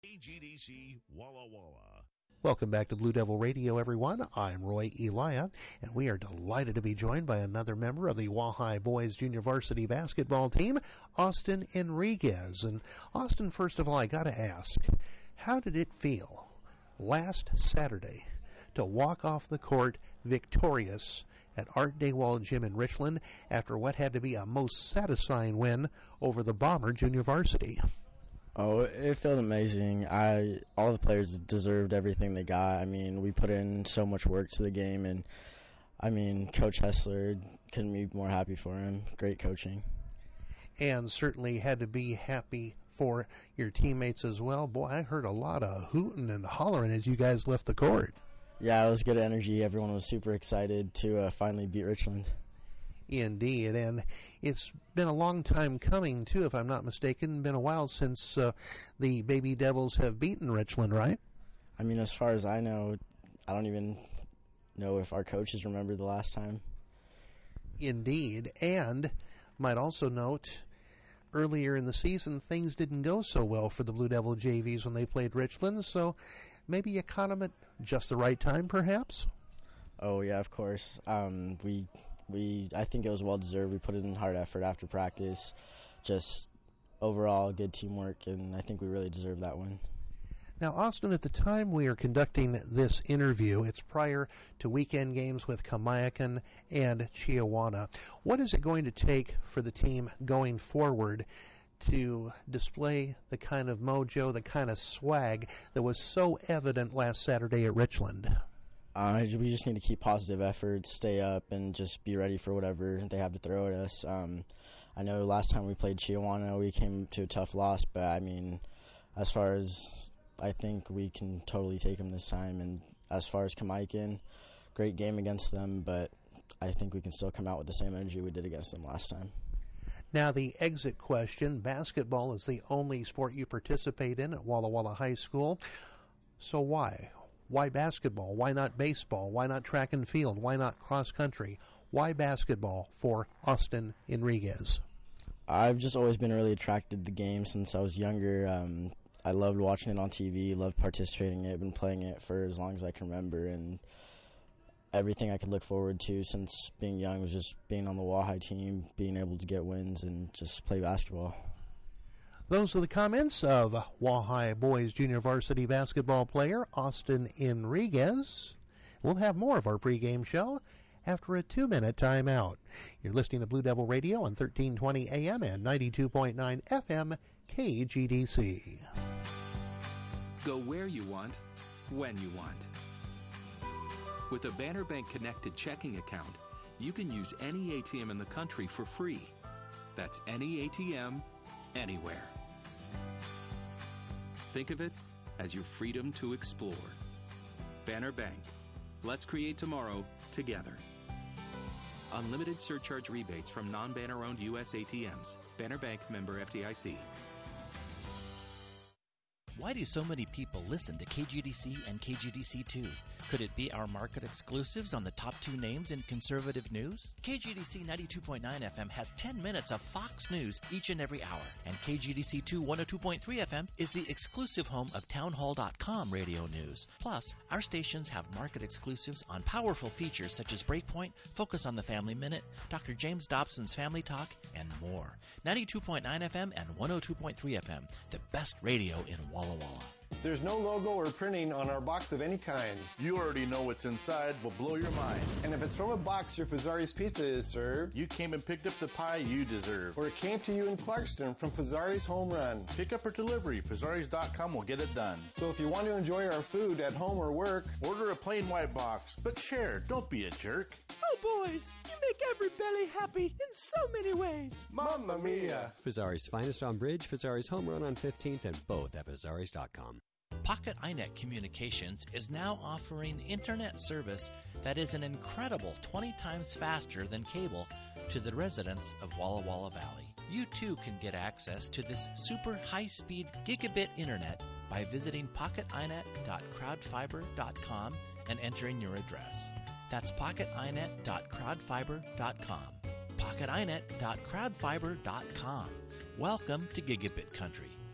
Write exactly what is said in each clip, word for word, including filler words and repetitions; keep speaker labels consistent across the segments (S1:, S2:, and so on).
S1: K G D C Walla Walla.
S2: Welcome back to Blue Devil Radio, everyone. I'm Roy Elia, and we are delighted to be joined by another member of the Wahai Boys Junior Varsity Basketball team, Austin Enriquez. And Austin, first of all, I got to ask, how did it feel last Saturday to walk off the court victorious at Art Daywall Gym in Richland after what had to be a most satisfying win over the Bomber Junior Varsity?
S3: Oh, it felt amazing. I all the players deserved everything they got. I mean, we put in so much work to the game, and I mean, Coach Hessler, couldn't be more happy for him. Great coaching.
S2: And certainly had to be happy for your teammates as well. Boy, I heard a lot of hooting and hollering as you guys left the court.
S3: Yeah, it was good energy. Everyone was super excited to uh, finally beat Richland.
S2: Indeed, and it's been a long time coming, too, if I'm not mistaken. Been a while since uh, the Baby Devils have beaten Richland, right?
S3: I mean, as far as I know, I don't even know if our coaches remember the last time.
S2: Indeed, and might also note, earlier in the season, things didn't go so well for the Blue Devil J Vs when they played Richland, so maybe you caught them at just the right time, perhaps?
S3: Oh, yeah, of course. Um, we... We, I think it was well-deserved. We put in hard effort after practice. Just overall good teamwork, and I think we really deserved that win.
S2: Now, Austin, at the time we are conducting this interview, it's prior to weekend games with Kamiakin and Chiawana. What is it going to take for the team going forward to display the kind of mojo, the kind of swag that was so evident last Saturday at Richland?
S3: Uh, we just need to keep positive efforts, stay up, and just be ready for whatever they have to throw at us. Um, I know last time we played Chiawana, we came to a tough loss, but, I mean, as far as I think we can totally take them this time. And as far as Kamiakin, great game against them, but I think we can still come out with the same energy we did against them last time.
S2: Now, the exit question, basketball is the only sport you participate in at Walla Walla High School. So why? Why basketball? Why not baseball? Why not track and field? Why not cross country? Why basketball for Austin Enriquez?
S3: I've just always been really attracted to the game since I was younger. Um, I loved watching it on T V, loved participating in it, been playing it for as long as I can remember, and everything I could look forward to since being young was just being on the Wahai team, being able to get wins, and just play basketball.
S2: Those are the comments of Wahai Boys Junior Varsity basketball player Austin Enriquez. We'll have more of our pregame show after a two-minute timeout. You're listening to Blue Devil Radio on thirteen twenty A M and ninety-two point nine F M K G D C.
S4: Go where you want, when you want. With a Banner Bank connected checking account, you can use any A T M in the country for free. That's any A T M, anywhere. Think of it as your freedom to explore. Banner Bank. Let's create tomorrow together. Unlimited surcharge rebates from non-banner-owned U S A T Ms. Banner Bank, member F D I C.
S5: Why do so many people listen to K G D C and K G D C two? Could it be our market exclusives on the top two names in conservative news? K G D C ninety-two point nine F M has ten minutes of Fox News each and every hour, and K G D C two one oh two point three F M is the exclusive home of townhall dot com radio news. Plus, our stations have market exclusives on powerful features such as Breakpoint, Focus on the Family Minute, Doctor James Dobson's Family Talk, and more. ninety-two point nine F M and one oh two point three F M, the best radio in Walla Walla.
S6: There's no logo or printing on our box of any kind.
S7: You already know what's inside will blow your mind.
S6: And if it's from a box your Fazari's Pizza is served,
S7: you came and picked up the pie you deserve.
S6: Or it came to you in Clarkston from Fazari's Home Run.
S7: Pick up or delivery, Fazaris dot com will get it done.
S6: So if you want to enjoy our food at home or work,
S7: order a plain white box, but share, don't be a jerk.
S8: Oh boys, you make every belly happy in so many ways.
S6: Mamma mia!
S9: Fazari's Finest on Bridge, Fazari's Home Run on fifteenth, and both at Fazaris dot com.
S5: Pocket iNet Communications is now offering internet service that is an incredible twenty times faster than cable to the residents of Walla Walla Valley. You too can get access to this super high-speed gigabit internet by visiting pocket inet dot crowdfiber dot com and entering your address. That's pocket inet dot crowdfiber dot com. pocket inet dot crowdfiber dot com. Welcome to Gigabit Country.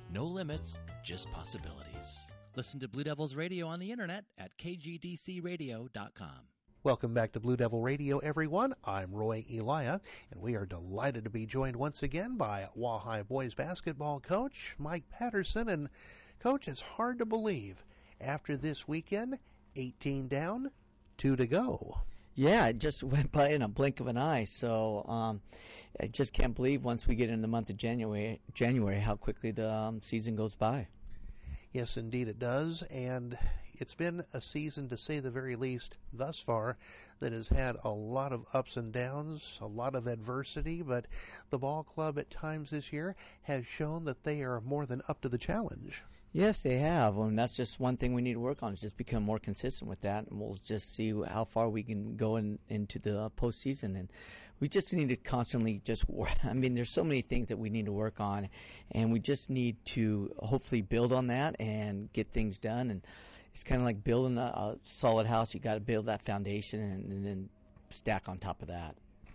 S5: No limits, just possibilities. Listen to Blue Devils Radio on the internet at k g d c radio dot com.
S2: Welcome back to Blue Devil Radio, everyone. I'm Roy Elia, and we are delighted to be joined once again by Wahai boys basketball coach Mike Patterson. And, Coach, it's hard to believe after this weekend, eighteen down, two to go.
S10: Yeah, it just went by in a blink of an eye. So um, I just can't believe once we get in the month of January, January, how quickly the um, season goes by.
S2: Yes, indeed it does. And it's been a season, to say the very least, thus far, that has had a lot of ups and downs, a lot of adversity. But the ball club at times this year has shown that they are more than up to the challenge.
S10: Yes, they have, and that's just one thing we need to work on, is just become more consistent with that, and we'll just see how far we can go in, into the postseason. And we just need to constantly just work. I mean, there's so many things that we need to work on, and we just need to hopefully build on that and get things done. And it's kind of like building a, a solid house. You got to build that foundation and, and then stack on top of that.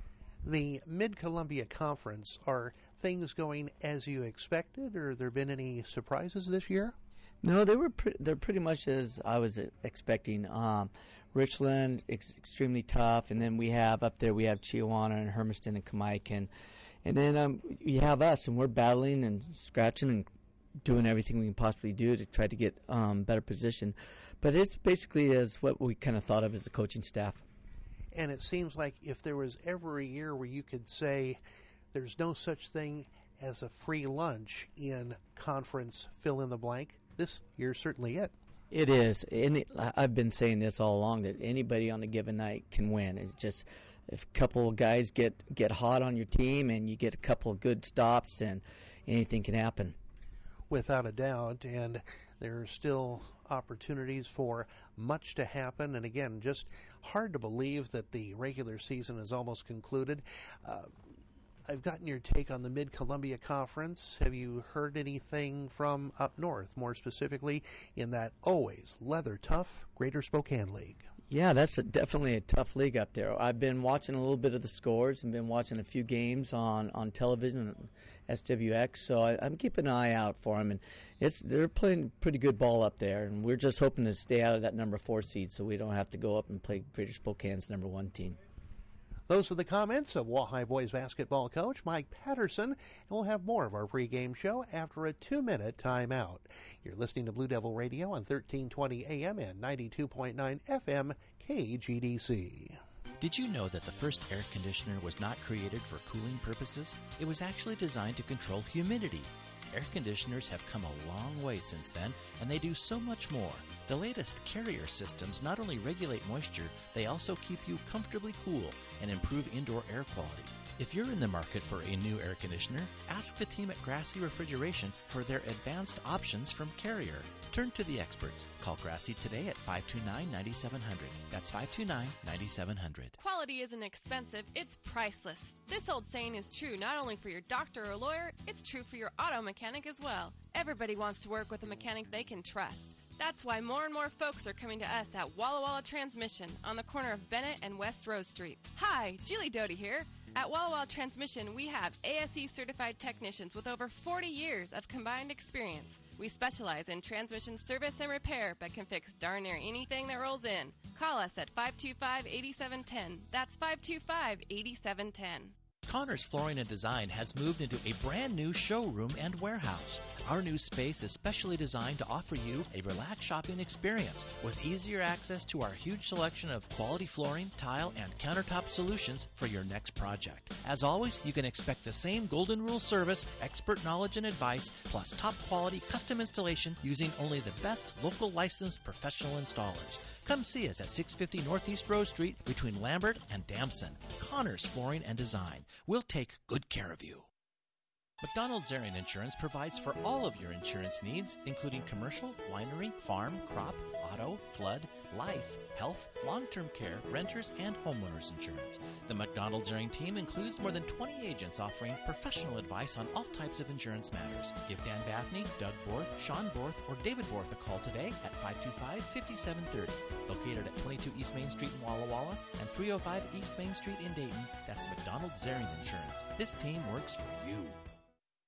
S2: The Mid-Columbia Conference, are things going as you expected, or have there been any surprises this year?
S10: No, they were pre- they're pretty much as I was expecting. Um, Richland, ex- extremely tough, and then we have up there, we have Chiawana and Hermiston and Kamaikan. And then um, you have us, and we're battling and scratching and doing everything we can possibly do to try to get um, better position. But it's basically as what we kind of thought of as the coaching staff.
S2: And it seems like if there was ever a year where you could say there's no such thing as a free lunch in conference fill in the blank, this year's certainly it.
S10: It is. Any, I've been saying this all along, that anybody on a given night can win. It's just if a couple of guys get, get hot on your team and you get a couple of good stops, then anything can happen.
S2: Without a doubt, and there are still opportunities for much to happen. And again, just hard to believe that the regular season is almost concluded. Uh, I've gotten your take on the Mid-Columbia Conference. Have you heard anything from up north, more specifically in that always leather-tough Greater Spokane League?
S10: Yeah, that's a, definitely a tough league up there. I've been watching a little bit of the scores and been watching a few games on, on television, S W X, so I, I'm keeping an eye out for them. And it's they're playing pretty good ball up there, and we're just hoping to stay out of that number four seed so we don't have to go up and play Greater Spokane's number one team.
S2: Those are the comments of Wahai boys basketball coach Mike Patterson, and we'll have more of our pregame show after a two-minute timeout. You're listening to Blue Devil Radio on thirteen twenty A M and ninety-two point nine F M K G D C.
S5: Did you know that the first air conditioner was not created for cooling purposes? It was actually designed to control humidity. Air conditioners have come a long way since then, and they do so much more. The latest Carrier systems not only regulate moisture, they also keep you comfortably cool and improve indoor air quality. If you're in the market for a new air conditioner, ask the team at Grassy Refrigeration for their advanced options from Carrier. Turn to the experts. Call Grassy today at five two nine, nine seven zero zero. That's five two nine, nine seven zero zero.
S11: Quality isn't expensive, it's priceless. This old saying is true not only for your doctor or lawyer, it's true for your auto mechanic as well. Everybody wants to work with a mechanic they can trust. That's why more and more folks are coming to us at Walla Walla Transmission on the corner of Bennett and West Rose Street. Hi, Julie Doty here. At Walla Walla Transmission, we have A S E-certified technicians with over forty years of combined experience. We specialize in transmission service and repair, but can fix darn near anything that rolls in. Call us at five two five, eight seven one zero. That's five two five, eight seven one zero.
S5: Connors Flooring and Design has moved into a brand new showroom and warehouse. Our new space is specially designed to offer you a relaxed shopping experience with easier access to our huge selection of quality flooring, tile, and countertop solutions for your next project. As always, you can expect the same Golden Rule service, expert knowledge and advice, plus top quality custom installation using only the best local licensed professional installers. Come see us at six fifty Northeast Rose Street between Lambert and Damson. Connors Flooring and Design. We'll take good care of you. McDonald's Area Insurance provides for all of your insurance needs, including commercial, winery, farm, crop, auto, flood, life, health, long-term care, renters, and homeowners insurance. The McDonald's Area team includes more than twenty agents offering professional advice on all types of insurance matters. Give Dan Baffney, Doug Borth, Sean Borth, or David Borth a call today at five two five, five seven three zero. Located at twenty-two East Main Street in Walla Walla and three oh five East Main Street in Dayton, that's McDonald's Area Insurance. This team works for you.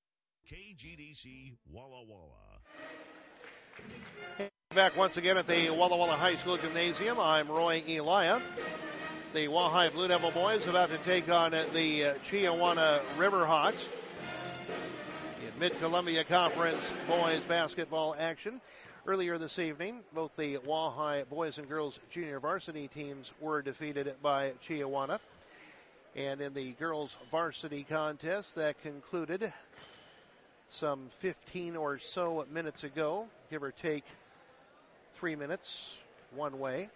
S1: K G D C Walla Walla.
S2: Back once again at the Walla Walla High School Gymnasium. I'm Roy Elia. The Wahai Blue Devil boys about to take on the uh, Chiawana Riverhawks in Mid-Columbia Conference boys basketball action. Earlier this evening, both the Wahai boys and girls junior varsity teams were defeated by Chiawana. And in the girls varsity contest that concluded some fifteen or so minutes ago, give or take three minutes one way.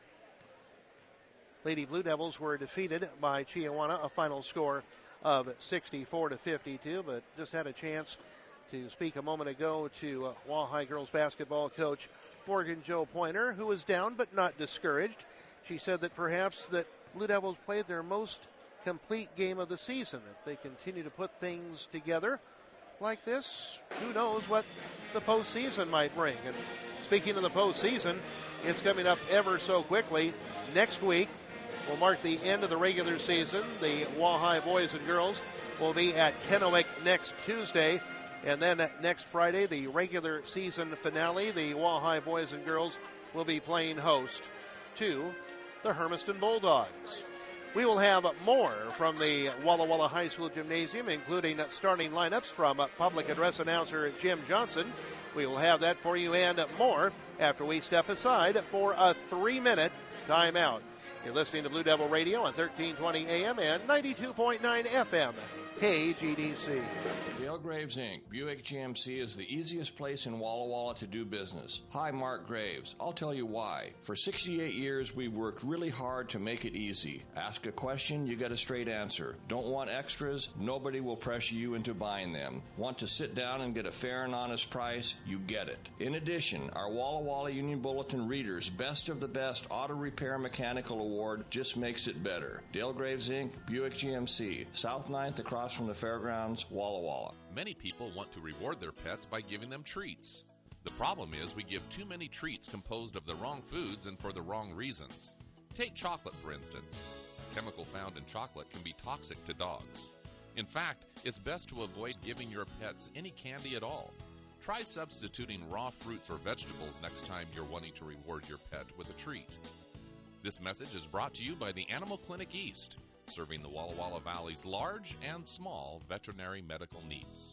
S2: Lady Blue Devils were defeated by Chiawana, a final score of sixty-four to fifty-two, but just had a chance to speak a moment ago to uh, Wahai girls basketball coach Morgan Jo Pointer, who was down but not discouraged. She said that perhaps that Blue Devils played their most complete game of the season. If they continue to put things together like this, who knows what the postseason might bring. And speaking of the postseason, it's coming up ever so quickly. Next week will mark the end of the regular season. The Wahai boys and girls will be at Kennewick next Tuesday. And then next Friday, the regular season finale, the Wahai boys and girls will be playing host to the Hermiston Bulldogs. We will have more from the Walla Walla High School Gymnasium, including starting lineups from public address announcer Jim Johnson. We will have that for you and more after we step aside for a three-minute timeout. You're listening to Blue Devil Radio on thirteen twenty A M and ninety-two point nine F M. K G D C.
S12: Dale Graves, Incorporated. Buick G M C is the easiest place in Walla Walla to do business. Hi, Mark Graves. I'll tell you why. For sixty-eight years, we've worked really hard to make it easy. Ask a question, you get a straight answer. Don't want extras? Nobody will pressure you into buying them. Want to sit down and get a fair and honest price? You get it. In addition, our Walla Walla Union Bulletin Readers Best of the Best Auto Repair Mechanical Award just makes it better. Dale Graves, Incorporated. Buick G M C. South ninth across from the fairgrounds, Walla Walla.
S13: Many people want to reward their pets by giving them treats. The problem is we give too many treats composed of the wrong foods and for the wrong reasons. Take chocolate, for instance. Chemical found in chocolate can be toxic to dogs. In fact, it's best to avoid giving your pets any candy at all. Try substituting raw fruits or vegetables next time you're wanting to reward your pet with a treat. This message is brought to you by the Animal Clinic East, serving the Walla Walla Valley's large and small veterinary medical needs.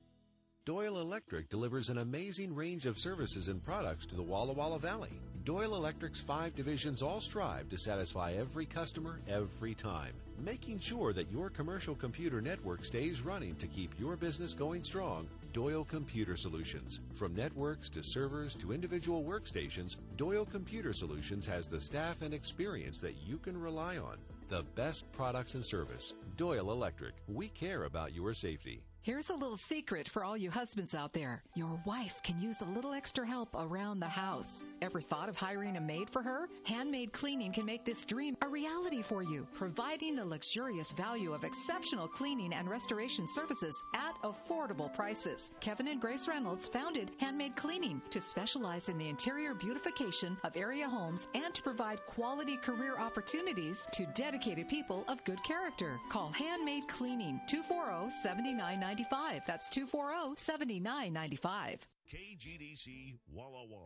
S9: Doyle Electric delivers an amazing range of services and products to the Walla Walla Valley. Doyle Electric's five divisions all strive to satisfy every customer every time, making sure that your commercial computer network stays running to keep your business going strong. Doyle Computer Solutions. From networks to servers to individual workstations, Doyle Computer Solutions has the staff and experience that you can rely on. The best products and service. Doyle Electric. We care about your safety.
S14: Here's a little secret for all you husbands out there. Your wife can use a little extra help around the house. Ever thought of hiring a maid for her? Handmade Cleaning can make this dream a reality for you, providing the luxurious value of exceptional cleaning and restoration services at affordable prices. Kevin and Grace Reynolds founded Handmade Cleaning to specialize in the interior beautification of area homes and to provide quality career opportunities to dedicated people of good character. Call Handmade Cleaning, two four zero, seven nine nine five. That's two four zero, seven nine nine five.
S1: K G D C Walla Walla.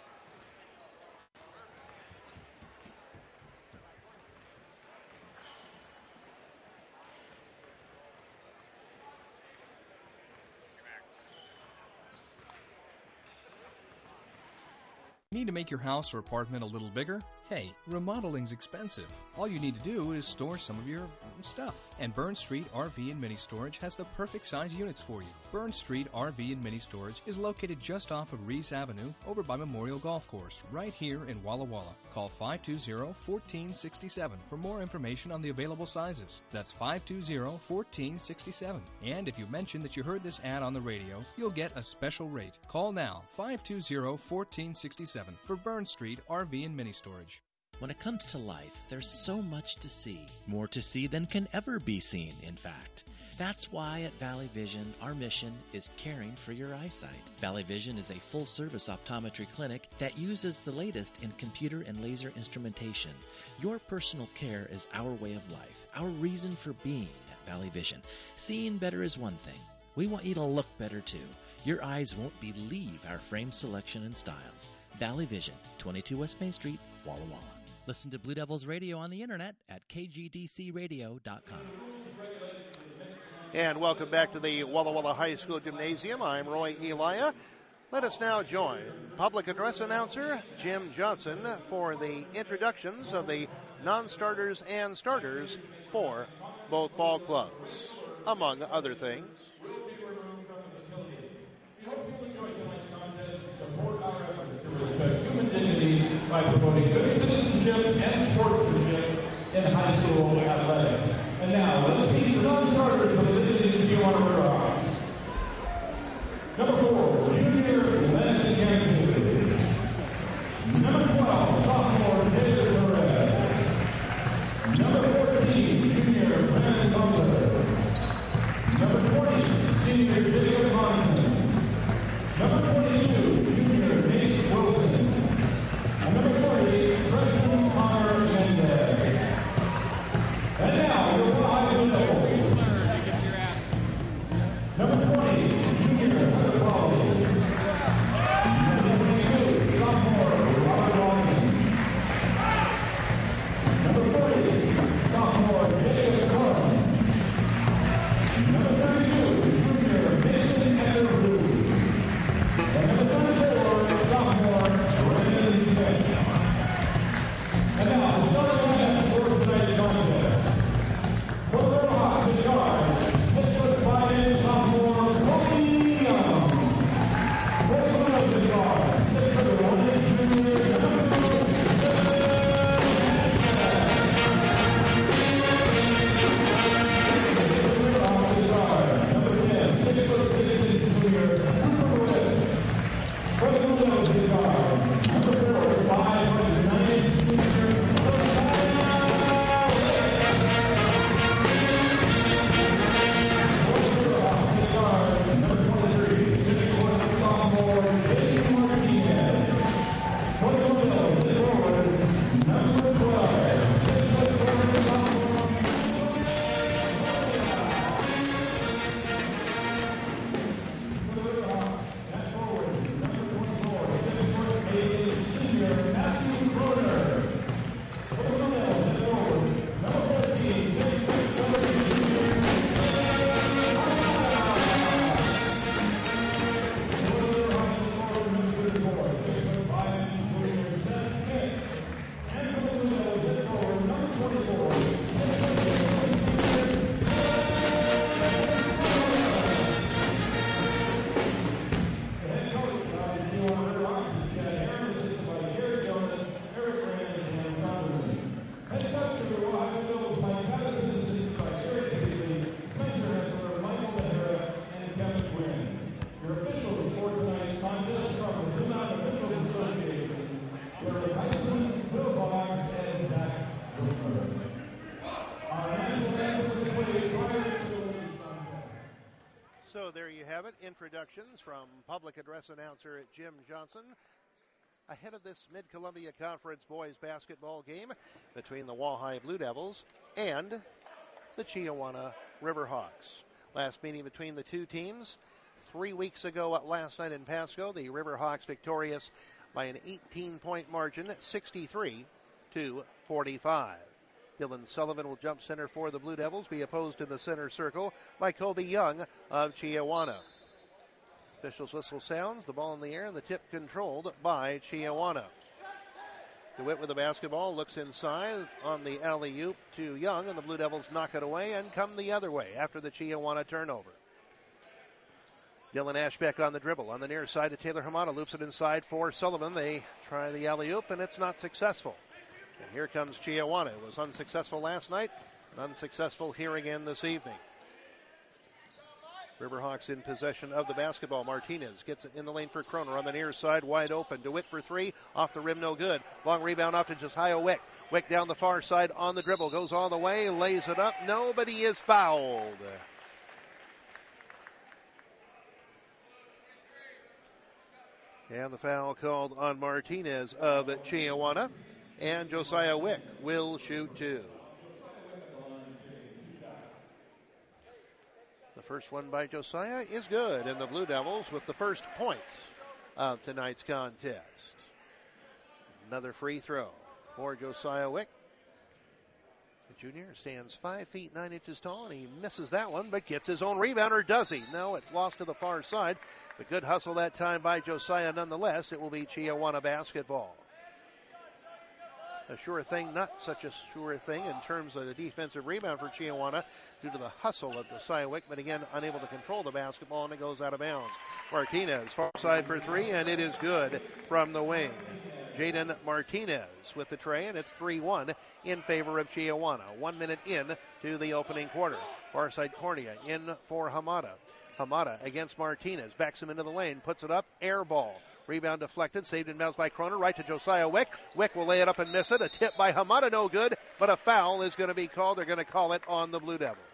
S15: Need to make your house or apartment a little bigger? Hey, remodeling's expensive. All you need to do is store some of your stuff. And Burn Street R V and Mini Storage has the perfect size units for you. Burn Street R V and Mini Storage is located just off of Reese Avenue over by Memorial Golf Course, right here in Walla Walla. Call five two zero, one four six seven for more information on the available sizes. That's five two zero, one four six seven. And if you mention that you heard this ad on the radio, you'll get a special rate. Call now, five two zero, one four six seven for Burn Street R V and Mini Storage.
S5: When it comes to life, there's so much to see. More to see than can ever be seen, in fact. That's why at Valley Vision, our mission is caring for your eyesight. Valley Vision is a full-service optometry clinic that uses the latest in computer and laser instrumentation. Your personal care is our way of life, our reason for being at Valley Vision. Seeing better is one thing. We want you to look better too. Your eyes won't believe our frame selection and styles. Valley Vision, twenty-two West Main Street, Walla Walla. Listen to Blue Devils Radio on the internet at k g d c radio dot com.
S2: And welcome back to the Walla Walla High School Gymnasium. I'm Roy Elia. Let us now join public address announcer Jim Johnson for the introductions of the non-starters and starters for both ball clubs, among other things.
S16: Human dignity by promoting good citizenship and sportsmanship in high school athletics. And now, let's meet the non-starters for the visiting Chiawana Riverhawks. Number four, junior Lennon Yankee. Number twelve, sophomore Taylor Perez. Number fourteen, junior Brandon Butler. Number twenty, senior Jacob Monson. Number twenty-two, junior Nate Wilson. And number forty, freshman Connor Mendez. And now, your five middle. Number twenty, junior Hunter Quality. Number twenty-two, sophomore Robert Watson. Number forty, sophomore Jacob Curran. Number thirty-two, junior Mason Edgar Blue. And number thirty-four, sophomore Brandon Smith. And now, the starting lineup for tonight's contest. For the Riverhawks, the guard, six foot five inch sophomore Cody Young. For the Philadelphia guard, six foot one inch junior number ten, six foot six inch junior Cooper West. For the Philadelphia guard, number four, five foot nine inch junior
S2: So there you have it, introductions from public address announcer Jim Johnson ahead of this Mid-Columbia Conference boys basketball game between the Walleye Blue Devils and the Chiawana Riverhawks. Last meeting between the two teams three weeks ago last night in Pasco, the Riverhawks victorious by an eighteen-point margin, sixty-three to forty-five. Dylan Sullivan will jump center for the Blue Devils, be opposed in the center circle by Kobe Young of Chiawana. Official's whistle sounds, the ball in the air, and the tip controlled by Chiawana. DeWitt with the basketball, looks inside on the alley-oop to Young, and the Blue Devils knock it away and come the other way after the Chiawana turnover. Dylan Ashbeck on the dribble, on the near side to Taylor Hamada, loops it inside for Sullivan. They try the alley-oop, and it's not successful. And here comes Chiawana. It was unsuccessful last night and unsuccessful here again this evening. Riverhawks in possession of the basketball. Martinez gets it in the lane for Kroner on the near side, wide open. DeWitt for three, off the rim, no good. Long rebound off to Josiah Wick. Wick down the far side on the dribble, goes all the way, lays it up. Nobody is fouled. And the foul called on Martinez of Chiawana. And Josiah Wick will shoot two. The first one by Josiah is good, and the Blue Devils with the first point of tonight's contest. Another free throw for Josiah Wick. The junior stands five feet nine inches tall, and he misses that one, but gets his own rebound, or does he? No, it's lost to the far side. But good hustle that time by Josiah nonetheless. It will be Chiawana basketball. A sure thing, not such a sure thing in terms of the defensive rebound for Chiawana due to the hustle of Josiah Wick, but again, unable to control the basketball, and it goes out of bounds. Martinez, far side for three, and it is good from the wing. Jaden Martinez with the tray, and it's three one in favor of Chiawana. One minute in to the opening quarter. Far side Cornea in for Hamada. Hamada against Martinez, backs him into the lane, puts it up, air ball. Rebound deflected, saved and bounced by Kroner, right to Josiah Wick. Wick will lay it up and miss it. A tip by Hamada, no good, but a foul is going to be called. They're going to call it on the Blue Devils.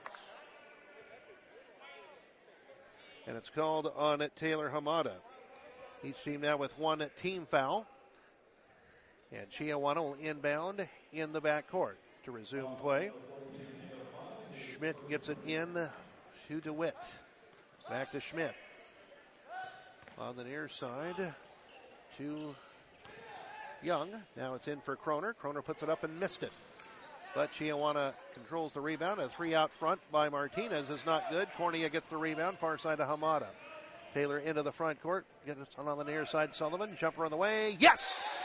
S2: And it's called on Taylor Hamada. Each team now with one team foul. And Chiawana will inbound in the backcourt to resume play. Schmidt gets it in to DeWitt. Back to Schmidt. On the near side to Young. Now it's in for Kroner. Kroner puts it up and missed it. But Chiawana controls the rebound. A three out front by Martinez is not good. Cornea gets the rebound. Far side to Hamada. Taylor into the front court. Gets it on the near side. Sullivan. Jumper on the way. Yes!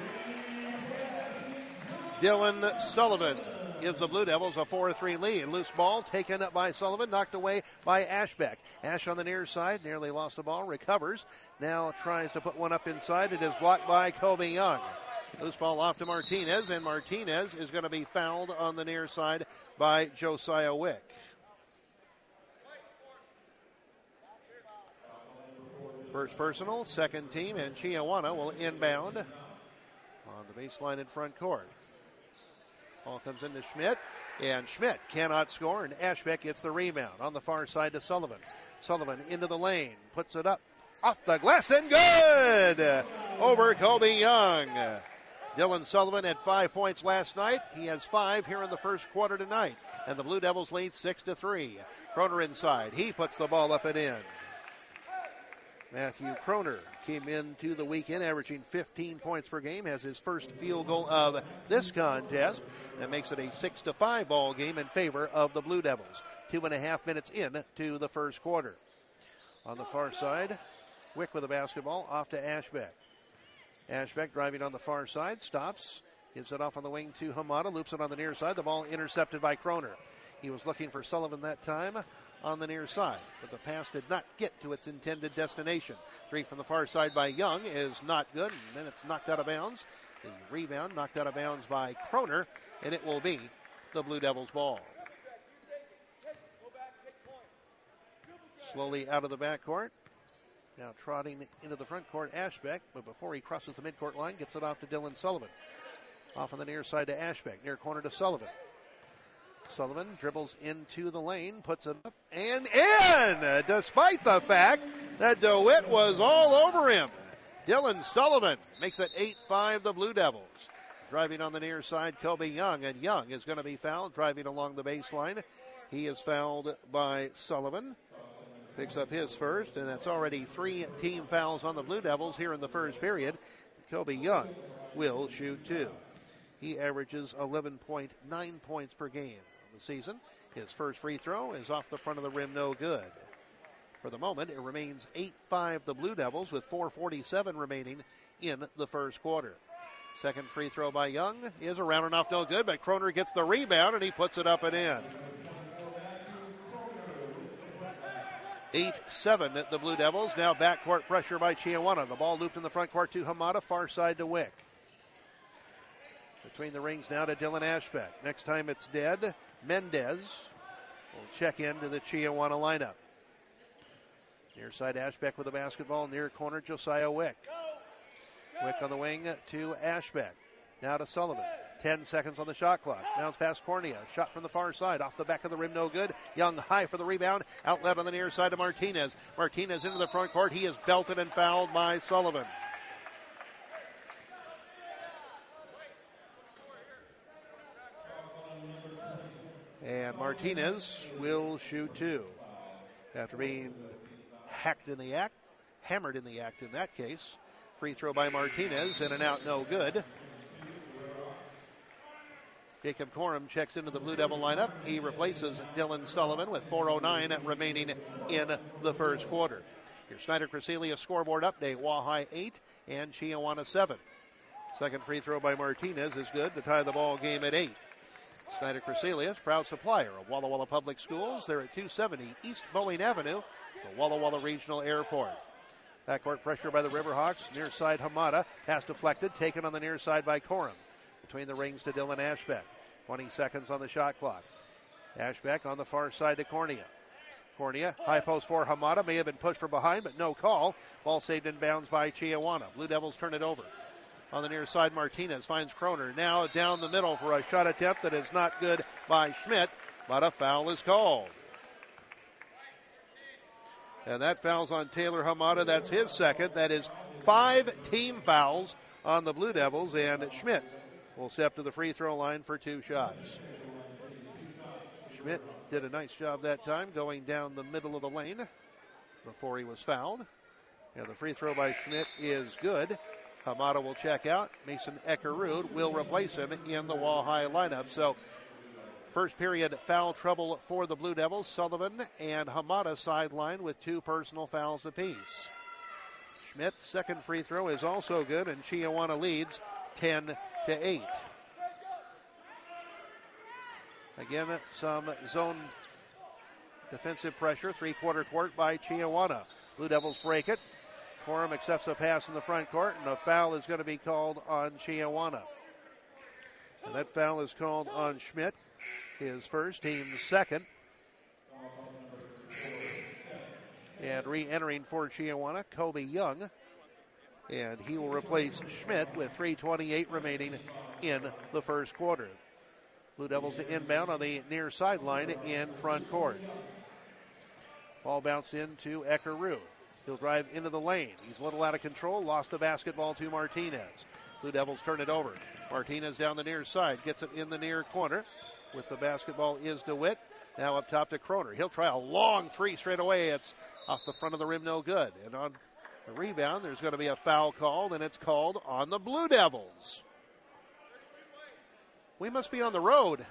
S2: Dylan Sullivan gives the Blue Devils a four three lead. Loose ball taken up by Sullivan, knocked away by Ashbeck. Ash on the near side, nearly lost the ball, recovers. Now tries to put one up inside. It is blocked by Kobe Young. Loose ball off to Martinez, and Martinez is going to be fouled on the near side by Josiah Wick. First personal, second team, and Chiawana will inbound on the baseline in front court. Ball comes into Schmidt, and Schmidt cannot score, and Ashbeck gets the rebound on the far side to Sullivan. Sullivan into the lane, puts it up, off the glass, and good! Over Kobe Young. Dylan Sullivan had five points last night. He has five here in the first quarter tonight, and the Blue Devils lead six to three. Kroner inside. He puts the ball up and in. Matthew Kroner came into the weekend averaging fifteen points per game, has his first field goal of this contest. That makes it a six to five ball game in favor of the Blue Devils. Two and a half minutes in to the first quarter. On the far side, Wick with the basketball off to Ashbeck. Ashbeck driving on the far side, stops, gives it off on the wing to Hamada, loops it on the near side. The ball intercepted by Kroner. He was looking for Sullivan that time on the near side, but the pass did not get to its intended destination. Three from the far side by Young is not good, and then it's knocked out of bounds. The rebound knocked out of bounds by Kroner, and it will be the Blue Devils' ball. Slowly out of the backcourt. Now trotting into the front court, Ashbeck, but before he crosses the midcourt line, gets it off to Dylan Sullivan. Off on the near side to Ashbeck, near corner to Sullivan. Sullivan dribbles into the lane, puts it up and in, despite the fact that DeWitt was all over him. Dylan Sullivan makes it eight five the Blue Devils. Driving on the near side, Kobe Young, and Young is going to be fouled, driving along the baseline. He is fouled by Sullivan. Picks up his first, and that's already three team fouls on the Blue Devils here in the first period. Kobe Young will shoot two. He averages eleven point nine points per game on the season. His first free throw is off the front of the rim, no good. For the moment, it remains eight five the Blue Devils with four forty-seven remaining in the first quarter. Second free throw by Young is around and off, no good, but Kroner gets the rebound and he puts it up and in. eight seven the Blue Devils. Now backcourt pressure by Chiawana. The ball looped in the front court to Hamada, far side to Wick. Between the rings now to Dylan Ashbeck. Next time it's dead. Mendez will check into the Chiawana lineup. Near side Ashbeck with the basketball. Near corner Josiah Wick. Wick on the wing to Ashbeck. Now to Sullivan. Ten seconds on the shot clock. Bounce past Cornea. Shot from the far side. Off the back of the rim, no good. Young high for the rebound. Outlet on the near side to Martinez. Martinez into the front court. He is belted and fouled by Sullivan. And Martinez will shoot two. after being hacked in the act, hammered in the act in that case. Free throw by Martinez, in and out, no good. Jacob Corum checks into the Blue Devil lineup. He replaces Dylan Sullivan with four oh nine remaining in the first quarter. Your Snyder Crescelia scoreboard update, Wahai eight and Chiawana seven. Second free throw by Martinez is good to tie the ball game at eight. Snyder Crescelia is proud supplier of Walla Walla Public Schools. They're at two seventy East Boeing Avenue, the Walla Walla Regional Airport. Backcourt pressure by the Riverhawks. Near side Hamada. Pass deflected. Taken on the near side by Corum. Between the rings to Dylan Ashbeck. twenty seconds on the shot clock. Ashbeck on the far side to Cornea. Cornea, high post for Hamada. May have been pushed from behind, but no call. Ball saved in bounds by Chiawana. Blue Devils turn it over. On the near side, Martinez finds Kroner. Now down the middle for a shot attempt that is not good by Schmidt, but a foul is called. And that foul's on Taylor Hamada. That's his second. That is five team fouls on the Blue Devils, and Schmidt will step to the free throw line for two shots. Schmidt did a nice job that time going down the middle of the lane before he was fouled. And the free throw by Schmidt is good. Hamada will check out. Mason Eckerud will replace him in the Wahai lineup. So first period foul trouble for the Blue Devils. Sullivan and Hamada sidelined with two personal fouls apiece. Schmidt's second free throw is also good, and Chiawana leads ten to eight. Again, some zone defensive pressure. Three-quarter court by Chiawana. Blue Devils break it. Corum accepts a pass in the front court, and a foul is going to be called on Chiawana. And that foul is called on Schmidt, his first, team's second. And re-entering for Chiawana, Kobe Young. And he will replace Schmidt with three twenty-eight remaining in the first quarter. Blue Devils to inbound on the near sideline in front court. Ball bounced into Eckerud. He'll drive into the lane. He's a little out of control. Lost the basketball to Martinez. Blue Devils turn it over. Martinez down the near side. Gets it in the near corner. With the basketball is DeWitt. Now up top to Kroner. He'll try a long three straight away. It's off the front of the rim, no good. And on the rebound, there's going to be a foul called, and it's called on the Blue Devils. We must be on the road.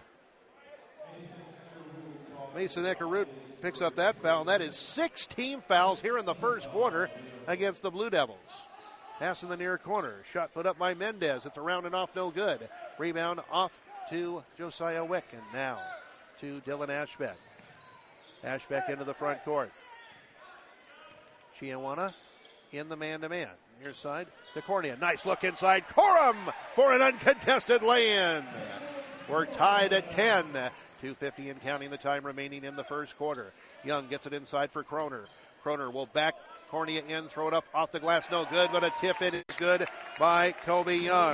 S2: Mason Eckerud picks up that foul, and that is six team fouls here in the first quarter against the Blue Devils. Pass in the near corner. Shot put up by Mendez. It's around and off, no good. Rebound off to Josiah Wick, and now to Dylan Ashbeck. Ashbeck into the front court. Chiawana in the man-to-man. Near side to Cornea. Nice look inside. Corum for an uncontested lay-in. We're tied at ten. two fifty and counting the time remaining in the first quarter. Young gets it inside for Kroner. Kroner will back Cornea in, throw it up off the glass, no good, but a tip in is good by Kobe Young.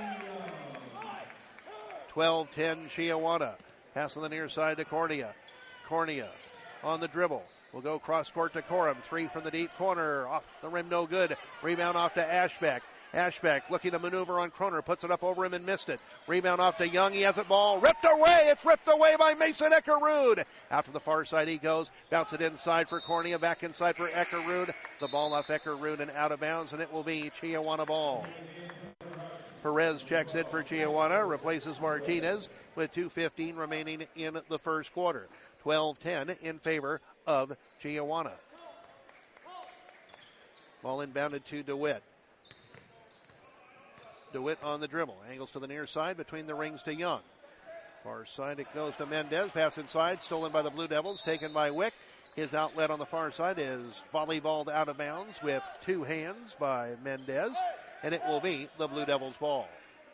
S2: twelve ten Chiawana. Pass on the near side to Cornea. Cornea on the dribble. Will go cross court to Corum. Three from the deep corner. Off the rim, no good. Rebound off to Ashbeck. Ashbeck looking to maneuver on Kroner. Puts it up over him and missed it. Rebound off to Young. He has it ball. Ripped away. It's ripped away by Mason Eckerud. Out to the far side he goes. Bounce it inside for Cornea. Back inside for Eckerud. The ball off Eckerud and out of bounds, and it will be Chiawana ball. Perez checks in for Chiawana. Replaces Martinez with two fifteen remaining in the first quarter. twelve ten in favor of Chiawana. Ball inbounded to DeWitt. DeWitt on the dribble. Angles to the near side between the rings to Young. Far side it goes to Mendez. Pass inside. Stolen by the Blue Devils. Taken by Wick. His outlet on the far side is volleyballed out of bounds with two hands by Mendez. And it will be the Blue Devils ball.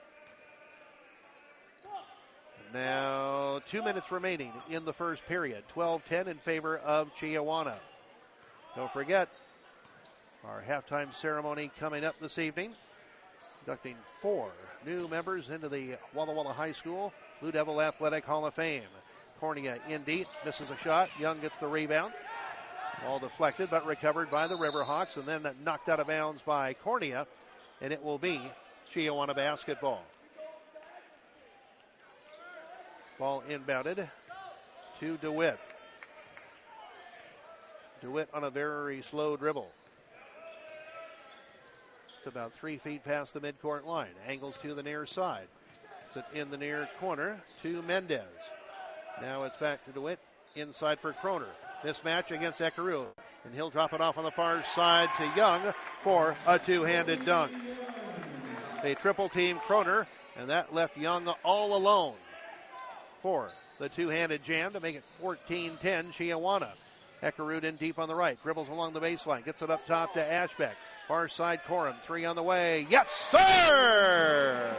S2: Now, two minutes remaining in the first period. twelve ten in favor of Chiawana. Don't forget, our halftime ceremony coming up this evening. Inducting four new members into the Walla Walla High School Blue Devil Athletic Hall of Fame. Cornea in deep, misses a shot. Young gets the rebound. Ball deflected, but recovered by the Riverhawks, and then knocked out of bounds by Cornea, and it will be Chiawana basketball. Ball inbounded to DeWitt. DeWitt on a very slow dribble. It's about three feet past the midcourt line. Angles to the near side. It's in the near corner to Mendez. Now it's back to DeWitt. Inside for Kroner. Mismatch against Ekerud. And he'll drop it off on the far side to Young for a two-handed dunk. They triple team Kroner, and that left Young all alone for the two-handed jam to make it fourteen ten Chiawana. Ekerud in deep on the right. Dribbles along the baseline. Gets it up top to Ashbeck. Far side Corum. Three on the way. Yes, sir!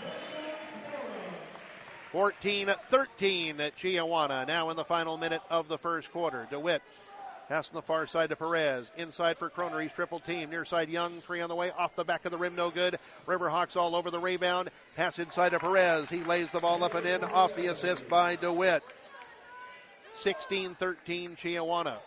S2: fourteen thirteen at Chiawana. Now in the final minute of the first quarter. DeWitt pass on the far side to Perez. Inside for Kroner. He's triple team. Near side Young. Three on the way. Off the back of the rim. No good. Riverhawks all over the rebound. Pass inside to Perez. He lays the ball up and in. Off the assist by DeWitt. sixteen thirteen Chiawana.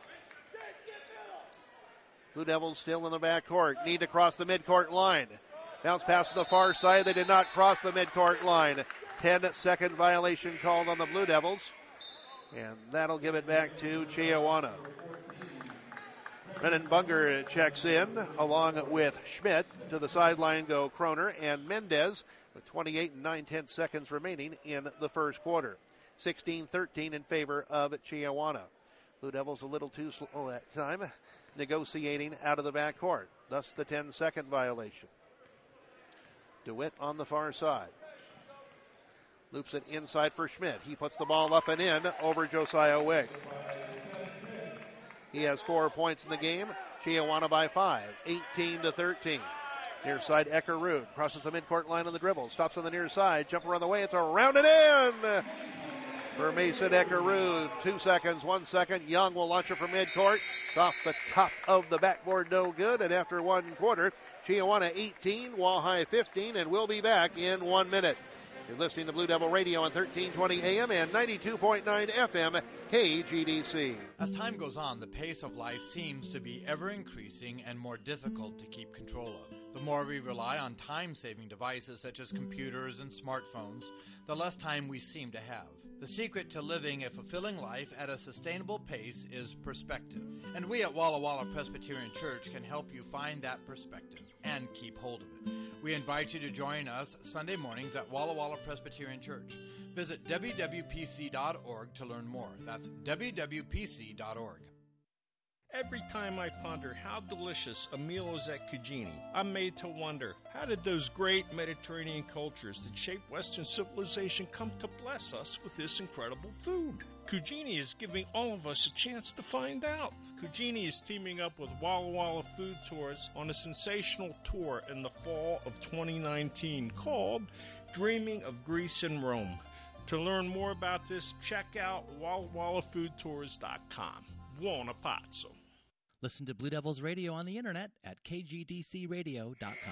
S2: Blue Devils still in the backcourt. Need to cross the midcourt line. Bounce pass to the far side. They did not cross the midcourt line. ten second violation called on the Blue Devils. And that'll give it back to Chiawana. Brennan Bunger checks in along with Schmidt. To the sideline go Kroner and Mendez with twenty-eight and nine tenths seconds remaining in the first quarter. sixteen thirteen in favor of Chiawana. Blue Devils a little too slow that time, negotiating out of the backcourt. Thus the ten second violation. DeWitt on the far side. Loops it inside for Schmidt. He puts the ball up and in over Josiah Wigg. He has four points in the game. Chiawana by five, eighteen to thirteen. Near side Ekerud crosses the midcourt line on the dribble. Stops on the near side. Jumper on the way. It's around and in for Mason Ekerud. Two seconds, one second. Young will launch it from midcourt. Off the top of the backboard, no good. And after one quarter, Chiawana eighteen, Wall-High fifteen, and we'll be back in one minute. You're listening to Blue Devil Radio on thirteen twenty A M and ninety-two point nine F M K G D C.
S17: As time goes on, the pace of life seems to be ever increasing and more difficult to keep control of. The more we rely on time-saving devices such as computers and smartphones, the less time we seem to have. The secret to living a fulfilling life at a sustainable pace is perspective. And we at Walla Walla Presbyterian Church can help you find that perspective and keep hold of it. We invite you to join us Sunday mornings at Walla Walla Presbyterian Church. Visit w w p c dot org to learn more. That's w w p c dot org.
S18: Every time I ponder how delicious a meal is at Cugini, I'm made to wonder, how did those great Mediterranean cultures that shaped Western civilization come to bless us with this incredible food? Cugini is giving all of us a chance to find out. Cugini is teaming up with Walla Walla Food Tours on a sensational tour in the fall of twenty nineteen called Dreaming of Greece and Rome. To learn more about this, check out walla walla food tours dot com. Buon appazzo.
S5: Listen to Blue Devils Radio on the internet at k g d c radio dot com.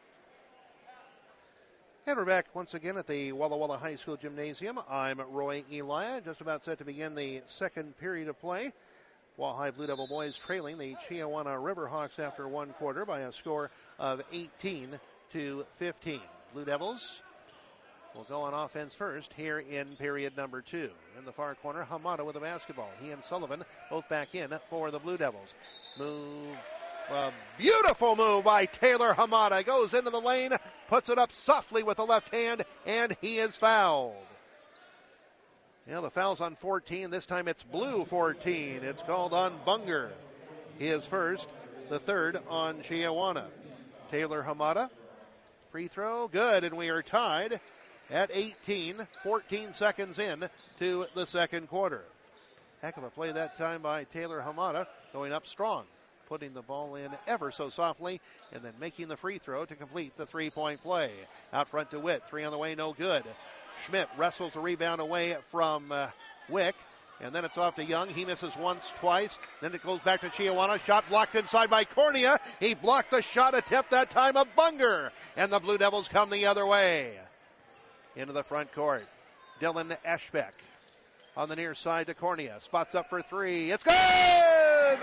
S2: And we're back once again at the Walla Walla High School Gymnasium. I'm Roy Elia, just about set to begin the second period of play. Wall High Blue Devil boys trailing the Chiawana Riverhawks after one quarter by a score of eighteen to fifteen. Blue Devils will go on offense first here in period number two. In the far corner, Hamada with the basketball. He and Sullivan both back in for the Blue Devils. Move. A beautiful move by Taylor Hamada. Goes into the lane, puts it up softly with the left hand, and he is fouled. Yeah, the foul's on fourteen. This time it's blue fourteen. It's called on Bunger. His first, the third on Chiawana. Taylor Hamada. Free throw, good, and we are tied at eighteen, fourteen seconds in to the second quarter. Heck of a play that time by Taylor Hamada, going up strong, putting the ball in ever so softly, and then making the free throw to complete the three-point play. Out front to Witt, three on the way, no good. Schmidt wrestles the rebound away from uh, Wick, and then it's off to Young. He misses once, twice. Then it goes back to Chiawana. Shot blocked inside by Cornea. He blocked the shot attempt that time of Bunger, and the Blue Devils come the other way. Into the front court. Dylan Ashbeck on the near side to Cornea. Spots up for three. It's good!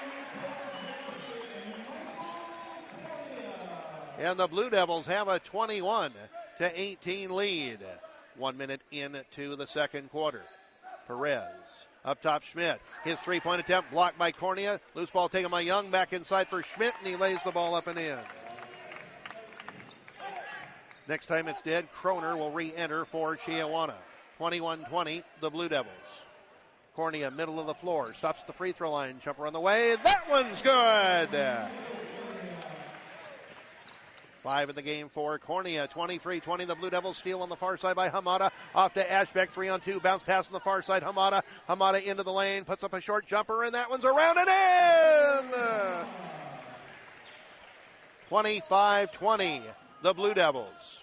S2: And the Blue Devils have a twenty-one to eighteen lead. One minute into the second quarter. Perez Up top, Schmidt. His three-point attempt blocked by Cornea. Loose ball taken by Young. Back inside for Schmidt, and he lays the ball up and in. Next time it's dead, Kroner will re-enter for Chiawana. twenty-one twenty, the Blue Devils. Cornea, middle of the floor, stops at the free throw line. Jumper on the way. That one's good. Five in the game for Cornea. twenty-three twenty. The Blue Devils steal on the far side by Hamada. Off to Ashbeck. Three on two. Bounce pass on the far side. Hamada. Hamada into the lane. Puts up a short jumper, and that one's around and in. twenty-five twenty. The Blue Devils.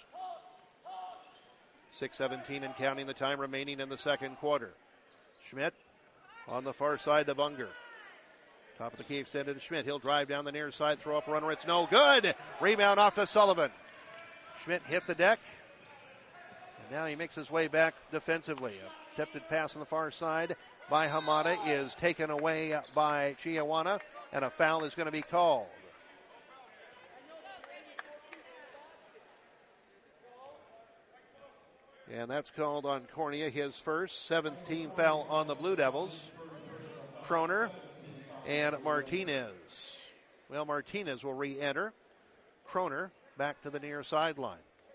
S2: six seventeen and counting the time remaining in the second quarter. Schmidt on the far side to Bunger. Top of the key extended to Schmidt. He'll drive down the near side, throw up a runner. It's no good. Rebound off to Sullivan. Schmidt hit the deck. And now he makes his way back defensively. A attempted pass on the far side by Hamada is taken away by Chiawana, and a foul is going to be called. And that's called on Cornea, his first. Seventh team foul on the Blue Devils. Kroner and Martinez. Well, Martinez will re-enter. Kroner back to the near sideline.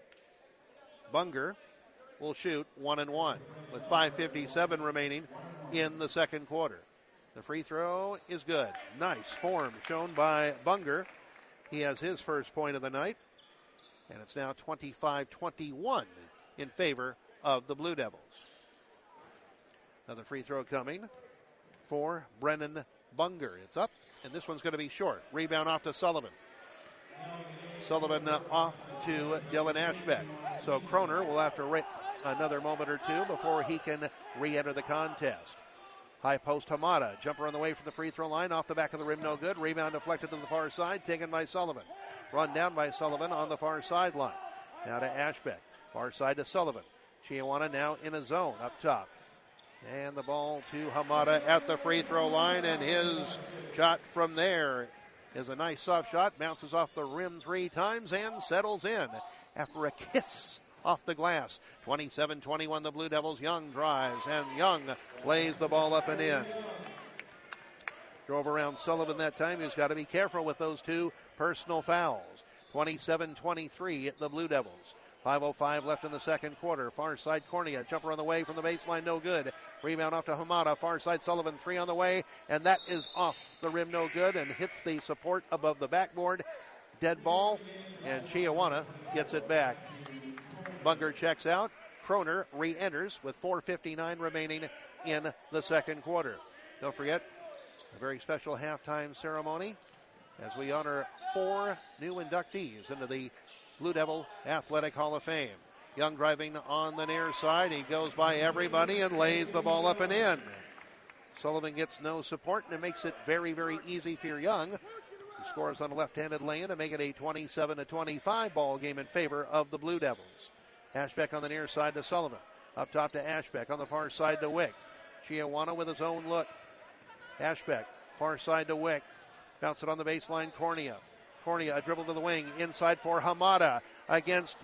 S2: Bunger will shoot one and one with five fifty-seven remaining in the second quarter. The free throw is good. Nice form shown by Bunger. He has his first point of the night. And it's now twenty-five twenty-one in favor of the Blue Devils. Another free throw coming for Brennan Bunger. It's up, and this one's going to be short. Rebound off to Sullivan. Sullivan uh, off to Dylan Ashbeck. So Kroner will have to wait another moment or two before he can re-enter the contest. High post Hamada. Jumper on the way from the free throw line. Off the back of the rim, no good. Rebound deflected to the far side, taken by Sullivan. Run down by Sullivan on the far sideline. Now to Ashbeck. Far side to Sullivan. Chiawana now in a zone up top. And the ball to Hamada at the free throw line, and his shot from there is a nice soft shot. Bounces off the rim three times and settles in after a kiss off the glass. twenty-seven twenty-one the Blue Devils. Young drives, and Young lays the ball up and in. Drove around Sullivan that time. He's got to be careful with those two personal fouls. twenty-seven twenty-three the Blue Devils. five oh five left in the second quarter. Far side Cornea. Jumper on the way from the baseline. No good. Rebound off to Hamada. Far side Sullivan. Three on the way. And that is off the rim. No good. And hits the support above the backboard. Dead ball. And Chiawana gets it back. Bunger checks out. Kroner re-enters with four fifty-nine remaining in the second quarter. Don't forget, a very special halftime ceremony as we honor four new inductees into the Blue Devil Athletic Hall of Fame. Young driving on the near side. He goes by everybody and lays the ball up and in. Sullivan gets no support, and it makes it very, very easy for Young. He scores on a left-handed lane to make it a twenty-seven to twenty-five ball game in favor of the Blue Devils. Ashbeck on the near side to Sullivan. Up top to Ashbeck. On the far side to Wick. Chiawana with his own look. Ashbeck, far side to Wick. Bounce it on the baseline, Cornea. Cornea, a dribble to the wing, inside for Hamada against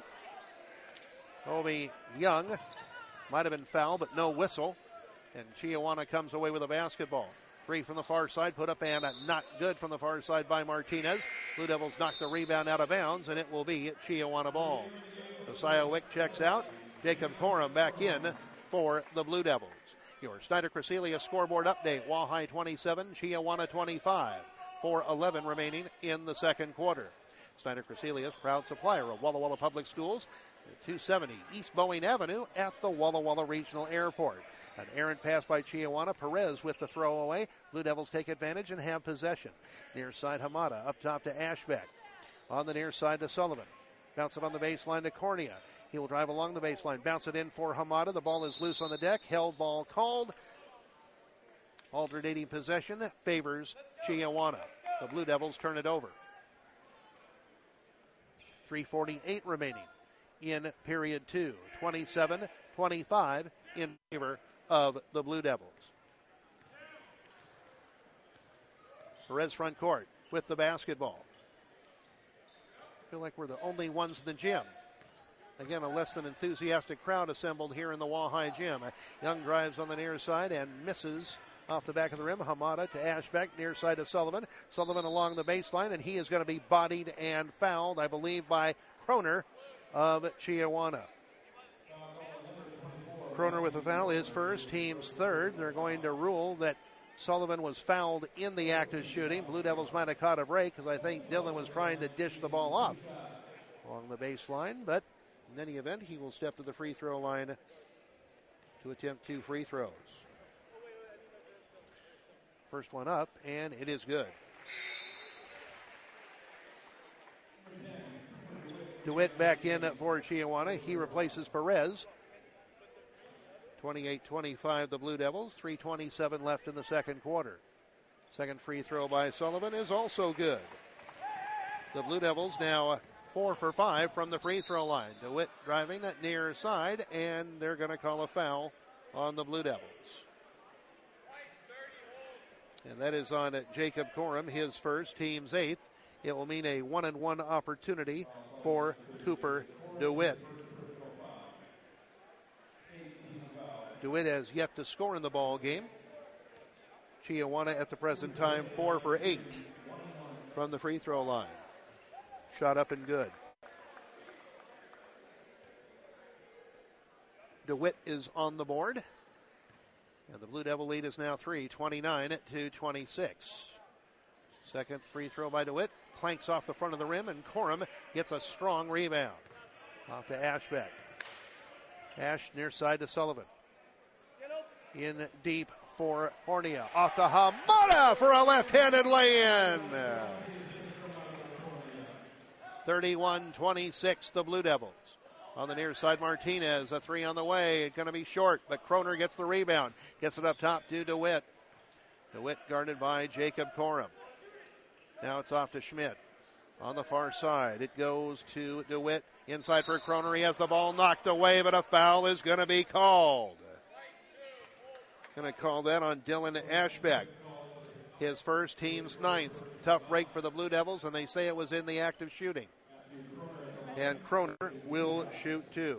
S2: Obi Young. Might have been foul, but no whistle. And Chiawana comes away with a basketball. Three from the far side, put up and not good from the far side by Martinez. Blue Devils knock the rebound out of bounds, and it will be Chiawana ball. Josiah Wick checks out. Jacob Corum back in for the Blue Devils. Your Snyder Crescelia scoreboard update. Wahai twenty-seven, Chiawana twenty-five. four eleven remaining in the second quarter. Snyder Crecelia's proud supplier of Walla Walla Public Schools, two seventy East Boeing Avenue at the Walla Walla Regional Airport. An errant pass by Chiawana. Perez with the throwaway. Blue Devils take advantage and have possession. Near side Hamada. Up top to Ashbeck. On the near side to Sullivan. Bounce it on the baseline to Cornea. He will drive along the baseline. Bounce it in for Hamada. The ball is loose on the deck. Held ball called. Alternating possession favors Chiawana. The Blue Devils turn it over. three forty-eight remaining in period two. twenty-seven twenty-five in favor of the Blue Devils. Perez front court with the basketball. Feel like we're the only ones in the gym. Again, a less than enthusiastic crowd assembled here in the Walleye Gym. Young drives on the near side and misses off the back of the rim. Hamada to Ashbeck, near side to Sullivan. Sullivan along the baseline, and he is going to be bodied and fouled, I believe, by Kroner of Chiawana. Kroner with a foul, his first, team's third. They're going to rule that Sullivan was fouled in the act of shooting. Blue Devils might have caught a break because I think Dillon was trying to dish the ball off along the baseline, but in any event, he will step to the free throw line to attempt two free throws. First one up, and it is good. DeWitt back in for Chiawana. He replaces Perez. twenty-eight twenty-five the Blue Devils. three twenty-seven left in the second quarter. Second free throw by Sullivan is also good. The Blue Devils now four for five from the free throw line. DeWitt driving that near side, and they're going to call a foul on the Blue Devils. And that is on Jacob Corum, his first, team's eighth. It will mean a one and one opportunity for Cooper DeWitt. DeWitt has yet to score in the ball game. Chiawana at the present time four for eight from the free throw line. Shot up and good. DeWitt is on the board. And the Blue Devil lead is now three, twenty-nine to twenty-six. Second free throw by DeWitt. Clanks off the front of the rim, and Corum gets a strong rebound. Off to Ashbeck. Ash near side to Sullivan. In deep for Hornia. Off to Hamada for a left-handed lay-in. thirty-one twenty-six, the Blue Devils. On the near side, Martinez, a three on the way. Going to be short, but Kroner gets the rebound. Gets it up top to DeWitt. DeWitt guarded by Jacob Corum. Now it's off to Schmidt. On the far side, it goes to DeWitt. Inside for Kroner. He has the ball knocked away, but a foul is going to be called. Going to call that on Dylan Ashbeck. His first, team's ninth. Tough break for the Blue Devils, and they say it was in the act of shooting. And Kroner will shoot two.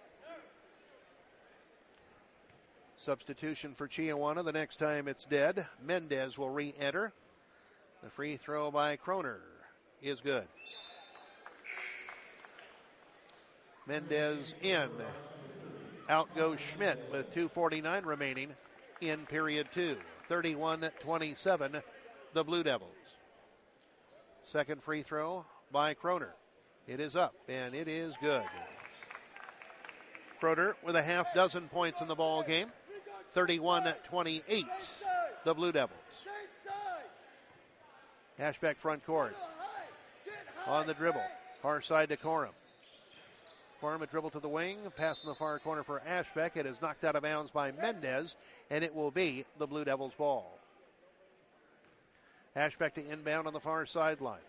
S2: Substitution for Chiawana the next time it's dead. Mendez will re-enter. The free throw by Kroner is good. Mendez in. Out goes Schmidt with two forty-nine remaining in period two. thirty-one twenty-seven, the Blue Devils. Second free throw by Kroner. It is up, and it is good. Kroner with a half dozen points in the ball game. thirty-one twenty-eight, the Blue Devils. Ashbeck front court. On the dribble. Far side to Corum. Corum a dribble to the wing. Pass in the far corner for Ashbeck. It is knocked out of bounds by Mendez, and it will be the Blue Devils' ball. Ashbeck to inbound on the far sideline.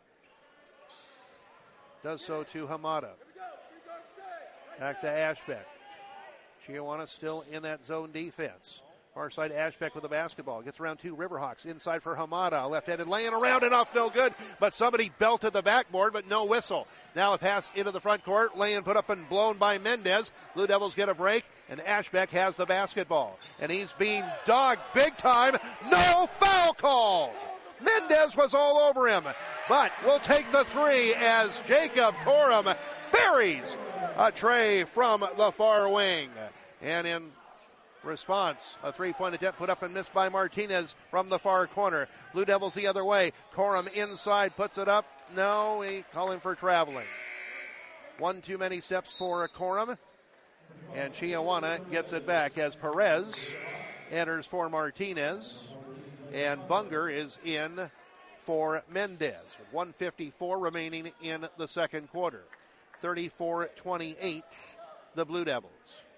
S2: Does so to Hamada. Back to Ashbeck. Chiawana still in that zone defense. Far side, Ashbeck with the basketball. Gets around two Riverhawks. Inside for Hamada. Left-handed laying around and off, no good. But somebody belted the backboard, but no whistle. Now a pass into the front court. Laying put up and blown by Mendez. Blue Devils get a break, and Ashbeck has the basketball. And he's being dogged big time. No foul call. Mendez was all over him. But we'll take the three as Jacob Corum buries a tray from the far wing. And in response, a three-point attempt put up and missed by Martinez from the far corner. Blue Devils the other way. Corum inside, puts it up. No, he calling for traveling. One too many steps for Corum. And Chiawana gets it back as Perez enters for Martinez. And Bunger is in for Mendez with one fifty-four remaining in the second quarter. thirty-four twenty-eight, the Blue Devils.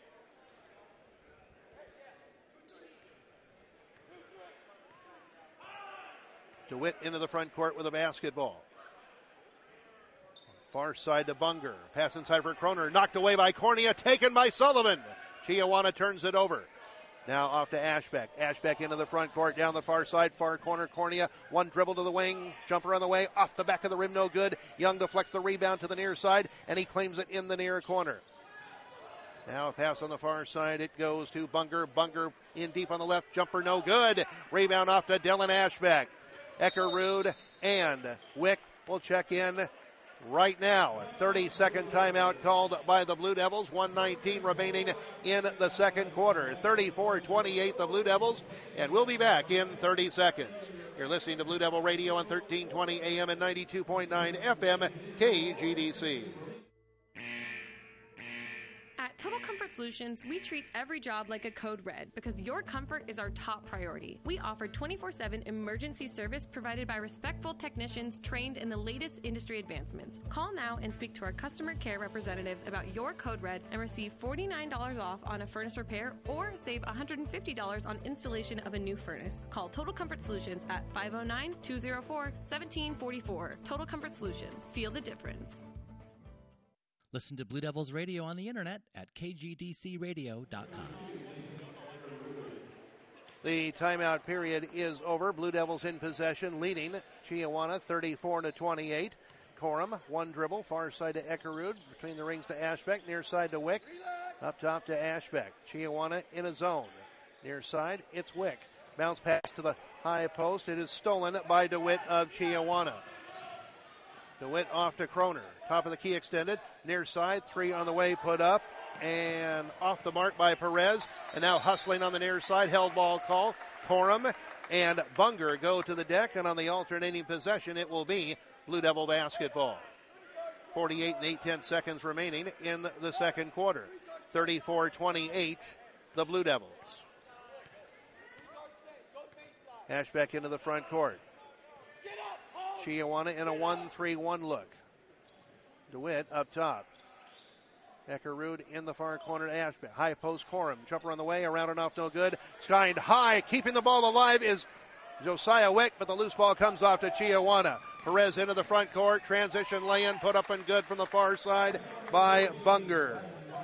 S2: DeWitt into the front court with a basketball. Far side to Bunger. Pass inside for Kroner. Knocked away by Cornea. Taken by Sullivan. Chiawana turns it over. Now off to Ashbeck. Ashbeck into the front court, down the far side, far corner, Cornea. One dribble to the wing, jumper on the way, off the back of the rim, no good. Young deflects the rebound to the near side, and he claims it in the near corner. Now a pass on the far side, it goes to Bunger. Bunger in deep on the left, jumper no good. Rebound off to Dylan Ashbeck. Eckerud and Wick will check in right now. A thirty-second timeout called by the Blue Devils. one nineteen remaining in the second quarter. thirty-four twenty-eight the Blue Devils, and we'll be back in thirty seconds. You're listening to Blue Devil Radio on thirteen twenty A M and ninety-two point nine F M K G D C.
S11: At Total Comfort Solutions, we treat every job like a code red because your comfort is our top priority. We offer twenty-four seven emergency service provided by respectful technicians trained in the latest industry advancements. Call now and speak to our customer care representatives about your code red and receive forty-nine dollars off on a furnace repair or save one hundred fifty dollars on installation of a new furnace. Call Total Comfort Solutions at five oh nine, two oh four, one seven four four. Total Comfort Solutions. Feel the difference.
S5: Listen to Blue Devils Radio on the internet at k g d c radio dot com.
S2: The timeout period is over. Blue Devils in possession, leading Chiawana thirty-four to twenty-eight. Corum, one dribble, far side to Eckerud, between the rings to Ashbeck, near side to Wick, up top to Ashbeck. Chiawana in a zone. Near side, it's Wick. Bounce pass to the high post. It is stolen by DeWitt of Chiawana. DeWitt off to Kroner. Top of the key extended. Near side, three on the way, put up. And off the mark by Perez. And now hustling on the near side. Held ball call. Corum and Bunger go to the deck. And on the alternating possession, it will be Blue Devil basketball. forty-eight and eight-tenths seconds remaining in the second quarter. thirty-four twenty-eight, the Blue Devils. Ashbeck into the front court. Chiawana in a one three one look. DeWitt up top. Eckerud in the far corner to Ashbeck. High post Corum. Jumper on the way. Around and off, no good. Skying high. Keeping the ball alive is Josiah Wick, but the loose ball comes off to Chiawana. Perez into the front court. Transition lay-in. Put up and good from the far side by Bunger.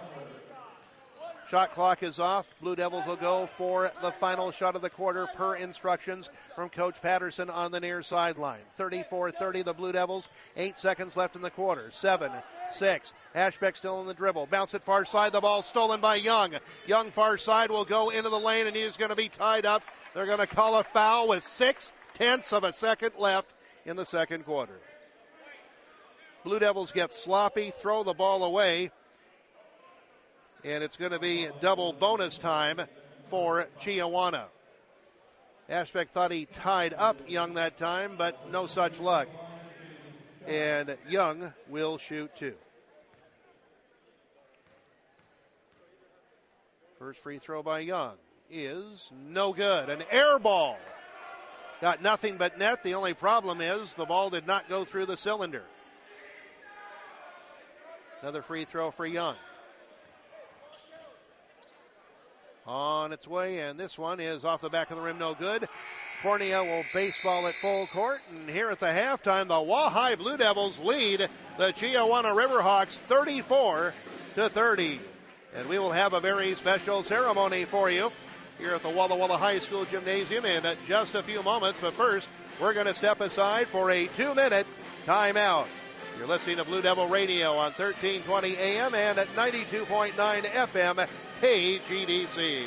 S2: Shot clock is off. Blue Devils will go for the final shot of the quarter per instructions from Coach Patterson on the near sideline. thirty-four thirty the Blue Devils. Eight seconds left in the quarter. Seven, six. Ashbeck still in the dribble. Bounce it far side. The ball stolen by Young. Young far side will go into the lane, and he is going to be tied up. They're going to call a foul with six tenths of a second left in the second quarter. Blue Devils get sloppy, throw the ball away. And it's going to be double bonus time for Chiawana. Ashbeck thought he tied up Young that time, but no such luck. And Young will shoot two. First free throw by Young is no good. An air ball. Got nothing but net. The only problem is the ball did not go through the cylinder. Another free throw for Young. On its way, and this one is off the back of the rim, no good. Cornea will baseball at full court, and here at the halftime, the Wahai Blue Devils lead the Chiawana Riverhawks thirty-four to thirty. And we will have a very special ceremony for you here at the Walla Walla High School Gymnasium in just a few moments. But first, we're going to step aside for a two-minute timeout. You're listening to Blue Devil Radio on thirteen twenty A M and at ninety-two point nine F M K G D C.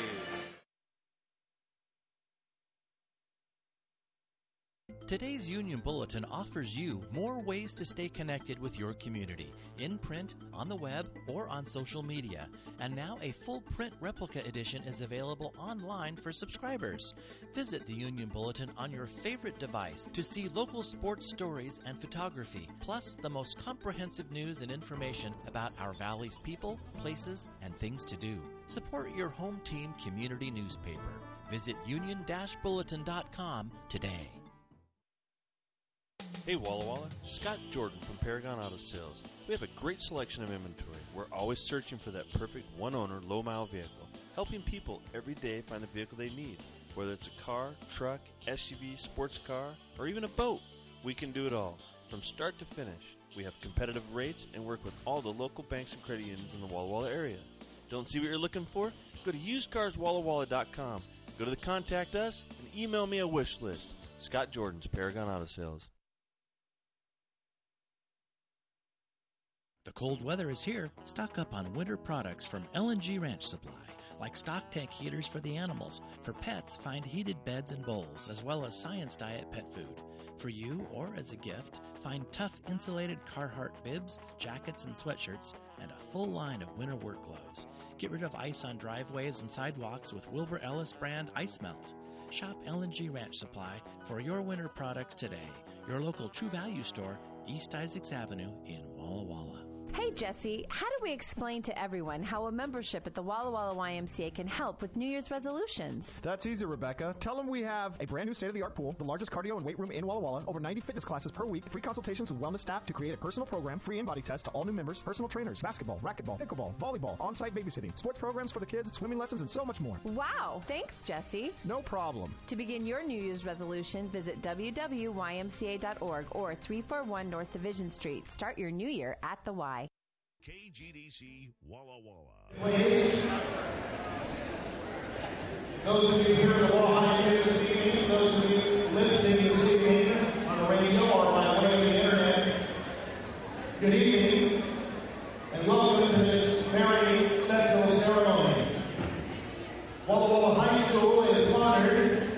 S5: Today's Union Bulletin offers you more ways to stay connected with your community, in print, on the web, or on social media. And now a full print replica edition is available online for subscribers. Visit the Union Bulletin on your favorite device to see local sports stories and photography, plus the most comprehensive news and information about our valley's people, places, and things to do. Support your home team community newspaper. Visit union dash bulletin dot com today.
S19: Hey Walla Walla, Scott Jordan from Paragon Auto Sales. We have a great selection of inventory. We're always searching for that perfect one-owner, low-mile vehicle, helping people every day find the vehicle they need. Whether it's a car, truck, S U V, sports car, or even a boat, we can do it all. From start to finish, we have competitive rates and work with all the local banks and credit unions in the Walla Walla area. Don't see what you're looking for? Go to used cars walla walla dot com. Go to the Contact Us and email me a wish list. Scott Jordan's Paragon Auto Sales.
S5: The cold weather is here. Stock up on winter products from L and G Ranch Supply, like stock tank heaters for the animals. For pets, find heated beds and bowls, as well as Science Diet pet food. For you, or as a gift, find tough insulated Carhartt bibs, jackets, and sweatshirts, and a full line of winter work gloves. Get rid of ice on driveways and sidewalks with Wilbur Ellis brand Ice Melt. Shop L and G Ranch Supply for your winter products today. Your local True Value store, East Isaacs Avenue in Walla Walla.
S20: Hey, Jesse, how do we explain to everyone how a membership at the Walla Walla Y M C A can help with New Year's resolutions?
S21: That's easy, Rebecca. Tell them we have a brand new state-of-the-art pool, the largest cardio and weight room in Walla Walla, over ninety fitness classes per week, free consultations with wellness staff to create a personal program, free in-body test to all new members, personal trainers, basketball, racquetball, pickleball, volleyball, on-site babysitting, sports programs for the kids, swimming lessons, and so much more.
S20: Wow. Thanks, Jesse.
S21: No problem.
S20: To begin your New Year's resolution, visit w w w dot y m c a dot org or three forty-one North Division Street. Start your new year at the Y.
S1: K G D C Walla Walla.
S16: Please. Those of you here in the Walla here this evening, those of you listening this evening on the radio or by way of the internet, good evening and welcome to this very special ceremony. Walla Walla High School is honored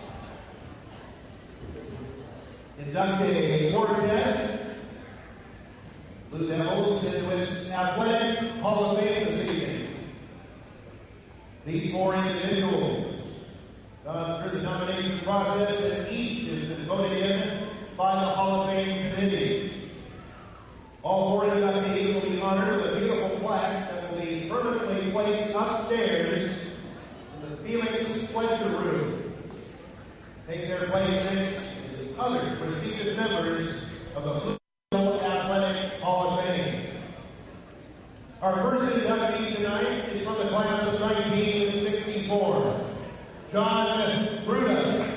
S16: inducting a quartet, Blue Devils, into its athletic Hall of Fame this evening. These four individuals gone through the nomination process, and each has been voted in by the Hall of Fame committee. All four inductees will be honored with a beautiful plaque that will be permanently placed upstairs in the Felix Pleasure Room. Take their place next to the other prestigious members of the Blue Athletic Hall of Fame. Our first inductee tonight is from the class of nineteen sixty-four, John Bruda.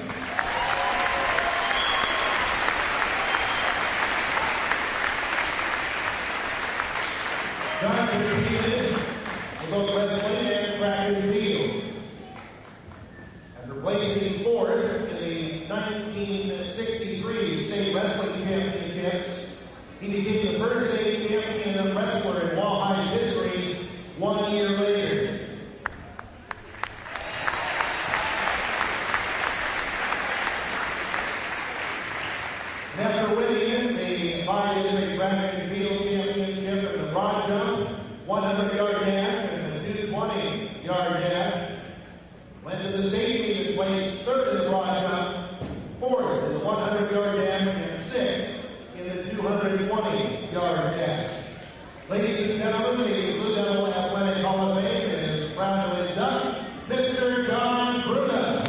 S16: John competed in both wrestling and track and field. After placing fourth in the nineteen sixty-three State Wrestling Championships, he became the first state champion wrestler in Walla High history one year later. And after winning the five-district track and field championship in the broad jump, one hundred yard dash, and the two hundred twenty yard dash, went to the state meet and placed third in the broad jump, fourth in the one hundred yard dash, and sixth in the two hundred twenty yard dash. Ladies and gentlemen, the Blue Devil Athletic Hall of Fame is proud to induct Mister John Bruda.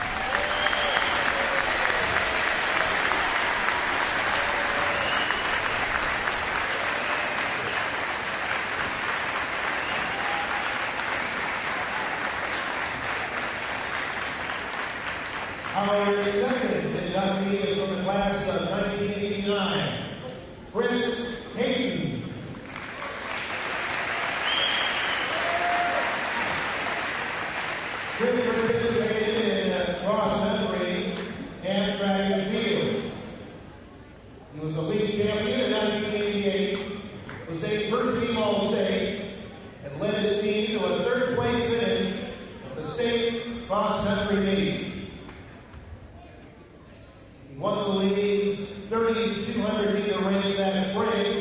S16: Our second inductee is from the class of nineteen eighty-nine, Chris Hayden. Chris participated in uh, cross-country and track and field. He was the league champion in nineteen eighty-eight, was named first team All-State, and led his team to a third-place finish at the state cross-country meet. He won the league's thirty-two hundred meter race that spring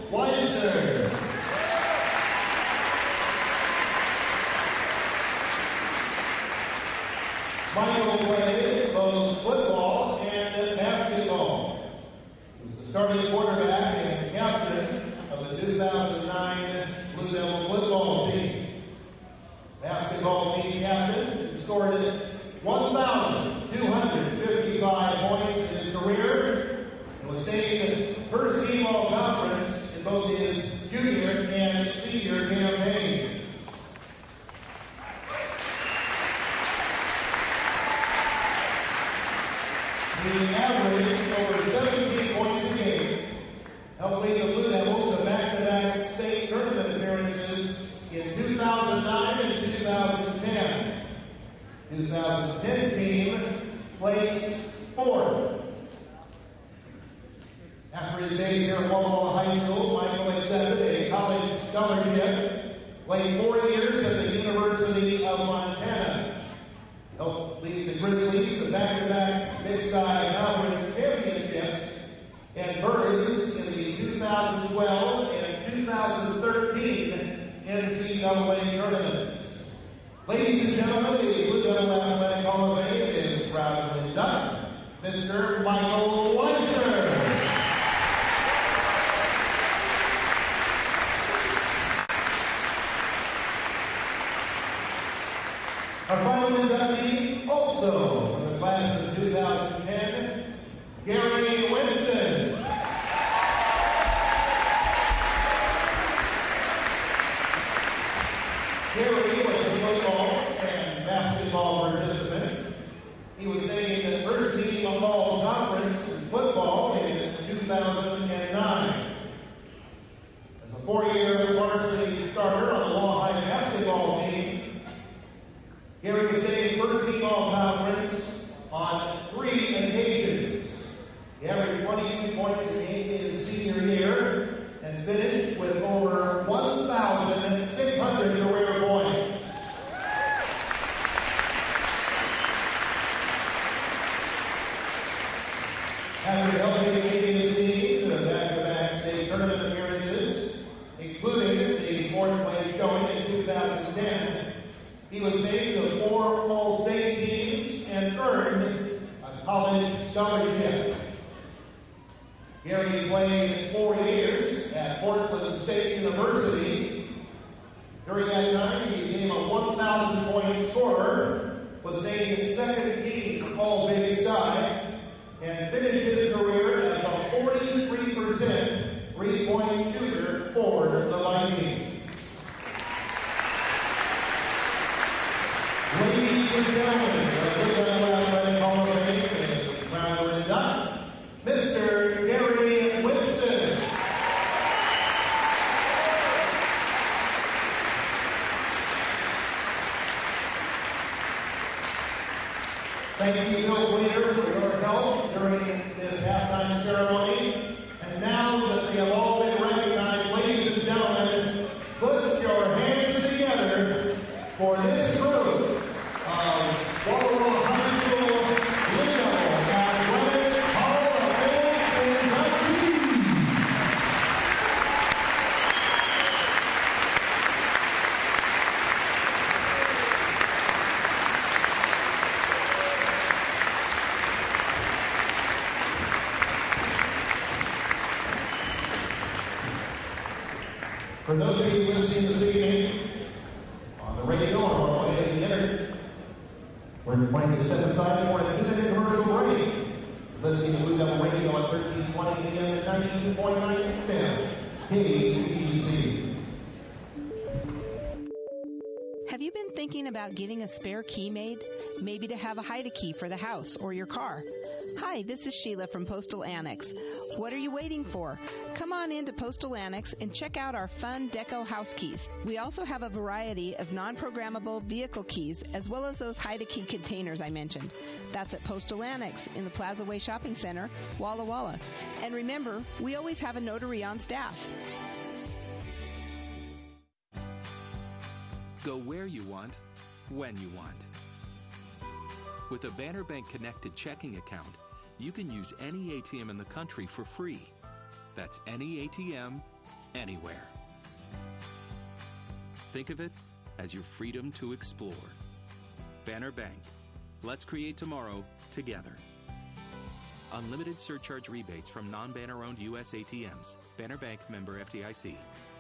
S16: Weiser. Michael played both football and basketball. He was the starting quarterback and captain of the two thousand nine Blue Devil football team. Basketball team captain, who scored one thousand two hundred fifty-five points in his career and was named first team all-conference in both his junior and senior campaign. He averaged over seventeen points a game, helping the Blue Devils to back-to-back state tournament appearances in two thousand nine and two thousand ten. two thousand ten team placed fourth. After his days here at Walla Walla High School, Michael accepted a college scholarship, played four years at the University of Montana. Helped lead the Grizzlies to back-to-back Big-Sky Conference championships and birds in the two thousand twelve and two thousand thirteen N C double A tournaments. Ladies and gentlemen, the Blue Devil Athletic Hall of Fame is proud to induct Mister Michael Weiser. Our final inductee, also from the class of two thousand ten, Gary Winston. Gary was a football and basketball participant. He was named first team all conference in football in two thousand nine. As a four-year varsity starter on the Walla High basketball team, Gary was named first team all-conference on three occasions. He averaged twenty-two points a game in his senior year and finished with over one thousand six hundred career points. After helping his team to back-to-back state tournament appearances, including the fourth place showing in two thousand ten, he was named to four All-State teams and earned a college scholarship. Gary played four years at Portland State University. During that time, he became a one thousand point scorer, was named second team All-Big Sky, and finished his career as a forty-three percent three-point shooter for the Lightning. Ladies and gentlemen, the Blue Devil Athletic Hall of Fame is proud to induct Mister Gary Winston. Thank you, Bill Waiter, for your help during this halftime ceremony. And now that we have all been recognized, ladies and gentlemen, put your hands together for this group of Walla Walla High School Blue Devil Athletic Hall of Fame inductees. For those of you listening this evening on the radio or on the internet, we're going to step aside for a two-minute commercial break. Listening to Blue Devil Radio at thirteen twenty a m and ninety-two point nine F M, K G D C.
S3: Have you been thinking about getting a spare key made? Maybe to have a hide key for the house or your car. Hi, this is Sheila from Postal Annex. What are you waiting for? Come on into Postal Annex and check out our fun deco house keys. We also have a variety of non-programmable vehicle keys as well as those hide-a-key containers I mentioned. That's at Postal Annex in the Plaza Way Shopping Center, Walla Walla. And remember, we always have a notary on staff.
S4: Go where you want, when you want. With a Banner Bank connected checking account, you can use any A T M in the country for free. That's any A T M, anywhere. Think of it as your freedom to explore. Banner Bank. Let's create tomorrow together. Unlimited surcharge rebates from non-banner-owned U S A T Ms. Banner Bank, member F D I C.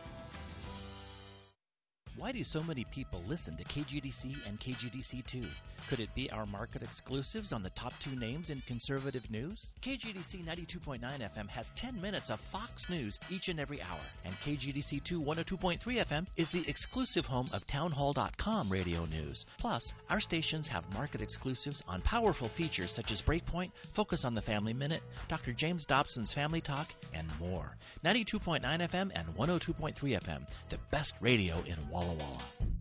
S5: Why do so many people listen to K G D C and K G D C two? Could it be our market exclusives on the top two names in conservative news? K G D C ninety-two point nine F M has ten minutes of Fox News each and every hour. And K G D C two one oh two point three F M is the exclusive home of townhall dot com radio news. Plus, our stations have market exclusives on powerful features such as Breakpoint, Focus on the Family Minute, Doctor James Dobson's Family Talk, and more. ninety-two point nine F M and one oh two point three F M, the best radio in Walla Walla.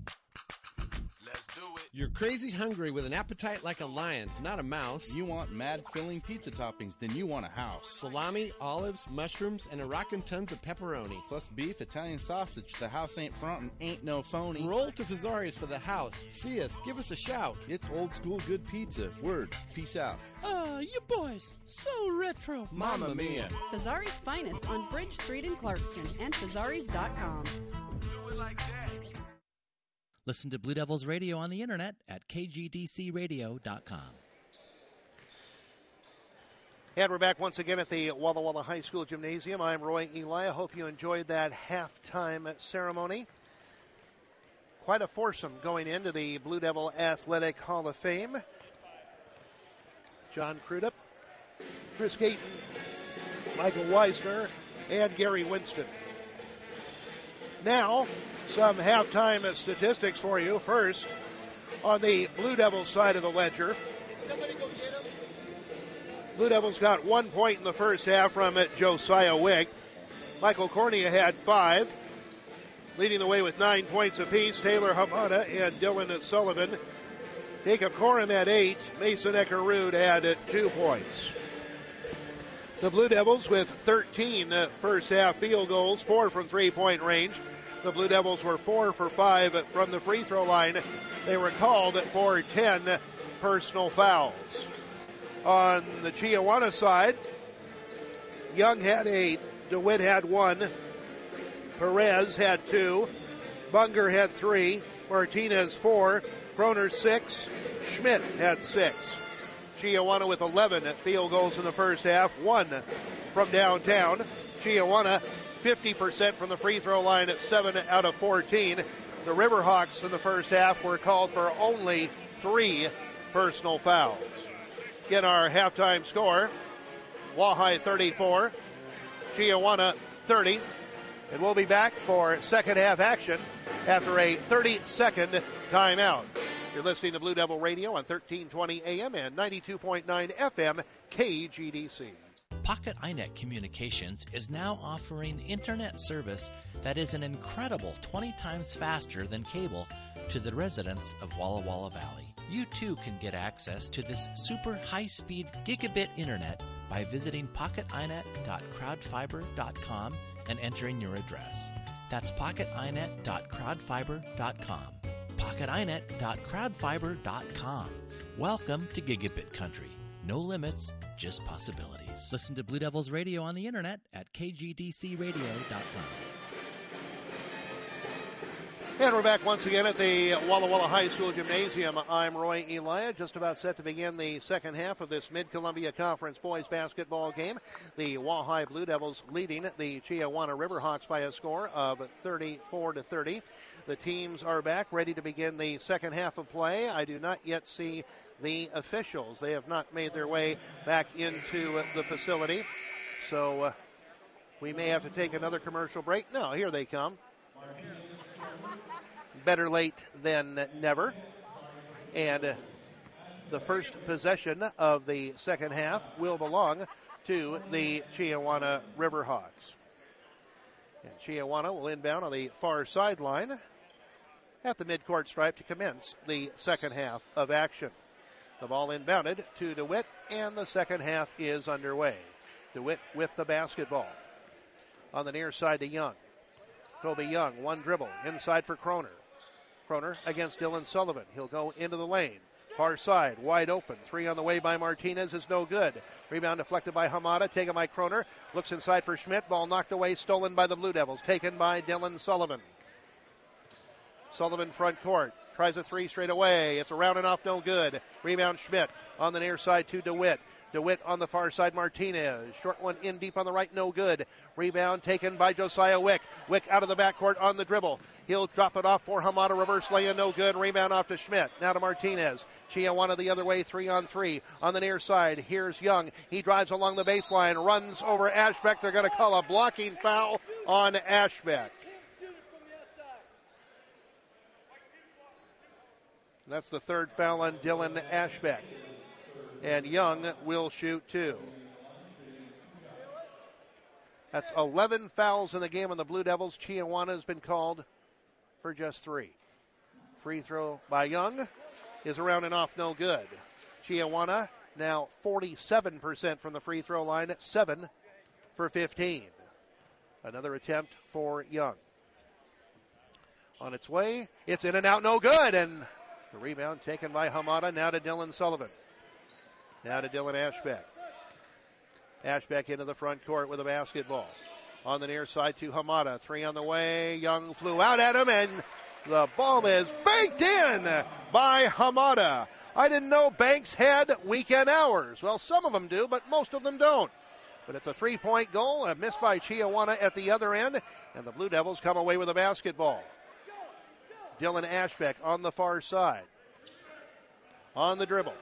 S7: You're crazy hungry with an appetite like a lion, not a mouse.
S22: You want mad filling pizza toppings, then you want a house.
S7: Salami, olives, mushrooms, and a rockin' tons of pepperoni.
S22: Plus beef, Italian sausage. The house ain't frontin', ain't no phony.
S7: Roll to Fazari's for the house. See us, give us a shout.
S22: It's old school good pizza. Word. Peace out.
S8: Oh, you boys, so retro.
S7: Mamma mia.
S23: Fazari's finest on Bridge Street in Clarkston and Fazaris dot com.
S22: Do it like that.
S5: Listen to Blue Devils Radio on the internet at K G D C radio dot com.
S2: And we're back once again at the Walla Walla High School Gymnasium. I'm Roy Eli. I hope you enjoyed that halftime ceremony. Quite a foursome going into the Blue Devil Athletic Hall of Fame. John Crudup, Chris Gayton, Michael Weisner, and Gary Winston. Now, some halftime statistics for you. First, on the Blue Devils side of the ledger, Blue Devils got one point in the first half from Josiah Wigg. Michael Cornea had five. Leading the way with nine points apiece, Taylor Hamada and Dylan Sullivan. Jacob Corum had eight. Mason Eckerud had two points. The Blue Devils with thirteen first half field goals, four from three-point range. The Blue Devils were four for five from the free throw line. They were called for ten personal fouls. On the Chiawana side, Young had eight, DeWitt had one, Perez had two, Bunger had three, Martinez four, Kroner six, Schmidt had six. Chiawana with eleven field goals in the first half, one from downtown. Chiawana fifty percent from the free throw line at seven out of fourteen. The Riverhawks in the first half were called for only three personal fouls. Again, our halftime score, Wahai thirty-four, Chiawana thirty. And we'll be back for second half action after a thirty-second timeout. You're listening to Blue Devil Radio on thirteen twenty A M and ninety-two point nine F M K G D C.
S5: Pocket iNet Communications is now offering internet service that is an incredible twenty times faster than cable to the residents of Walla Walla Valley. You too can get access to this super high-speed gigabit internet by visiting pocket i net dot crowdfiber dot com and entering your address. That's pocket i net dot crowdfiber dot com. pocket i net dot crowdfiber dot com. Welcome to Gigabit Country. No limits, just possibilities. Listen to Blue Devils Radio on the internet at K G D C radio dot com.
S2: And we're back once again at the Walla Walla High School Gymnasium. I'm Roy Elia, just about set to begin the second half of this Mid-Columbia Conference boys basketball game. The Wahai Blue Devils leading the Chiawana Riverhawks by a score of thirty-four to thirty. The teams are back, ready to begin the second half of play. I do not yet see the officials. They have not made their way back into the facility. So uh, we may have to take another commercial break. No, here they come. Better late than never. And uh, the first possession of the second half will belong to the Chiawana Riverhawks. And Chiawana will inbound on the far sideline at the midcourt stripe to commence the second half of action. The ball inbounded to DeWitt, and the second half is underway. DeWitt with the basketball. On the near side to Young. Kobe Young, one dribble, inside for Kroner. Kroner against Dylan Sullivan. He'll go into the lane. Far side, wide open. Three on the way by Martinez is no good. Rebound deflected by Hamada, taken by Kroner. Looks inside for Schmidt. Ball knocked away, stolen by the Blue Devils. Taken by Dylan Sullivan. Sullivan front court. Tries a three straight away. It's around and off, no good. Rebound Schmidt on the near side to DeWitt. DeWitt on the far side, Martinez. Short one in deep on the right, no good. Rebound taken by Josiah Wick. Wick out of the backcourt on the dribble. He'll drop it off for Hamada. Reverse lay-in, no good. Rebound off to Schmidt. Now to Martinez. Chiawana the other way, three on three. On the near side, here's Young. He drives along the baseline, runs over Ashbeck. They're going to call a blocking foul on Ashbeck. That's the third foul on Dylan Ashbeck. And Young will shoot two. That's eleven fouls in the game on the Blue Devils. Chiawana has been called for just three. Free throw by Young is around and off, no good. Chiawana now forty-seven percent from the free throw line at seven for fifteen. Another attempt for Young. On its way, it's in and out, no good. And the rebound taken by Hamada, now to Dylan Sullivan. Now to Dylan Ashbeck. Ashbeck into the front court with a basketball. On the near side to Hamada. Three on the way. Young flew out at him, and the ball is banked in by Hamada. I didn't know Banks had weekend hours. Well, some of them do, but most of them don't. But it's a three-point goal, a miss by Chiawana at the other end, and the Blue Devils come away with a basketball. Dylan Ashbeck on the far side. On the dribble.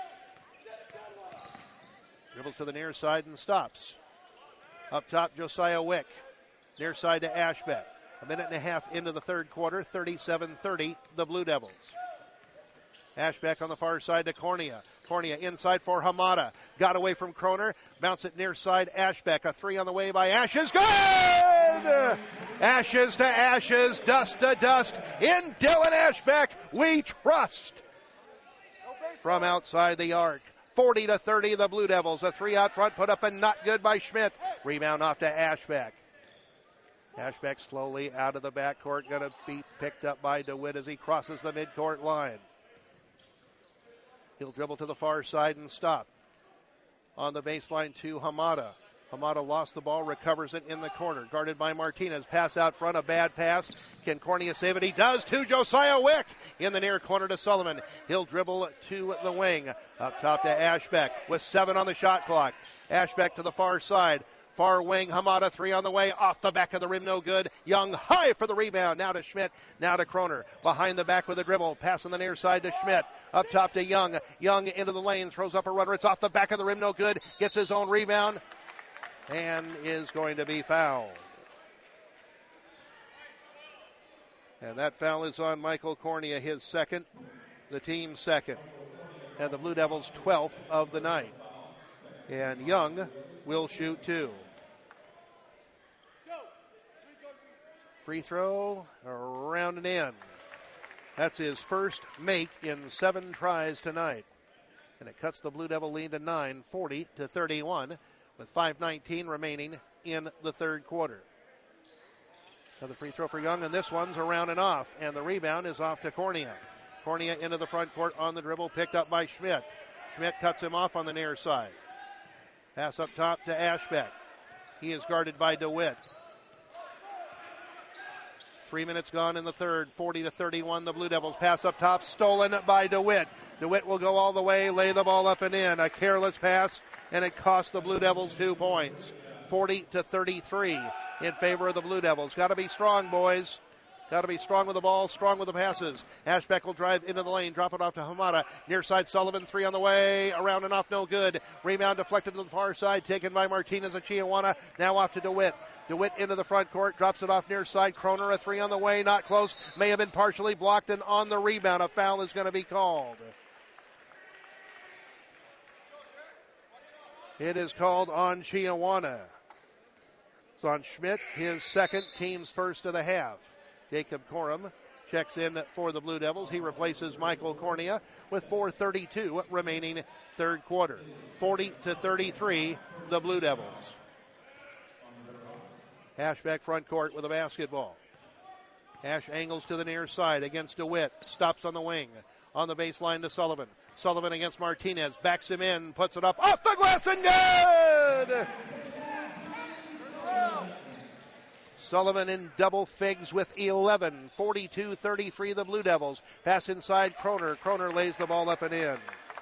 S2: Dribbles to the near side and stops. Up top, Josiah Wick. Near side to Ashbeck. A minute and a half into the third quarter, thirty-seven thirty, the Blue Devils. Ashbeck on the far side to Cornea. Cornea inside for Hamada. Got away from Kroner. Bounce it near side, Ashbeck. A three on the way by Ashes. Good! Ashes to ashes, dust to dust. In Dylan Ashbeck, we trust. From outside the arc. forty to thirty, the Blue Devils. A three out front, put up and not good by Schmidt. Rebound off to Ashbeck. Ashbeck slowly out of the backcourt, going to be picked up by DeWitt as he crosses the midcourt line. He'll dribble to the far side and stop. On the baseline to Hamada. Hamada lost the ball, recovers it in the corner. Guarded by Martinez. Pass out front, a bad pass. Can Cornea save it? He does to Josiah Wick in the near corner to Sullivan. He'll dribble to the wing. Up top to Ashbeck with seven on the shot clock. Ashbeck to the far side. Far wing, Hamada, three on the way, off the back of the rim, no good. Young high for the rebound, now to Schmidt, now to Kroner. Behind the back with a dribble, pass on the near side to Schmidt. Up top to Young. Young into the lane, throws up a runner, it's off the back of the rim, no good. Gets his own rebound and is going to be fouled. And that foul is on Michael Cornea, his second, the team's second. And the Blue Devils' twelfth of the night. And Young will shoot two. Free throw, around and in. That's his first make in seven tries tonight. And it cuts the Blue Devil lead to nine, forty to thirty-one, with five nineteen remaining in the third quarter. Another free throw for Young, and this one's around and off. And the rebound is off to Cornea. Cornea into the front court on the dribble, picked up by Schmidt. Schmidt cuts him off on the near side. Pass up top to Ashbeck. He is guarded by DeWitt. Three minutes gone in the third, forty to thirty-one. The Blue Devils pass up top, stolen by DeWitt. DeWitt will go all the way, lay the ball up and in. A careless pass, and it cost the Blue Devils two points. forty to thirty-three in favor of the Blue Devils. Got to be strong, boys. Got to be strong with the ball, strong with the passes. Ashbeck will drive into the lane, drop it off to Hamada. Near side, Sullivan, three on the way. Around and off, no good. Rebound deflected to the far side, taken by Martinez and Chiawana. Now off to DeWitt. DeWitt into the front court, drops it off near side. Kroner, a three on the way, not close. May have been partially blocked, and on the rebound, a foul is going to be called. It is called on Chiawana. It's on Schmidt, his second, team's first of the half. Jacob Corum checks in for the Blue Devils. He replaces Michael Cornea with four thirty-two remaining third quarter. forty to thirty-three, the Blue Devils. Ashbeck front court with a basketball. Ash angles to the near side against DeWitt. Stops on the wing. On the baseline to Sullivan. Sullivan against Martinez. Backs him in. Puts it up. Off the glass and good! Sullivan in double figs with eleven. forty-two thirty-three the Blue Devils. Pass inside Kroner. Kroner lays the ball up and in.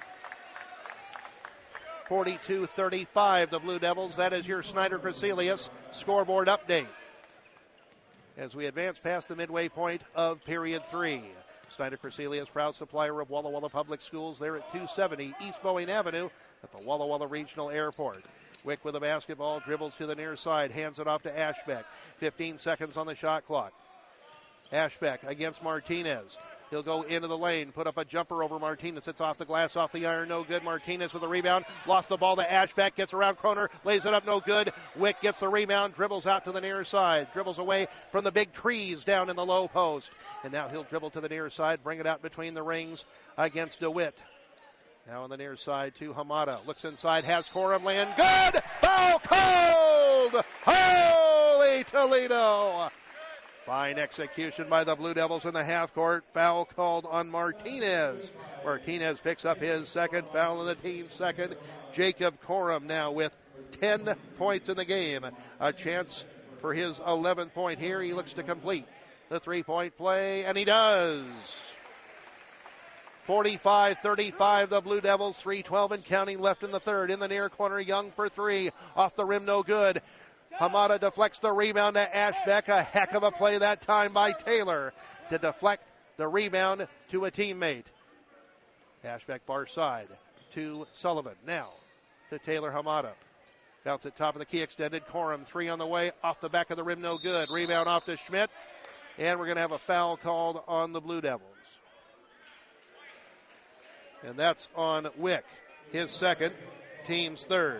S2: forty-two thirty-five the Blue Devils. That is your Snyder Crecelius scoreboard update as we advance past the midway point of period three. Snyder Crecelius, proud supplier of Walla Walla Public Schools there at two seventy East Boeing Avenue at the Walla Walla Regional Airport. Wick with a basketball, dribbles to the near side, hands it off to Ashbeck. fifteen seconds on the shot clock. Ashbeck against Martinez. He'll go into the lane, put up a jumper over Martinez. It's off the glass, off the iron, no good. Martinez with a rebound, lost the ball to Ashbeck, gets around Kroner, lays it up, no good. Wick gets the rebound, dribbles out to the near side, dribbles away from the big trees down in the low post. And now he'll dribble to the near side, bring it out between the rings against DeWitt. Now on the near side to Hamada. Looks inside, has Corum land. Good! Foul called! Holy Toledo! Fine execution by the Blue Devils in the half court. Foul called on Martinez. Martinez picks up his second foul in the team's second. Jacob Corum now with ten points in the game. A chance for his eleventh point here. He looks to complete the three-point play, and he does. forty-five thirty-five the Blue Devils, three twelve and counting left in the third. In the near corner, Young for three. Off the rim, no good. Hamada deflects the rebound to Ashbeck. A heck of a play that time by Taylor to deflect the rebound to a teammate. Ashbeck far side to Sullivan. Now to Taylor Hamada. Bounce at top of the key, extended. Corum, three on the way. Off the back of the rim, no good. Rebound off to Schmidt. And we're going to have a foul called on the Blue Devils. And that's on Wick. His second, team's third.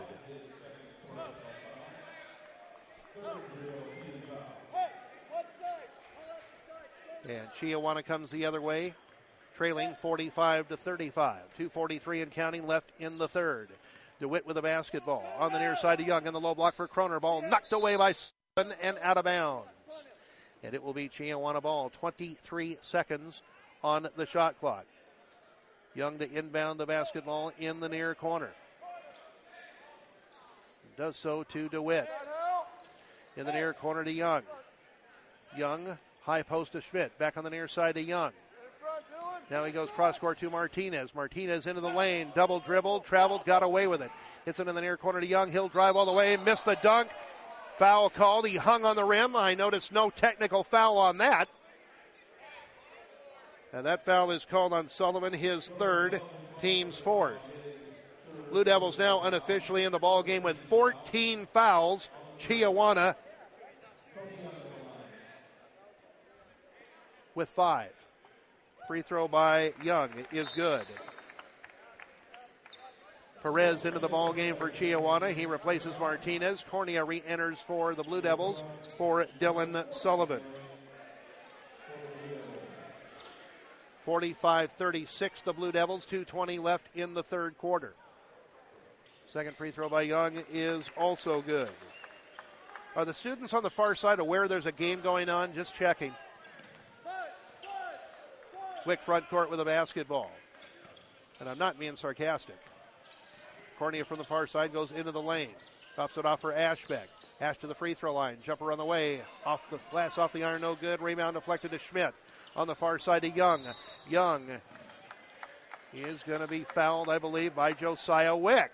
S2: And Chiawana comes the other way, trailing forty-five to thirty-five. two forty-three and counting left in the third. DeWitt with a basketball on the near side to Young in the low block for Kroner. Ball knocked away by Sullivan and out of bounds. And it will be Chiawana ball. twenty-three seconds on the shot clock. Young to inbound the basketball in the near corner. Does so to DeWitt. In the near corner to Young. Young, high post to Schmidt. Back on the near side to Young. Now he goes cross court to Martinez. Martinez into the lane. Double dribble. Traveled. Got away with it. Hits it in the near corner to Young. He'll drive all the way. Missed the dunk. Foul called. He hung on the rim. I noticed no technical foul on that. And that foul is called on Sullivan, his third, team's fourth. Blue Devils now unofficially in the ball game with fourteen fouls. Chiawana with five. Free throw by Young is good. Perez into the ball game for Chiawana. He replaces Martinez. Cornea re-enters for the Blue Devils for Dylan Sullivan. forty-five thirty-six the Blue Devils. two twenty left in the third quarter. Second free throw by Young is also good. Are the students on the far side aware there's a game going on? Just checking. Wick front court with a basketball. And I'm not being sarcastic. Cornea from the far side goes into the lane. Drops it off for Ashbeck. Ash to the free throw line. Jumper on the way. Off the glass, off the iron, no good. Rebound deflected to Schmidt. On the far side to Young. Young is going to be fouled, I believe, by Josiah Wick.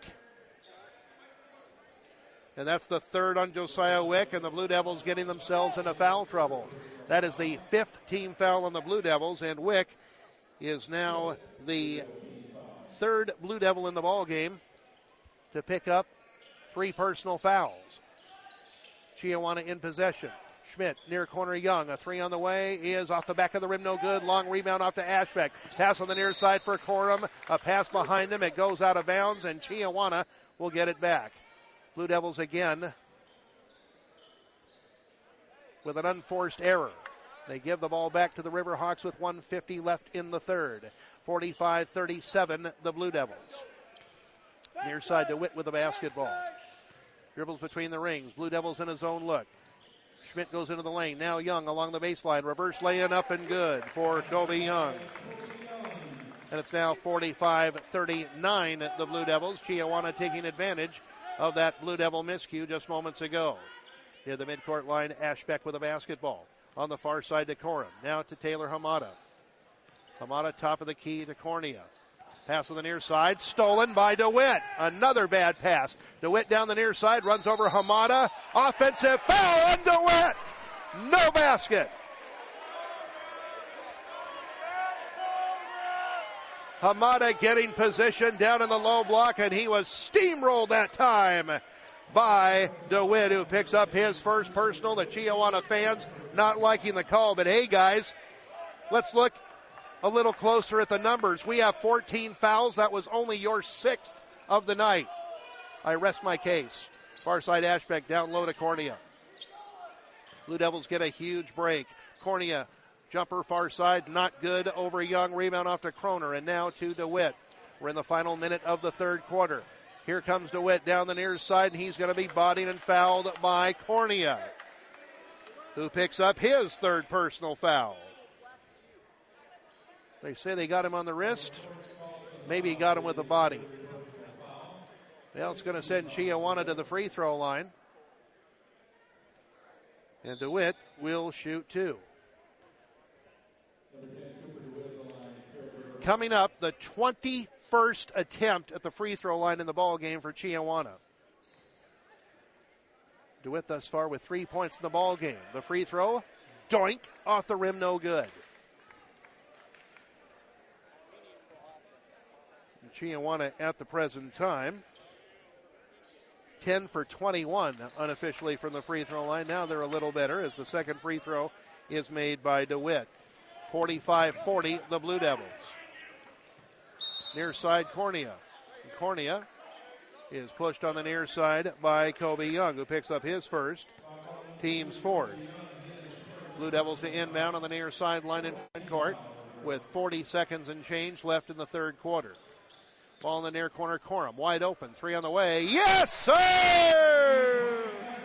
S2: And that's the third on Josiah Wick, and the Blue Devils getting themselves into foul trouble. That is the fifth team foul on the Blue Devils, and Wick is now the third Blue Devil in the ball game to pick up three personal fouls. Chiawana in possession. Schmidt near corner Young. A three on the way is off the back of the rim, no good. Long rebound off to Ashbeck. Pass on the near side for Corum. A pass behind him. It goes out of bounds, and Chiawana will get it back. Blue Devils again with an unforced error. They give the ball back to the Riverhawks with one fifty left in the third. forty-five thirty-seven, the Blue Devils. Near side to Witt with the basketball. Dribbles between the rings. Blue Devils in a zone look. Schmidt goes into the lane. Now Young along the baseline. Reverse lay-in up and good for Kobe Young. And it's now forty-five thirty-nine, the Blue Devils. Chiawana taking advantage of that Blue Devil miscue just moments ago. Near the midcourt line, Ashbeck with a basketball. On the far side to Corum. Now to Taylor Hamada. Hamada top of the key to Cornea. Pass on the near side, stolen by DeWitt. Another bad pass. DeWitt down the near side, runs over Hamada. Offensive foul on DeWitt. No basket. Hamada getting position down in the low block, and he was steamrolled that time by DeWitt, who picks up his first personal. The Chiawana fans not liking the call, but hey, guys, let's look a little closer at the numbers. We have fourteen fouls. That was only your sixth of the night. I rest my case. Far side Ashbeck down low to Cornea. Blue Devils get a huge break. Cornea, jumper far side, not good. Over Young, rebound off to Kroner, and now to DeWitt. We're in the final minute of the third quarter. Here comes DeWitt down the near side, and he's going to be bodied and fouled by Cornea, who picks up his third personal foul. They say they got him on the wrist. Maybe he got him with the body. Well, it's going to send Chiawana to the free throw line. And DeWitt will shoot two. Coming up, the twenty-first attempt at the free throw line in the ball game for Chiawana. DeWitt thus far with three points in the ball game. The free throw, doink, off the rim, no good. Chiawana at the present time, ten for twenty-one unofficially from the free throw line. Now they're a little better as the second free throw is made by DeWitt. forty-five forty, the Blue Devils. Near side, Cornea. Cornea is pushed on the near side by Kobe Young, who picks up his first, team's fourth. Blue Devils to inbound on the near sideline in front court with forty seconds and change left in the third quarter. Ball in the near corner, Corum, wide open, three on the way. Yes, sir!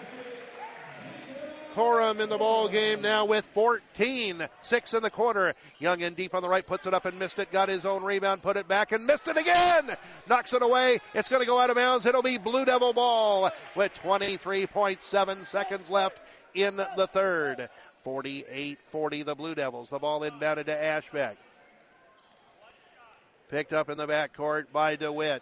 S2: Corum in the ball game now with fourteen, six in the quarter. Young in deep on the right, puts it up and missed it, got his own rebound, put it back and missed it again. Knocks it away, it's going to go out of bounds. It'll be Blue Devil ball with twenty-three point seven seconds left in the third. forty-eight forty, the Blue Devils. The ball inbounded to Ashbeck. Picked up in the backcourt by DeWitt.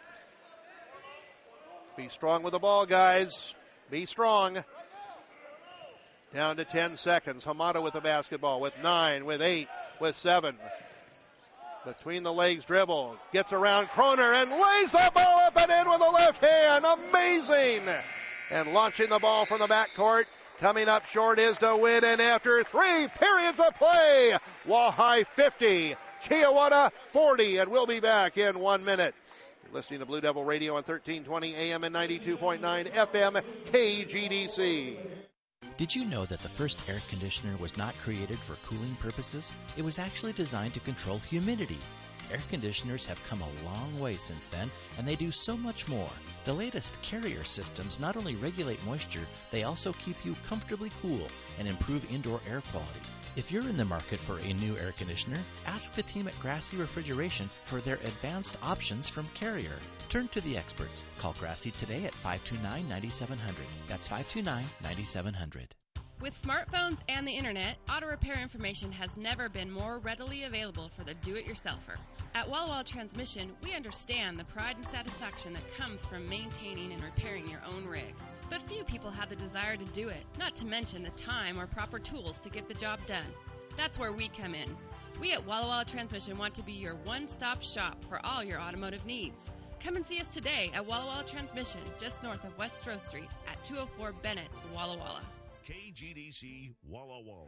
S2: Be strong with the ball, guys. Be strong. Down to ten seconds. Hamada with the basketball, with nine, with eight, with seven. Between the legs dribble. Gets around Kroner and lays the ball up and in with the left hand. Amazing. And launching the ball from the backcourt. Coming up short is DeWitt, and after three periods of play, Walleye fifty. Chiawana forty, and we'll be back in one minute. You're listening to Blue Devil Radio on thirteen twenty A M and ninety-two point nine F M K G D C.
S5: Did you know that the first air conditioner was not created for cooling purposes? It was actually designed to control humidity. Air conditioners have come a long way since then, and they do so much more. The latest Carrier systems not only regulate moisture, they also keep you comfortably cool and improve indoor air quality. If you're in the market for a new air conditioner, ask the team at Grassy Refrigeration for their advanced options from Carrier. Turn to the experts. Call Grassy today at five two nine, nine seven zero zero. That's five two nine, nine seven zero zero.
S11: With smartphones and the internet, auto repair information has never been more readily available for the do-it-yourselfer. At Walla Walla Transmission, we understand the pride and satisfaction that comes from maintaining and repairing your own rig. But few people have the desire to do it, not to mention the time or proper tools to get the job done. That's where we come in. We at Walla Walla Transmission want to be your one-stop shop for all your automotive needs. Come and see us today at Walla Walla Transmission, just north of West Stroh Street at two oh four Bennett, Walla Walla.
S1: K G D C Walla Walla.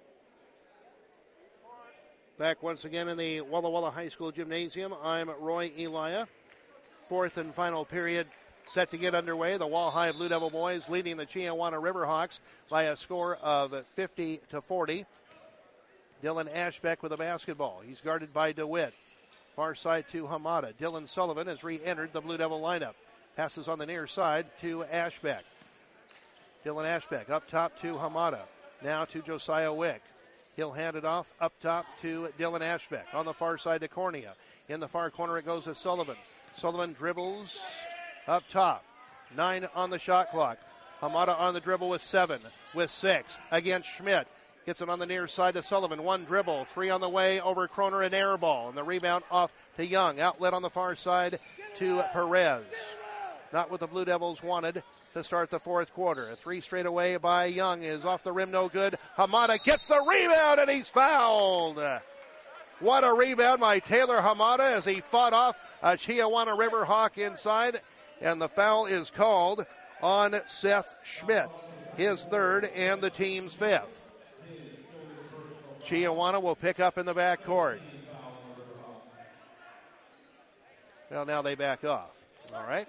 S2: Back once again in the Walla Walla High School Gymnasium. I'm Roy Elia. Fourth and final period set to get underway. The Walleye Blue Devil boys leading the Chiawana Riverhawks by a score of fifty to forty. Dylan Ashbeck with the basketball. He's guarded by DeWitt. Far side to Hamada. Dylan Sullivan has re-entered the Blue Devil lineup. Passes on the near side to Ashbeck. Dylan Ashbeck up top to Hamada. Now to Josiah Wick. He'll hand it off up top to Dylan Ashbeck. On the far side to Cornea. In the far corner it goes to Sullivan. Sullivan dribbles up top. Nine on the shot clock. Hamada on the dribble with seven, with six against Schmidt. Gets it on the near side to Sullivan. One dribble, three on the way over Kroner, and air ball. And the rebound off to Young. Outlet on the far side to Perez. Not what the Blue Devils wanted to start the fourth quarter. A three straight away by Young is off the rim, no good. Hamada gets the rebound, and he's fouled. What a rebound by Taylor Hamada as he fought off a Chiawana Riverhawk inside. And the foul is called on Seth Schmidt, his third and the team's fifth. Chiawana will pick up in the backcourt. Well, now they back off. All right.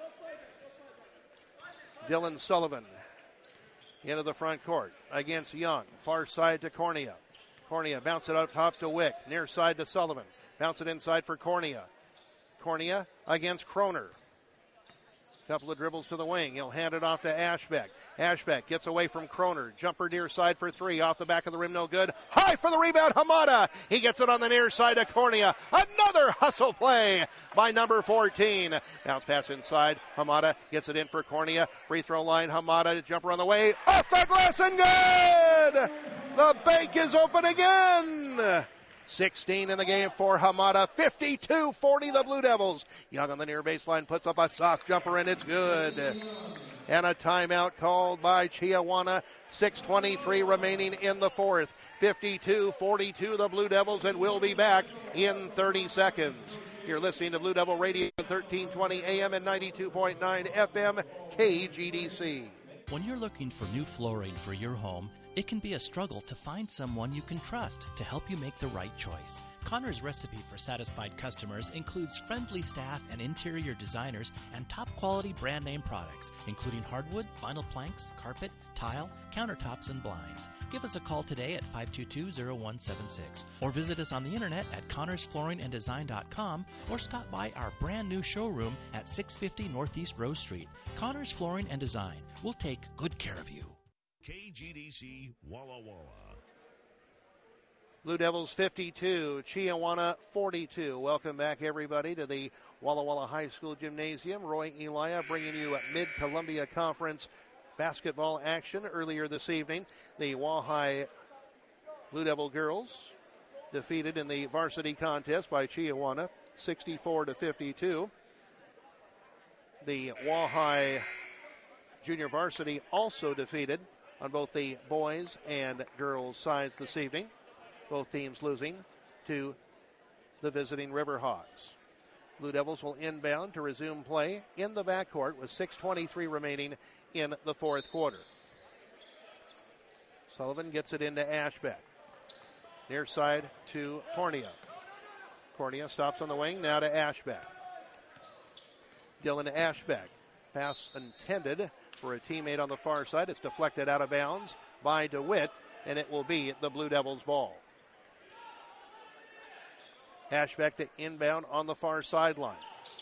S2: Dylan Sullivan into the front court against Young. Far side to Cornea. Cornea bounce it up top to Wick. Near side to Sullivan. Bounce it inside for Cornea. Cornea against Kroner. Couple of dribbles to the wing. He'll hand it off to Ashbeck. Ashbeck gets away from Kroner. Jumper near side for three. Off the back of the rim, no good. High for the rebound, Hamada. He gets it on the near side to Cornea. Another hustle play by number fourteen. Bounce pass inside. Hamada gets it in for Cornea. Free throw line, Hamada. Jumper on the way. Off the glass and good! The bank is open again. sixteen in the game for Hamada. fifty-two forty the Blue Devils. Young on the near baseline puts up a soft jumper and it's good. And a timeout called by Chiawana. six twenty-three remaining in the fourth. fifty-two forty-two the Blue Devils, and we'll be back in thirty seconds. You're listening to Blue Devil Radio, thirteen twenty A M and ninety-two point nine F M K G D C.
S5: When you're looking for new flooring for your home, it can be a struggle to find someone you can trust to help you make the right choice. Connor's recipe for satisfied customers includes friendly staff and interior designers and top-quality brand-name products, including hardwood, vinyl planks, carpet, tile, countertops, and blinds. Give us a call today at five two two, zero one seven six or visit us on the internet at connors flooring and design dot com or stop by our brand-new showroom at six fifty Northeast Rose Street. Connors Flooring and Design. We'll take good care of you.
S1: K G D C Walla Walla.
S2: Blue Devils fifty-two, Chiawana forty-two. Welcome back, everybody, to the Walla Walla High School Gymnasium. Roy Elia bringing you Mid-Columbia Conference basketball action earlier this evening. The Wahai Blue Devil girls defeated in the varsity contest by Chiawana, sixty-four to fifty-two. The Wahai junior varsity also defeated on both the boys and girls sides this evening. Both teams losing to the visiting Riverhawks. Blue Devils will inbound to resume play in the backcourt with six twenty-three remaining in the fourth quarter. Sullivan gets it into Ashbeck. Near side to Cornea. Cornea stops on the wing, now to Ashbeck. Dylan Ashbeck. Pass intended for a teammate on the far side. It's deflected out of bounds by DeWitt, and it will be the Blue Devils' ball. Ashbeck to inbound on the far sideline.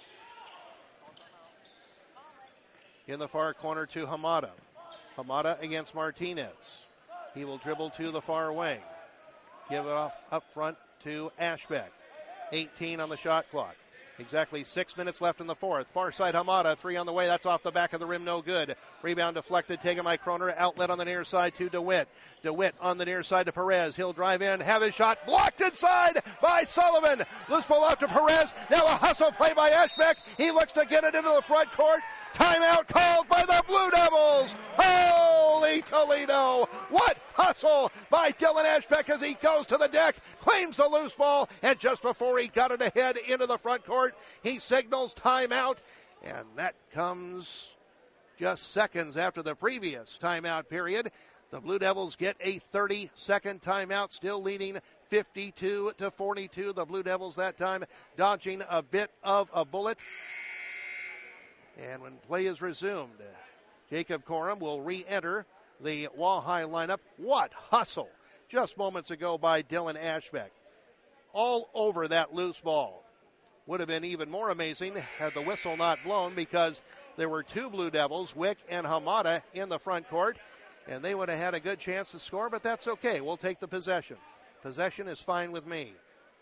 S2: In the far corner to Hamada. Hamada against Martinez. He will dribble to the far wing. Give it off up front to Ashbeck. eighteen on the shot clock. Exactly six minutes left in the fourth. Far side Hamada, three on the way. That's off the back of the rim, no good. Rebound deflected, taken by Kroner. Outlet on the near side to DeWitt. DeWitt on the near side to Perez. He'll drive in, have his shot blocked inside by Sullivan. Loose ball out to Perez. Now a hustle play by Ashbeck. He looks to get it into the front court. Timeout called by the Blue Devils. Holy Toledo. What hustle by Dylan Ashbeck as he goes to the deck, claims the loose ball, and just before he got it ahead into the front court, he signals timeout, and that comes just seconds after the previous timeout period. The Blue Devils get a thirty-second timeout, still leading fifty-two to forty-two. The Blue Devils that time dodging a bit of a bullet. And when play is resumed, Jacob Corum will re-enter the Wahai lineup. What hustle just moments ago by Dylan Ashbeck. All over that loose ball. Would have been even more amazing had the whistle not blown, because there were two Blue Devils, Wick and Hamada, in the front court, and they would have had a good chance to score, but that's okay. We'll take the possession. Possession is fine with me.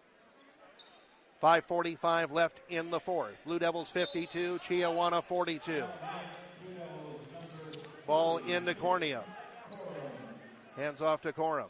S2: five forty-five left in the fourth. Blue Devils fifty-two, Chiawana forty-two. Ball into Cornea. Hands off to Corum.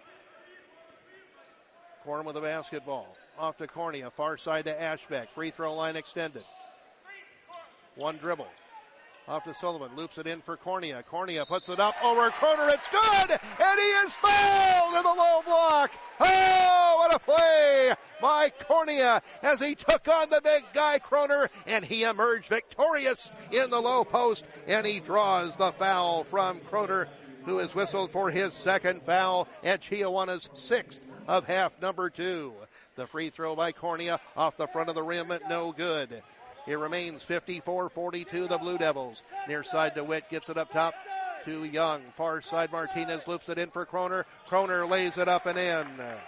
S2: Corum with the basketball. Off to Cornea, far side to Ashbeck. Free throw line extended. One dribble. Off to Sullivan, loops it in for Cornea. Cornea puts it up over Kroner. It's good, and he is fouled in the low block. Oh, what a play by Cornea as he took on the big guy Kroner, and he emerged victorious in the low post, and he draws the foul from Kroner, who is whistled for his second foul and Chiawana's sixth of half number two. The free throw by Cornea off the front of the rim, no good. It remains fifty-four forty-two, the Blue Devils. Near side to Witt, gets it up top to Young. Far side, Martinez loops it in for Kroner. Kroner lays it up and in.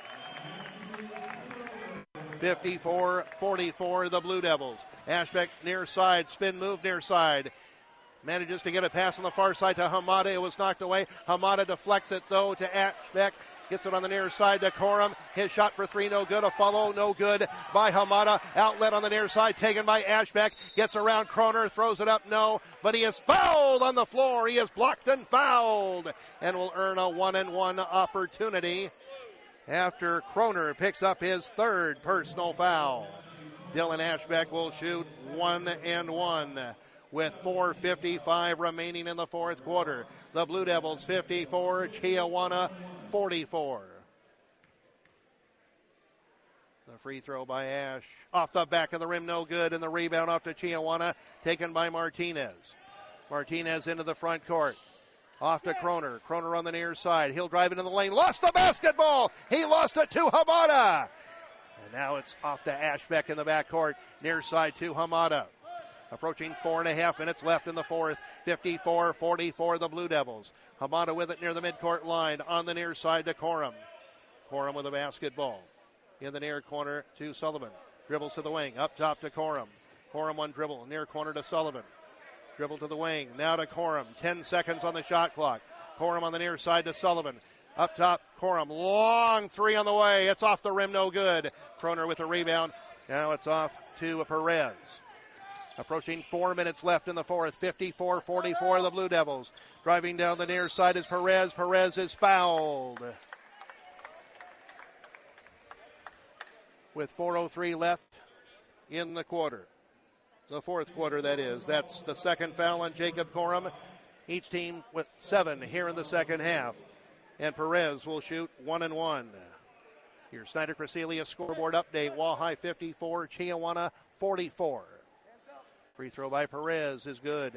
S2: fifty-four forty-four, the Blue Devils. Ashbeck near side, spin move near side. Manages to get a pass on the far side to Hamada. It was knocked away. Hamada deflects it, though, to Ashbeck. Gets it on the near side to Corum. His shot for three, no good. A follow, no good by Hamada. Outlet on the near side, taken by Ashbeck. Gets around Kroner, throws it up, no. But he is fouled on the floor. He is blocked and fouled. And will earn a one-and-one opportunity after Kroner picks up his third personal foul. Dylan Ashbeck will shoot one and one. With four fifty-five remaining in the fourth quarter. The Blue Devils fifty-four, Chiawana forty-four. The free throw by Ash. Off the back of the rim, no good. And the rebound off to Chiawana, taken by Martinez. Martinez into the front court. Off to Kroner. Kroner on the near side. He'll drive into the lane. Lost the basketball. He lost it to Hamada. And now it's off to Ashbeck in the backcourt. Near side to Hamada. Approaching four and a half minutes left in the fourth. fifty-four forty-four, the Blue Devils. Hamada with it near the midcourt line. On the near side to Corum. Corum with the basketball. In the near corner to Sullivan. Dribbles to the wing. Up top to Corum. Corum one dribble. Near corner to Sullivan. Dribble to the wing. Now to Corum. Ten seconds on the shot clock. Corum on the near side to Sullivan. Up top, Corum. Long three on the way. It's off the rim, no good. Kroner with the rebound. Now it's off to Perez. Approaching four minutes left in the fourth. fifty-four forty-four, the Blue Devils. Driving down the near side is Perez. Perez is fouled. With four oh three left in the quarter. The fourth quarter, that is. That's the second foul on Jacob Corum. Each team with seven here in the second half. And Perez will shoot one and one. Your Snyder Crescelia scoreboard update. Walleye fifty-four, Chiawana forty-four. Free throw by Perez is good.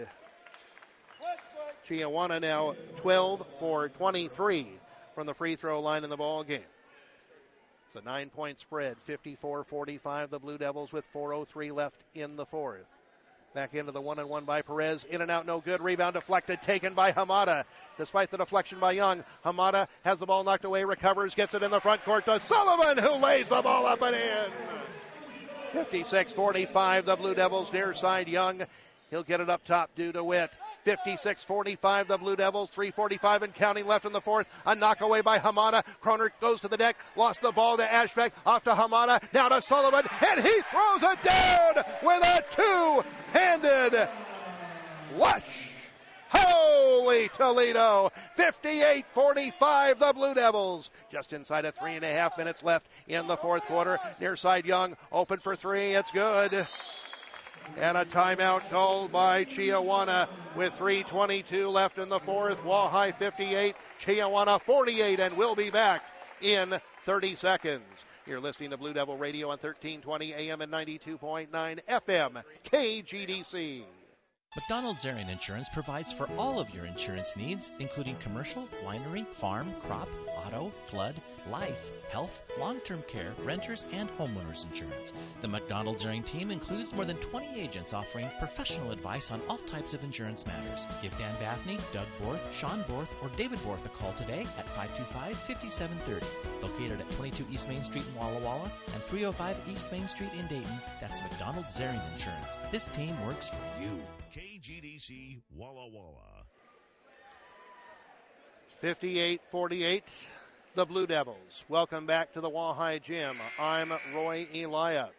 S2: Chiawana now twelve for twenty-three from the free throw line in the ball game. It's a nine-point spread, fifty-four forty-five, the Blue Devils with four oh three left in the fourth. Back into the one-and-one by Perez. In and out, no good. Rebound deflected, taken by Hamada. Despite the deflection by Young, Hamada has the ball knocked away, recovers, gets it in the front court to Sullivan, who lays the ball up and in. fifty-six forty-five, the Blue Devils near side. Young, he'll get it up top due to Witt. fifty-six forty-five, the Blue Devils, three forty-five and counting left in the fourth. A knock away by Hamada. Kroner goes to the deck, lost the ball to Ashbeck, off to Hamada, now to Sullivan, and he throws it down with a two-handed flush. Holy Toledo, fifty-eight forty-five, the Blue Devils. Just inside of three and a half minutes left in the fourth quarter. Near side Young, open for three, it's good. And a timeout called by Chiawana with three twenty-two left in the fourth. Walleye fifty-eight, Chiawana forty-eight, and we'll be back in thirty seconds. You're listening to Blue Devil Radio on thirteen twenty A M and ninety-two point nine F M, K G D C.
S5: McDonald's Area Insurance provides for all of your insurance needs, including commercial, winery, farm, crop, auto, flood, life, health, long-term care, renters, and homeowners insurance. The McDonald's Area team includes more than twenty agents offering professional advice on all types of insurance matters. Give Dan Baffney, Doug Borth, Sean Borth, or David Borth a call today at five two five, five seven three zero. Located at twenty-two East Main Street in Walla Walla and three oh five East Main Street in Dayton, that's McDonald's Area Insurance. This team works for you.
S1: K G D C Walla Walla.
S2: fifty-eight forty-eight, the Blue Devils. Welcome back to the Walleye Gym. I'm Roy Elia.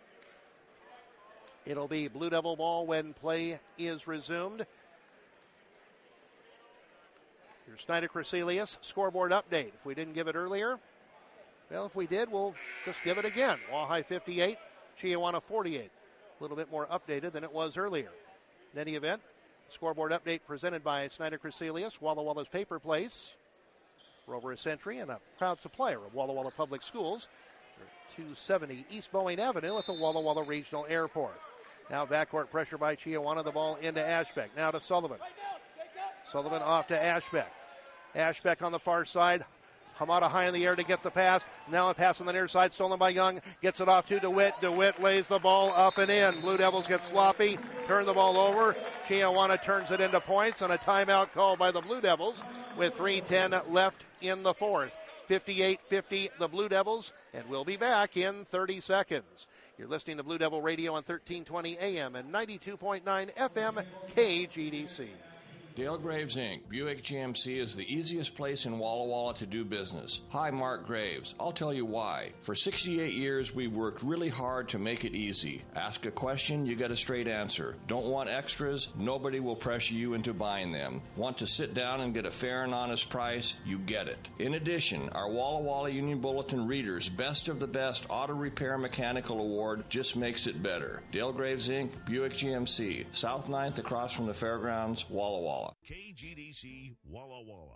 S2: It'll be Blue Devil ball when play is resumed. Your Snyder Crecelius scoreboard update. If we didn't give it earlier, well, if we did, we'll just give it again. Walleye fifty-eight, Chiawana forty-eight. A little bit more updated than it was earlier. In any event, scoreboard update presented by Snyder Crecelius, Walla Walla's Paper Place. For over a century and a proud supplier of Walla Walla Public Schools. two seventy East Boeing Avenue at the Walla Walla Regional Airport. Now backcourt pressure by Chiawana. The ball into Ashbeck. Now to Sullivan. Sullivan off to Ashbeck. Ashbeck on the far side. Hamada high in the air to get the pass. Now a pass on the near side, stolen by Young. Gets it off to DeWitt. DeWitt lays the ball up and in. Blue Devils get sloppy. Turn the ball over. Chiawana turns it into points, and a timeout called by the Blue Devils with three ten left in the fourth. fifty-eight fifty the Blue Devils, and we'll be back in thirty seconds. You're listening to Blue Devil Radio on thirteen twenty A M and ninety-two point nine F M K G D C.
S6: Dale Graves, Incorporated. Buick G M C is the easiest place in Walla Walla to do business. Hi, Mark Graves. I'll tell you why. For sixty-eight years, we've worked really hard to make it easy. Ask a question, you get a straight answer. Don't want extras? Nobody will pressure you into buying them. Want to sit down and get a fair and honest price? You get it. In addition, our Walla Walla Union Bulletin Readers Best of the Best Auto Repair Mechanical Award just makes it better. Dale Graves, Incorporated. Buick G M C. South ninth across from the fairgrounds, Walla Walla.
S1: K G D C Walla Walla.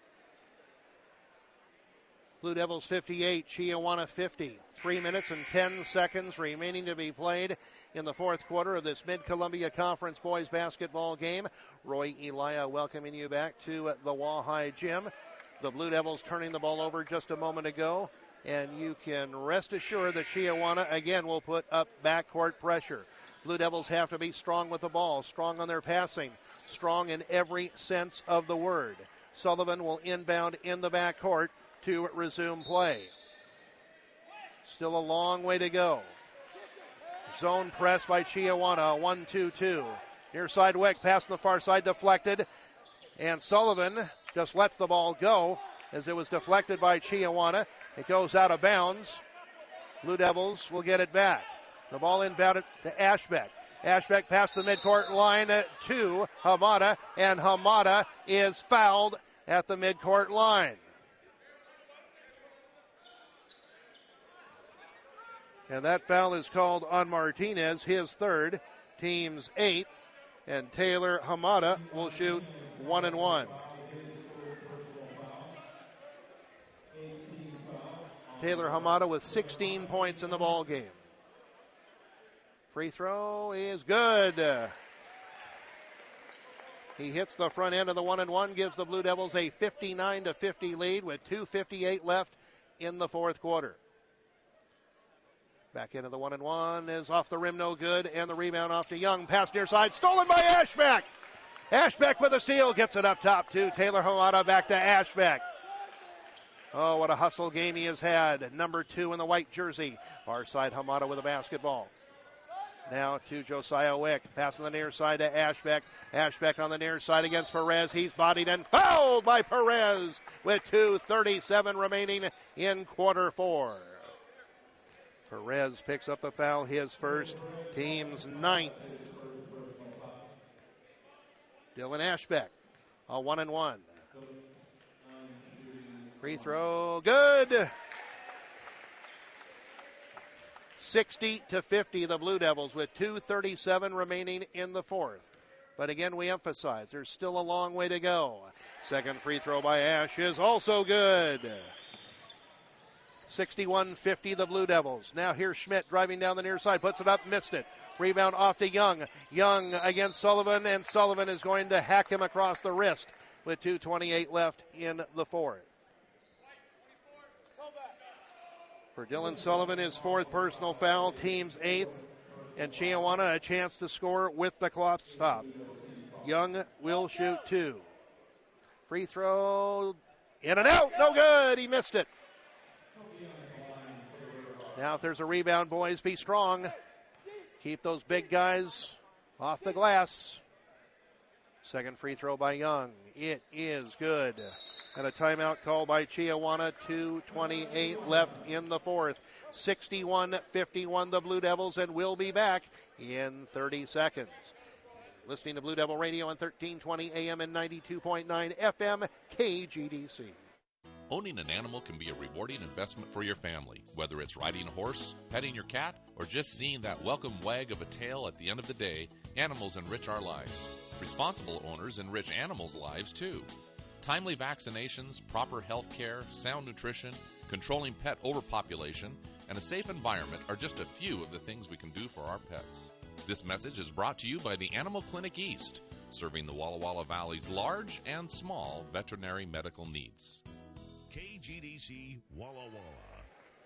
S2: Blue Devils fifty-eight, Chiawana fifty. Three minutes and ten seconds remaining to be played in the fourth quarter of this Mid-Columbia Conference boys basketball game. Roy Elia welcoming you back to the Walleye Gym. The Blue Devils turning the ball over just a moment ago, and you can rest assured that Chiawana again will put up backcourt pressure. Blue Devils have to be strong with the ball, strong on their passing, strong in every sense of the word. Sullivan will inbound in the backcourt to resume play. Still a long way to go. Zone press by Chiawana, one two two. Near side Weck, pass on the far side, deflected. And Sullivan just lets the ball go as it was deflected by Chiawana. It goes out of bounds. Blue Devils will get it back. The ball inbounded to Ashbeck. Ashbeck past the midcourt line to Hamada, and Hamada is fouled at the midcourt line. And that foul is called on Martinez, his third, team's eighth, and Taylor Hamada will shoot one and one. Taylor Hamada with sixteen points in the ball game. Free throw is good. He hits the front end of the one and one, gives the Blue Devils a fifty-nine to fifty lead with two fifty-eight left in the fourth quarter. Back into the one and one is off the rim, no good, and the rebound off to Young. Pass near side, stolen by Ashbeck. Ashbeck with a steal, gets it up top to Taylor Hamada, back to Ashbeck. Oh, what a hustle game he has had. Number two in the white jersey. Far side Hamada with a basketball. Now to Josiah Wick. Pass on the near side to Ashbeck. Ashbeck on the near side against Perez. He's bodied and fouled by Perez with two thirty-seven remaining in quarter four. Perez picks up the foul, his first, team's ninth. Dylan Ashbeck, a one and one. Free throw, good. sixty to fifty, the Blue Devils with two thirty-seven remaining in the fourth. But again, we emphasize there's still a long way to go. Second free throw by Ash is also good. sixty-one fifty, the Blue Devils. Now here's Schmidt driving down the near side, puts it up, missed it. Rebound off to Young. Young against Sullivan, and Sullivan is going to hack him across the wrist with two twenty-eight left in the fourth. For Dylan Sullivan, his fourth personal foul, team's eighth, and Chiawana a chance to score with the clock stop. Young will shoot two. Free throw, in and out, no good, he missed it. Now if there's a rebound, boys, be strong. Keep those big guys off the glass. Second free throw by Young. It is good. And a timeout call by Chiawana. two twenty-eight left in the fourth. sixty-one fifty-one the Blue Devils, and we'll be back in thirty seconds. Listening to Blue Devil Radio on thirteen twenty A M and ninety-two point nine F M K G D C.
S10: Owning an animal can be a rewarding investment for your family, whether it's riding a horse, petting your cat, or just seeing that welcome wag of a tail at the end of the day. Animals enrich our lives. Responsible owners enrich animals' lives too. Timely vaccinations, proper health care, sound nutrition, controlling pet overpopulation, and a safe environment are just a few of the things we can do for our pets. This message is brought to you by the Animal Clinic East, serving the Walla Walla Valley's large and small veterinary medical needs.
S1: K G D C Walla Walla.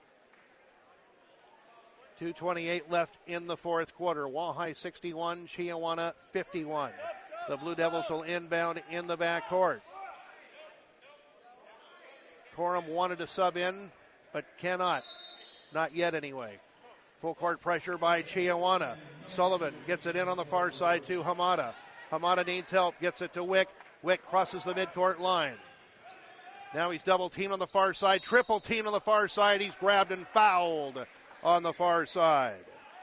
S2: two twenty-eight left in the fourth quarter. Walleye sixty-one, Chiawana fifty-one. The Blue Devils will inbound in the backcourt. Corum wanted to sub in, but cannot. Not yet, anyway. Full court pressure by Chiawana. Sullivan gets it in on the far side to Hamada. Hamada needs help, gets it to Wick. Wick crosses the midcourt line. Now he's double teamed on the far side, triple teamed on the far side. He's grabbed and fouled on the far side.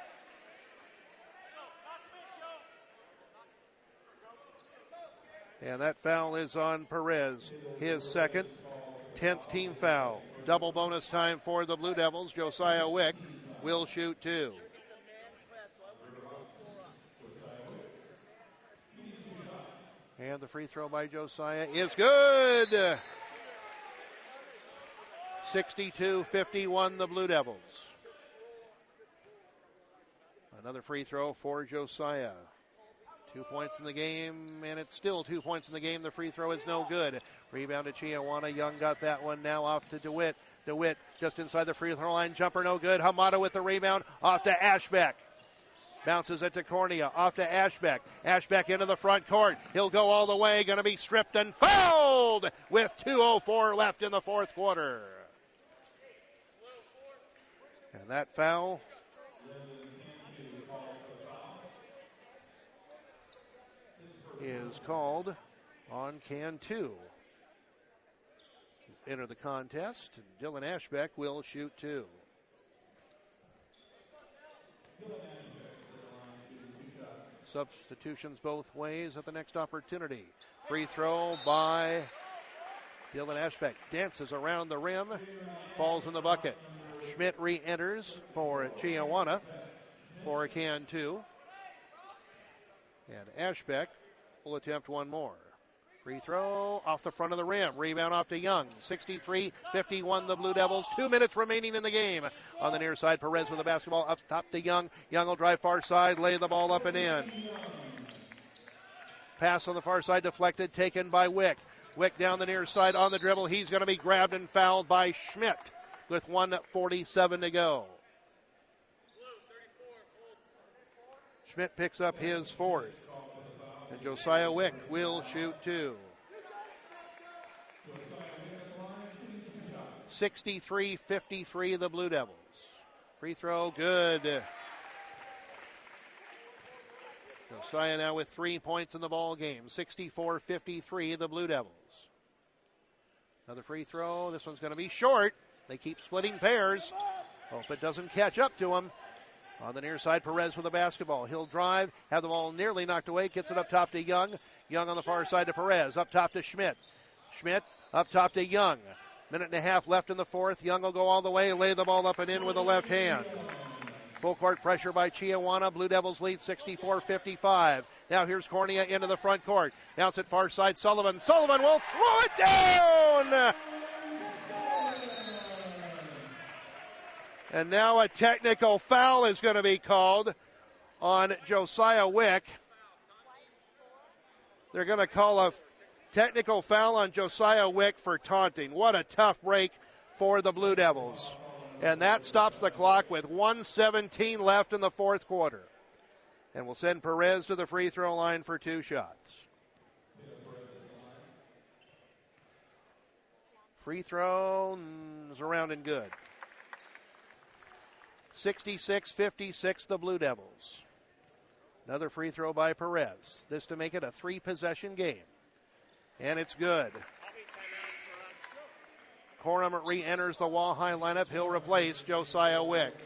S2: And that foul is on Perez, his second. tenth team foul. Double bonus time for the Blue Devils. Josiah Wick will shoot two. And the free throw by Josiah is good. sixty-two fifty-one the Blue Devils. Another free throw for Josiah. Two points in the game, and it's still two points in the game. The free throw is no good. Rebound to Chiawana. Young got that one. Now off to DeWitt. DeWitt just inside the free throw line. Jumper no good. Hamada with the rebound. Off to Ashbeck. Bounces it to Cornea. Off to Ashbeck. Ashbeck into the front court. He'll go all the way. Going to be stripped and fouled with two oh four left in the fourth quarter. And that foul is called on Cantu. Enter the contest, and Dylan Ashbeck will shoot two. Substitutions both ways at the next opportunity. Free throw by Dylan Ashbeck. Dances around the rim, falls in the bucket. Schmidt re-enters for Chiawana for Cantu. And Ashbeck will attempt one more. Free throw off the front of the rim. Rebound off to Young. sixty-three fifty-one the Blue Devils. Two minutes remaining in the game. On the near side, Perez with the basketball up top to Young. Young will drive far side, lay the ball up and in. Pass on the far side deflected, taken by Wick. Wick down the near side on the dribble. He's going to be grabbed and fouled by Schmidt with one forty-seven to go. Schmidt picks up his fourth. And Josiah Wick will shoot two. sixty-three fifty-three the Blue Devils. Free throw, good. Josiah now with three points in the ball game. sixty-four fifty-three the Blue Devils. Another free throw. This one's going to be short. They keep splitting pairs. Hope it doesn't catch up to him. On the near side, Perez with the basketball. He'll drive, have the ball nearly knocked away, gets it up top to Young. Young on the far side to Perez, up top to Schmidt. Schmidt up top to Young. Minute and a half left in the fourth. Young will go all the way, lay the ball up and in with the left hand. Full court pressure by Chiawana. Blue Devils lead sixty-four fifty-five. Now here's Cornea into the front court. Bounce it far side, Sullivan. Sullivan will throw it down! And now a technical foul is going to be called on Josiah Wick. They're going to call a technical foul on Josiah Wick for taunting. What a tough break for the Blue Devils. And that stops the clock with one seventeen left in the fourth quarter. And we'll send Perez to the free throw line for two shots. Free throw is around and good. sixty-six fifty-six the Blue Devils. Another free throw by Perez. This to make it a three-possession game. And it's good. Corum re-enters the Walleye lineup. He'll replace Josiah Wick.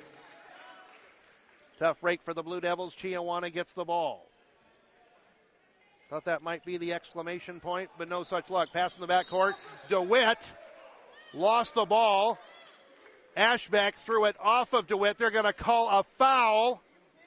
S2: Tough break for the Blue Devils. Chiawana gets the ball. Thought that might be the exclamation point, but no such luck. Pass in the backcourt. DeWitt lost the ball. Ashbeck threw it off of DeWitt. They're going to call a foul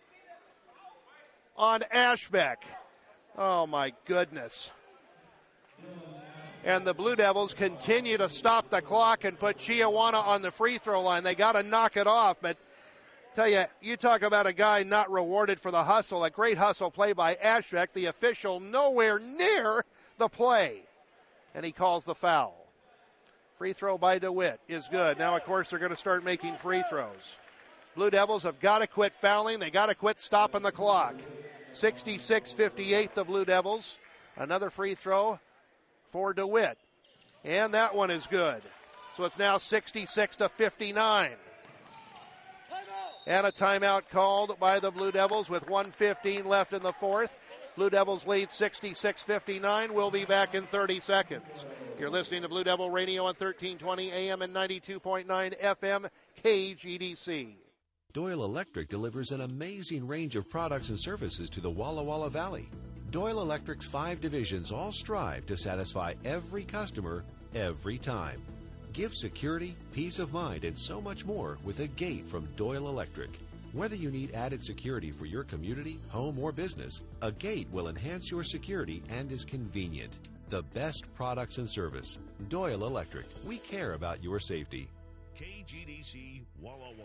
S2: on Ashbeck. Oh, my goodness. And the Blue Devils continue to stop the clock and put Chiawana on the free throw line. They got to knock it off, but tell you, you talk about a guy not rewarded for the hustle. A great hustle play by Ashbeck. The official nowhere near the play, and he calls the foul. Free throw by DeWitt is good. Now, of course, they're going to start making free throws. Blue Devils have got to quit fouling. They got to quit stopping the clock. sixty-six fifty-eight, the Blue Devils. Another free throw for DeWitt, and that one is good. So it's now sixty-six to fifty-nine. And a timeout called by the Blue Devils with one fifteen left in the fourth. Blue Devils lead sixty-six fifty-nine. We'll be back in thirty seconds. You're listening to Blue Devil Radio on thirteen twenty A M and ninety-two point nine F M K G D C.
S9: Doyle Electric delivers an amazing range of products and services to the Walla Walla Valley. Doyle Electric's five divisions all strive to satisfy every customer every time. Give security, peace of mind, and so much more with a gate from Doyle Electric. Whether you need added security for your community, home, or business, a gate will enhance your security and is convenient. The best products and service. Doyle Electric. We care about your safety.
S1: K G D C Walla Walla.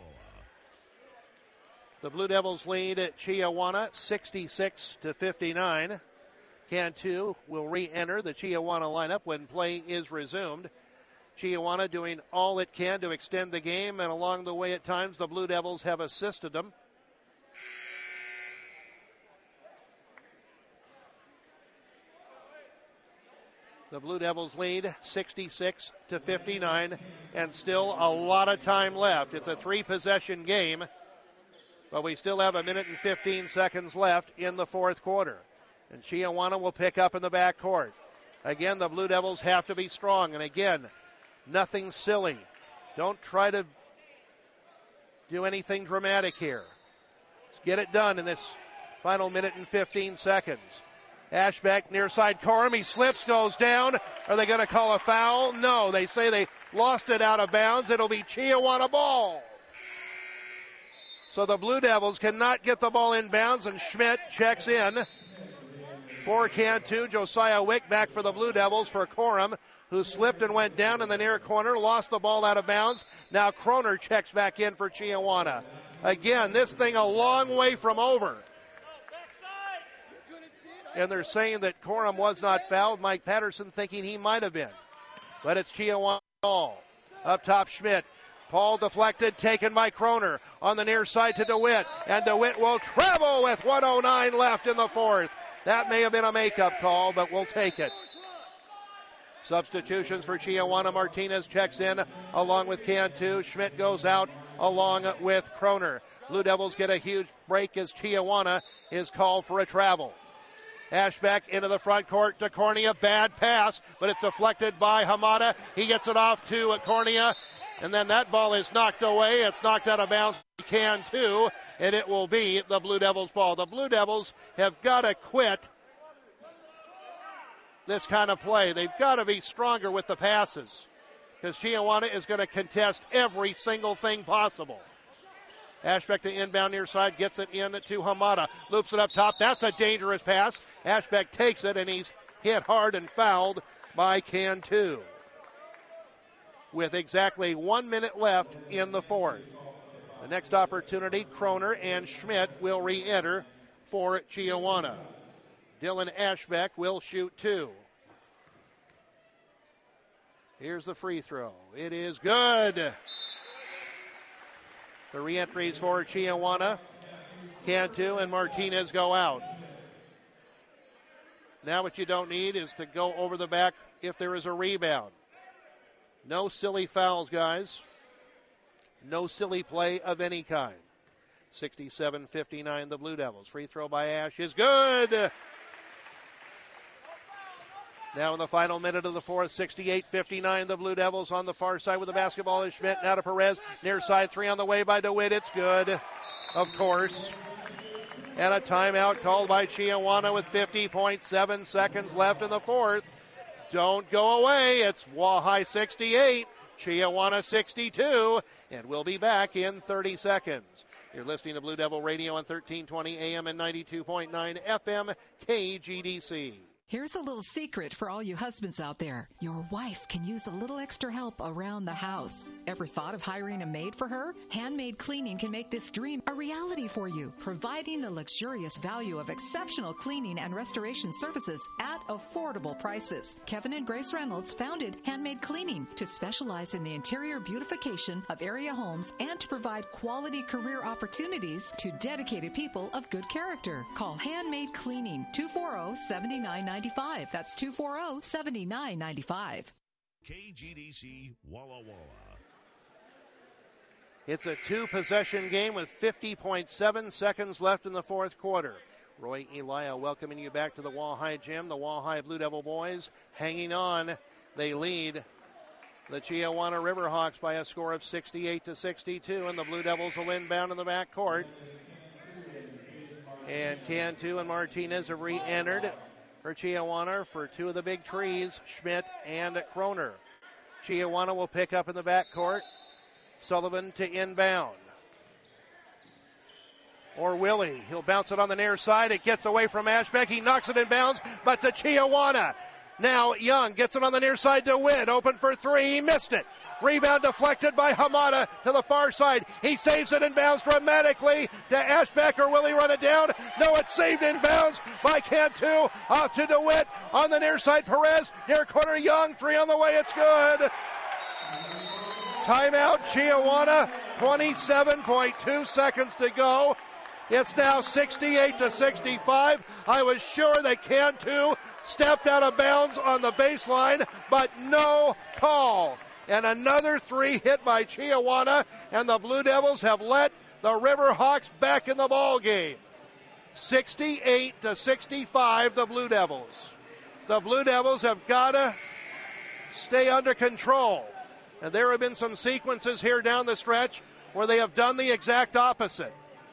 S2: The Blue Devils lead at Chiawana sixty-six to fifty-nine. Cantu will re-enter the Chiawana lineup when play is resumed. Chiawana doing all it can to extend the game, and along the way at times the Blue Devils have assisted them. The Blue Devils lead sixty-six to fifty-nine, and still a lot of time left. It's a three-possession game, but we still have a minute and fifteen seconds left in the fourth quarter. And Chiawana will pick up in the backcourt. Again, the Blue Devils have to be strong, and again, nothing silly. Don't try to do anything dramatic here. Let's get it done in this final minute and fifteen seconds. Ashbeck near side Corum. He slips, goes down. Are they going to call a foul? No. They say they lost it out of bounds. It'll be Chiawana ball. So the Blue Devils cannot get the ball in bounds, and Schmidt checks in for Cantu. Josiah Wick back for the Blue Devils for Corum, who slipped and went down in the near corner, lost the ball out of bounds. Now Kroner checks back in for Chiawana. Again, this thing a long way from over. And they're saying that Corum was not fouled. Mike Patterson thinking he might have been. But it's Chiawana ball. Up top, Schmidt. Paul deflected, taken by Kroner. On the near side to DeWitt. And DeWitt will travel with one oh nine left in the fourth. That may have been a makeup call, but we'll take it. Substitutions for Chiawana. Martinez checks in along with Cantu. Schmidt goes out along with Kroner. Blue Devils get a huge break as Chiawana is called for a travel. Ashbeck into the front court to Cornea. Bad pass, but it's deflected by Hamada. He gets it off to Cornea, and then that ball is knocked away. It's knocked out of bounds. Cantu, and it will be the Blue Devils' ball. The Blue Devils have got to quit this kind of play. They've got to be stronger with the passes, because Chiawana is going to contest every single thing possible. Ashbeck to inbound near side, gets it in to Hamada. Loops it up top. That's a dangerous pass. Ashbeck takes it, and he's hit hard and fouled by Cantu. With exactly one minute left in the fourth. The next opportunity, Kroner and Schmidt will re-enter for Chiawana. Dylan Ashbeck will shoot two. Here's the free throw. It is good. The re-entries for Chiawana. Cantu and Martinez go out. Now what you don't need is to go over the back if there is a rebound. No silly fouls, guys. No silly play of any kind. sixty-seven fifty-nine, the Blue Devils. Free throw by Ash is good. Now in the final minute of the fourth, sixty-eight fifty-nine, the Blue Devils on the far side with the basketball is Schmidt. Now to Perez, near side three on the way by DeWitt. It's good, of course. And a timeout called by Chiawana with fifty point seven seconds left in the fourth. Don't go away. It's Wahai sixty-eight, Chiawana sixty-two, and we'll be back in thirty seconds. You're listening to Blue Devil Radio on thirteen twenty A M and ninety-two point nine F M K G D C.
S12: Here's a little secret for all you husbands out there. Your wife can use a little extra help around the house. Ever thought of hiring a maid for her? Handmade Cleaning can make this dream a reality for you, providing the luxurious value of exceptional cleaning and restoration services at affordable prices. Kevin and Grace Reynolds founded Handmade Cleaning to specialize in the interior beautification of area homes and to provide quality career opportunities to dedicated people of good character. Call Handmade Cleaning, two four zero, seven nine nine five. That's two four zero, seven nine nine five.
S1: K G D C Walla Walla.
S2: It's a two-possession game with fifty point seven seconds left in the fourth quarter. Roy Elia welcoming you back to the Wahai Gym. The Wahai Blue Devil boys hanging on. They lead the Chiawana Riverhawks by a score of sixty-eight to sixty-two, and the Blue Devils will inbound in the backcourt. And Cantu and Martinez have re-entered for Chiawana for two of the big trees, Schmidt and Kroner. Chiawana will pick up in the backcourt. Sullivan to inbound. Or Willie. He'll bounce it on the near side. It gets away from Ashbeck. He knocks it in bounds, but to Chiawana. Now Young gets it on the near side to Witt. Open for three. He missed it. Rebound deflected by Hamada to the far side. He saves it in bounds dramatically to Ashbeck, or will he run it down? No, it's saved in bounds by Cantu. Off to DeWitt on the near side. Perez near corner. Young, three on the way. It's good. Timeout, Chiawana. twenty-seven point two seconds to go. It's now sixty-eight to sixty-five. I was sure that Cantu stepped out of bounds on the baseline, but no call. And another three hit by Chiawana, and the Blue Devils have let the Riverhawks back in the ball game. sixty-eight to sixty-five, the Blue Devils. The Blue Devils have got to stay under control. And there have been some sequences here down the stretch where they have done the exact opposite.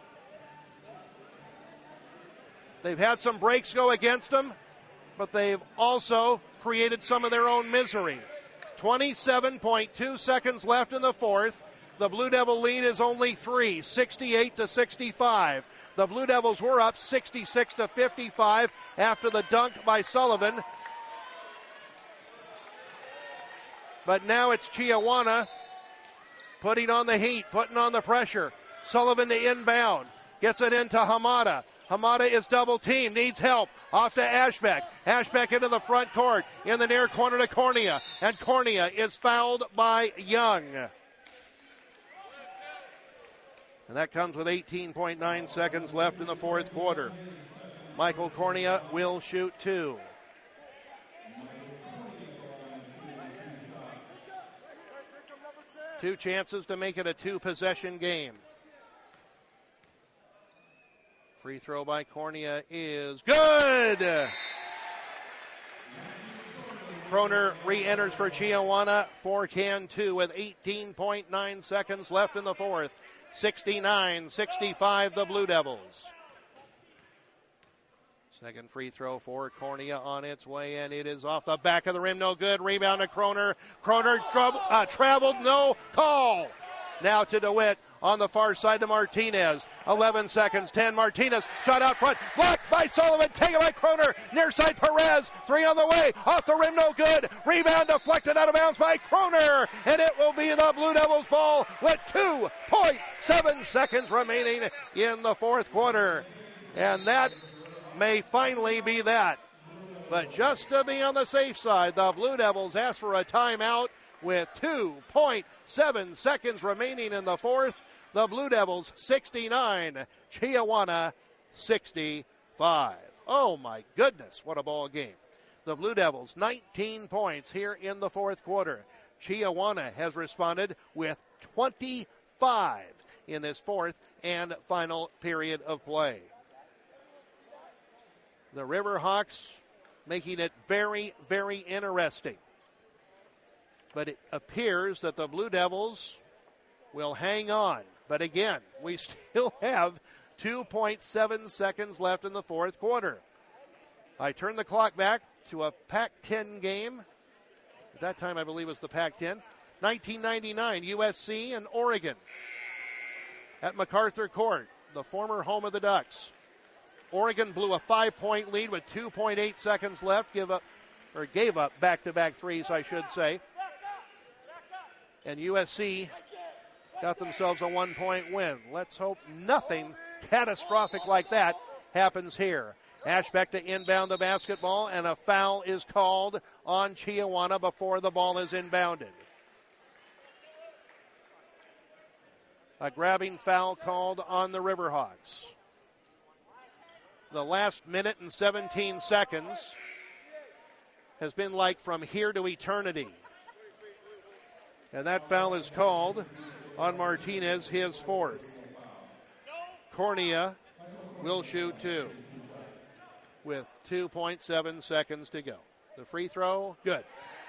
S2: They've had some breaks go against them, but they've also created some of their own misery. twenty-seven point two seconds left in the fourth. The Blue Devil lead is only three, sixty-eight to sixty-five. The Blue Devils were up sixty-six to fifty-five after the dunk by Sullivan. But now it's Chiawana putting on the heat, putting on the pressure. Sullivan to inbound. Gets it into Hamada. Hamada is double teamed, needs help. Off to Ashbeck. Ashbeck into the front court. In the near corner to Cornea. And Cornea is fouled by Young. And that comes with eighteen point nine seconds left in the fourth quarter. Michael Cornea will shoot two. Two chances to make it a two-possession game. Free throw by Cornea is good. Kroner re-enters for Chiawana for Cantu with eighteen point nine seconds left in the fourth. sixty-nine sixty-five, the Blue Devils. Second free throw for Cornea on its way, and it is off the back of the rim. No good. Rebound to Kroner. Kroner trub- uh, traveled. No call. Now to DeWitt on the far side to Martinez. eleven seconds. ten. Martinez shot out front. Blocked by Sullivan. Taken by Kroner. Near side Perez. Three on the way. Off the rim. No good. Rebound deflected out of bounds by Kroner. And it will be the Blue Devils' ball with two point seven seconds remaining in the fourth quarter. And that may finally be that. But just to be on the safe side, the Blue Devils ask for a timeout with two point seven seconds remaining in the fourth. The Blue Devils sixty-nine, Chiawana sixty-five. Oh my goodness, what a ball game. The Blue Devils nineteen points here in the fourth quarter. Chiawana has responded with twenty-five in this fourth and final period of play. The Riverhawks making it very, very interesting. But it appears that the Blue Devils will hang on. But again, we still have two point seven seconds left in the fourth quarter. I turn the clock back to a Pac ten game. At that time, I believe it was the Pac ten. nineteen ninety-nine, U S C and Oregon at MacArthur Court, the former home of the Ducks. Oregon blew a five-point lead with two point eight seconds left, give up, or gave up back-to-back threes, I should say. And U S C got themselves a one-point win. Let's hope nothing catastrophic like that happens here. Ashbeck to inbound the basketball, and a foul is called on Chiawana before the ball is inbounded. A grabbing foul called on the Riverhawks. The last minute and seventeen seconds has been like from here to eternity. And that foul is called on Martinez, his fourth. Cornea will shoot two with two point seven seconds to go. The free throw, good.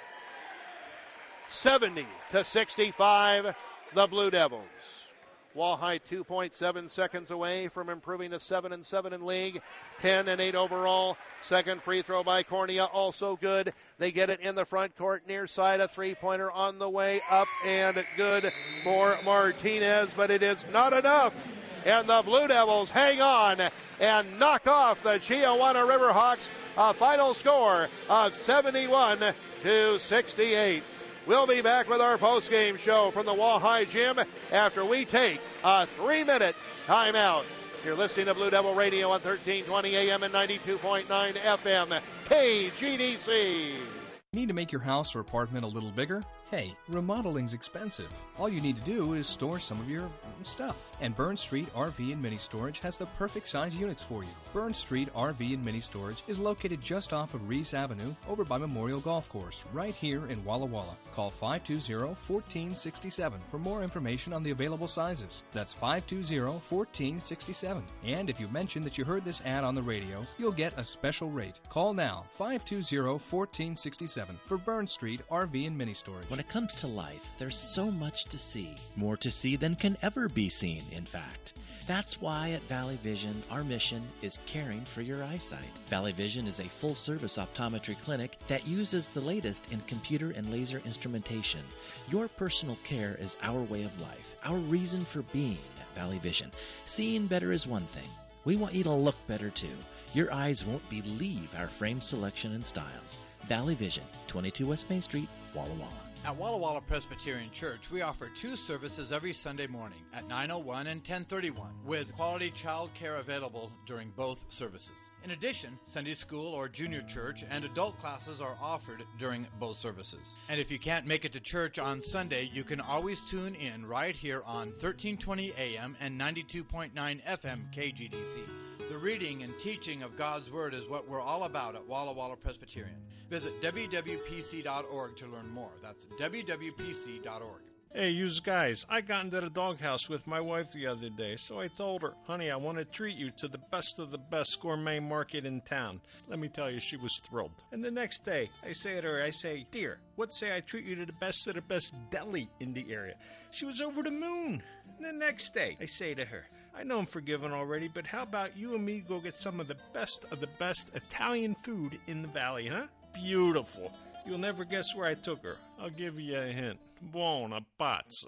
S2: seventy to sixty-five, the Blue Devils. Wall-High two point seven seconds away from improving to seven and seven in league, ten and eight overall. Second free throw by Cornea, also good. They get it in the front court, near side, a three-pointer on the way up, and good for Martinez, but it is not enough. And the Blue Devils hang on and knock off the Chiawana Riverhawks, a final score of seventy-one to sixty-eight. We'll be back with our post-game show from the Wall-High Gym after we take a three-minute timeout. You're listening to Blue Devil Radio on thirteen twenty A M and ninety-two point nine F M, K G D C.
S13: Need to make your house or apartment a little bigger? Hey, remodeling's expensive. All you need to do is store some of your stuff. And Burn Street R V and Mini Storage has the perfect size units for you. Burn Street R V and Mini Storage is located just off of Reese Avenue over by Memorial Golf Course, right here in Walla Walla. Call five two zero, one four six seven for more information on the available sizes. That's five two zero, one four six seven. And if you mention that you heard this ad on the radio, you'll get a special rate. Call now, five two zero, one four six seven for Burn Street R V and Mini Storage.
S5: When it comes to life, there's so much to see. More to see than can ever be seen, in fact. That's why at Valley Vision, our mission is caring for your eyesight. Valley Vision is a full-service optometry clinic that uses the latest in computer and laser instrumentation. Your personal care is our way of life, our reason for being at Valley Vision. Seeing better is one thing. We want you to look better, too. Your eyes won't believe our frame selection and styles. Valley Vision, twenty-two West Main Street, Walla Walla.
S17: At Walla Walla Presbyterian Church, we offer two services every Sunday morning at nine oh one and ten thirty-one, with quality child care available during both services. In addition, Sunday school or junior church and adult classes are offered during both services. And if you can't make it to church on Sunday, you can always tune in right here on thirteen twenty A M and ninety-two point nine F M K G D C. The reading and teaching of God's Word is what we're all about at Walla Walla Presbyterian. Visit w w p c dot org to learn more. That's w w p c dot org.
S18: Hey, yous guys, I got into the doghouse with my wife the other day, so I told her, honey, I want to treat you to the best of the best gourmet market in town. Let me tell you, she was thrilled. And the next day, I say to her, I say, dear, what say I treat you to the best of the best deli in the area? She was over the moon. And the next day, I say to her, I know I'm forgiven already, but how about you and me go get some of the best of the best Italian food in the valley, huh? Beautiful. You'll never guess where I took her. I'll give you a hint. Buona pazzo.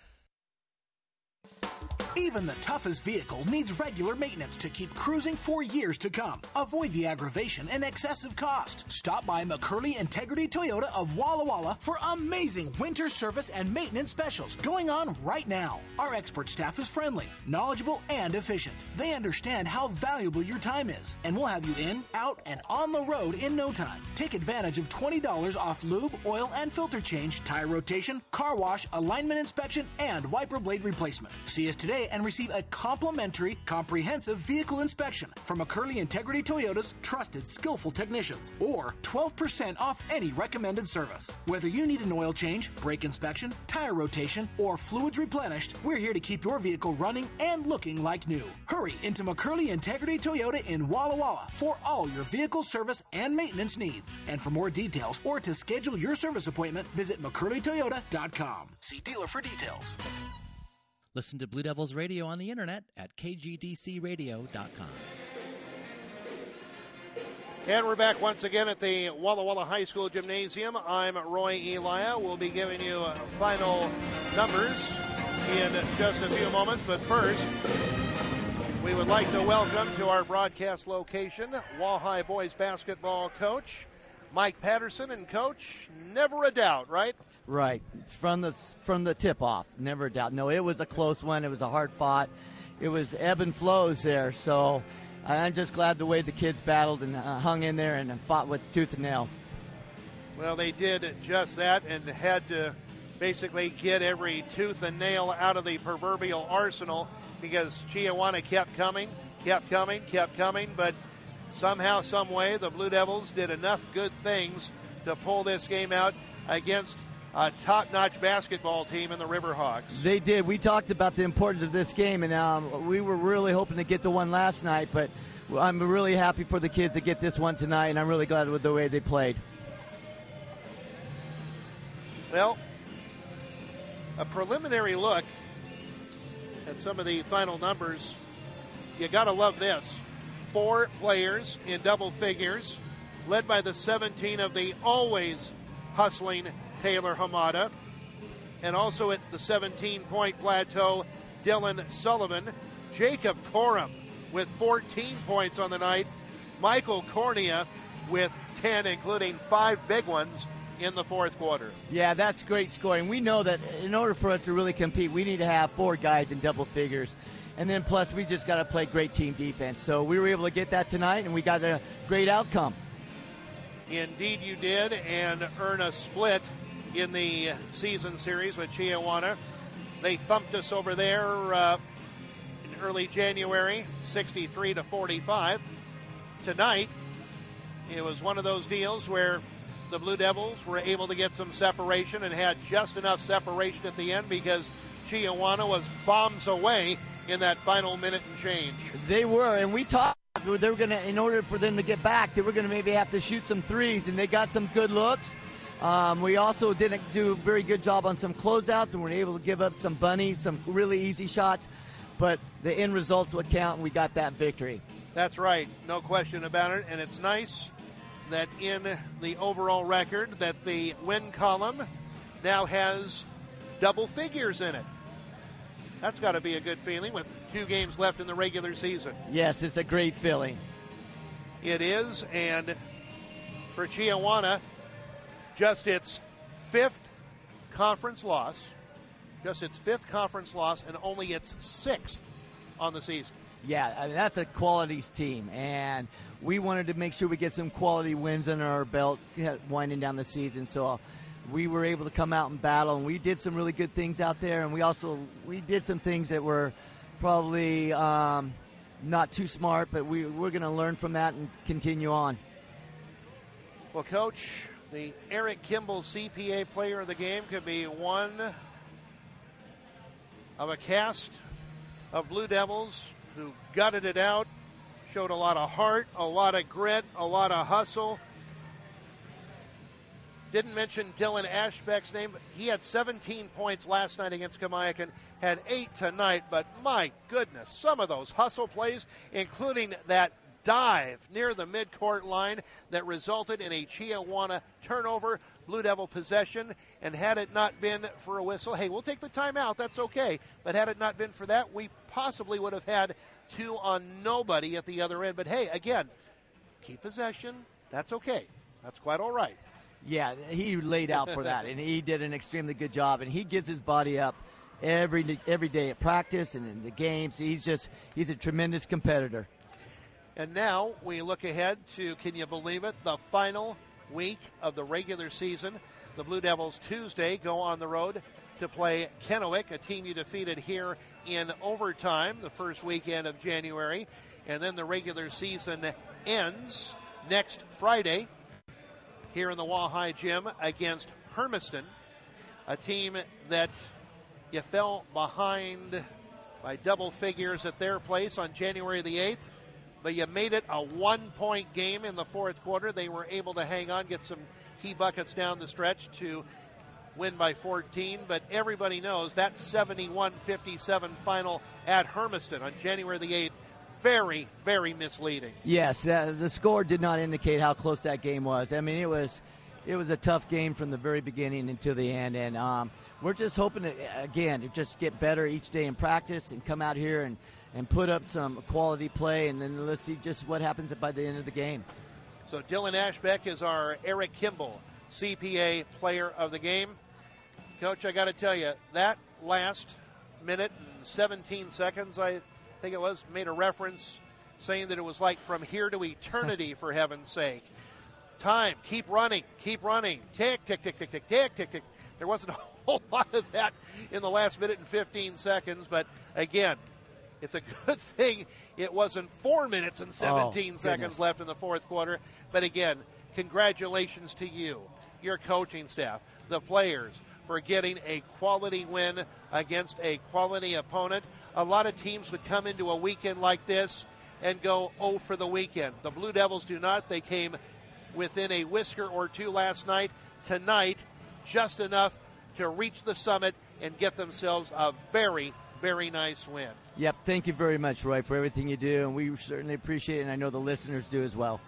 S14: Even the toughest vehicle needs regular maintenance to keep cruising for years to come. Avoid the aggravation and excessive cost. Stop by McCurley Integrity Toyota of Walla Walla for amazing winter service and maintenance specials going on right now. Our expert staff is friendly, knowledgeable, and efficient. They understand how valuable your time is and will have you in, out, and on the road in no time. Take advantage of twenty dollars off lube, oil, and filter change, tire rotation, car wash, alignment inspection, and wiper blade replacement. See us today today and receive a complimentary, comprehensive vehicle inspection from McCurley Integrity Toyota's trusted, skillful technicians, or twelve percent off any recommended service. Whether you need an oil change, brake inspection, tire rotation, or fluids replenished, we're here to keep your vehicle running and looking like new. Hurry into McCurley Integrity Toyota in Walla Walla for all your vehicle service and maintenance needs. And for more details or to schedule your service appointment, visit McCurley Toyota dot com. See dealer for details.
S5: Listen to Blue Devils Radio on the internet at K G D C radio dot com.
S2: And we're back once again at the Walla Walla High School Gymnasium. I'm Roy Elia. We'll be giving you final numbers in just a few moments. But first, we would like to welcome to our broadcast location Wall High boys basketball coach Mike Patterson. And, Coach, never a doubt, right?
S15: Right. From the from the tip-off, never a doubt. No, it was a close one. It was a hard fought. It was ebb and flows there. So I'm just glad the way the kids battled and uh, hung in there and fought with tooth and nail.
S2: Well, they did just that and had to basically get every tooth and nail out of the proverbial arsenal because Chiawana kept coming, kept coming, kept coming, but somehow, some way, the Blue Devils did enough good things to pull this game out against a top-notch basketball team in the Riverhawks.
S15: They did. We talked about the importance of this game, and um, we were really hoping to get the one last night, but I'm really happy for the kids to get this one tonight, and I'm really glad with the way they played.
S2: Well, a preliminary look at some of the final numbers. You got to love this. Four players in double figures, led by the seventeen of the always hustling Taylor Hamada, and also at the seventeen-point plateau, Dylan Sullivan. Jacob Corum with fourteen points on the night. Michael Cornea with ten, including five big ones in the fourth quarter.
S15: Yeah, that's great scoring. We know that in order for us to really compete, we need to have four guys in double figures. And then plus, we just got to play great team defense. So we were able to get that tonight, and we got a great outcome.
S2: Indeed you did, and earn a split in the season series with Chiawana. They thumped us over there uh, in early January, sixty-three to forty-five. Tonight, it was one of those deals where the Blue Devils were able to get some separation and had just enough separation at the end because Chiawana was bombs away in that final minute and change.
S15: They were, and we talked. They were going to, in order for them to get back, they were going to maybe have to shoot some threes, and they got some good looks. Um, we also didn't do a very good job on some closeouts, and we were able to give up some bunnies, some really easy shots. But the end results would count, and we got that victory.
S2: That's right, no question about it. And it's nice that in the overall record that the win column now has double figures in it. That's got to be a good feeling with two games left in the regular season.
S15: Yes, it's a great feeling.
S2: It is, and for Chiawana, just its fifth conference loss, just its fifth conference loss, and only its sixth on the season.
S15: Yeah, I mean, that's a qualities team, and we wanted to make sure we get some quality wins under our belt winding down the season, so we were able to come out and battle, and we did some really good things out there, and we also we did some things that were probably um, not too smart, but we, we're going to learn from that and continue on.
S2: Well, Coach, the Eric Kimball C P A player of the game could be one of a cast of Blue Devils who gutted it out, showed a lot of heart, a lot of grit, a lot of hustle. Didn't mention Dylan Ashbeck's name, but he had seventeen points last night against Kamiakin, had eight tonight, but my goodness, some of those hustle plays, including that dive near the midcourt line that resulted in a Chiawana turnover, Blue Devil possession, and had it not been for a whistle, hey, we'll take the timeout, that's okay, but had it not been for that, we possibly would have had two on nobody at the other end, but hey, again, keep possession, that's okay, that's quite all right.
S15: Yeah, he laid out for that, and he did an extremely good job, and he gives his body up every every day at practice and in the games. He's just, he's a tremendous competitor.
S2: And now we look ahead to, can you believe it, the final week of the regular season. The Blue Devils Tuesday go on the road to play Kennewick, a team you defeated here in overtime the first weekend of January. And then the regular season ends next Friday here in the Walleye Gym against Hermiston, a team that you fell behind by double figures at their place on January the eighth, but you made it a one-point game in the fourth quarter. They were able to hang on, get some key buckets down the stretch to win by fourteen, but everybody knows that seventy-one fifty-seven final at Hermiston on January the eighth, very, very misleading.
S15: Yes, uh, the score did not indicate how close that game was. I mean, it was it was a tough game from the very beginning until the end, and um, we're just hoping, to, again, to just get better each day in practice and come out here and, and put up some quality play, and then let's see just what happens by the end of the game.
S2: So Dylan Ashbeck is our Eric Kimball C P A player of the game. Coach, I got to tell you, that last minute and seventeen seconds, I think it was, made a reference saying that it was like from here to eternity, for heaven's sake. Time, keep running, keep running. Tick, tick, tick, tick, tick, tick, tick, tick. There wasn't a whole lot of that in the last minute and fifteen seconds, but again, it's a good thing it wasn't four minutes and seventeen
S15: oh,
S2: seconds
S15: goodness.
S2: left in the fourth quarter. But again, congratulations to you, your coaching staff, the players, for getting a quality win against a quality opponent. A lot of teams would come into a weekend like this and go oh for the weekend. The Blue Devils do not. They came within a whisker or two last night. Tonight, just enough to reach the summit and get themselves a very, very nice win.
S15: Yep, thank you very much, Roy, for everything you do, and we certainly appreciate it, and I know the listeners do as well.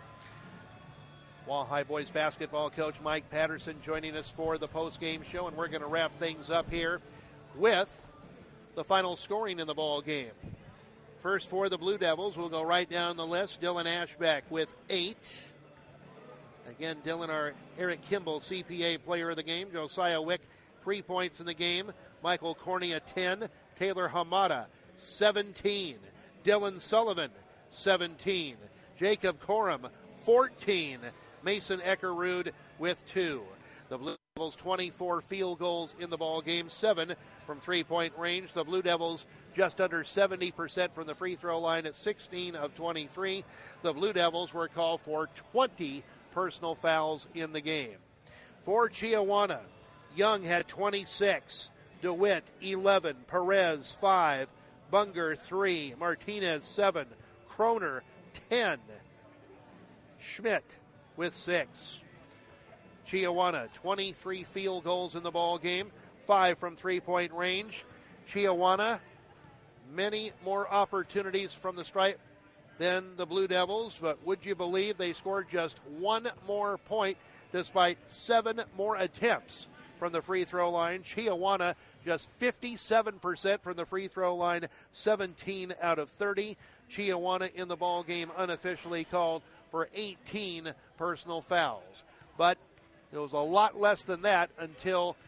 S2: Walleye boys basketball coach Mike Patterson joining us for the post-game show, and we're going to wrap things up here with the final scoring in the ball game. First for the Blue Devils, we'll go right down the list. Dylan Ashbeck with eight. Again, Dylan, our Eric Kimball C P A player of the game. Josiah Wick, three points in the game. Michael Cornea, ten. Taylor Hamada, seventeen. Dylan Sullivan, seventeen. Jacob Corum, fourteen. Mason Eckerud with two. The Blue Devils twenty-four field goals in the ball game, seven from three-point range. The Blue Devils just under seventy percent from the free throw line at sixteen of twenty-three. The Blue Devils were called for twenty personal fouls in the game. For Chiawana, Young had twenty-six. DeWitt, eleven. Perez, five. Bunger, three. Martinez, seven. Kroner, ten. Schmidt with six. Chiawana, twenty-three field goals in the ball game, five from three-point range. Chiawana, many more opportunities from the stripe than the Blue Devils, but would you believe they scored just one more point despite seven more attempts from the free throw line. Chiawana just fifty-seven percent from the free throw line, seventeen out of thirty. Chiawana in the ball game unofficially called for eighteen personal fouls. But it was a lot less than that until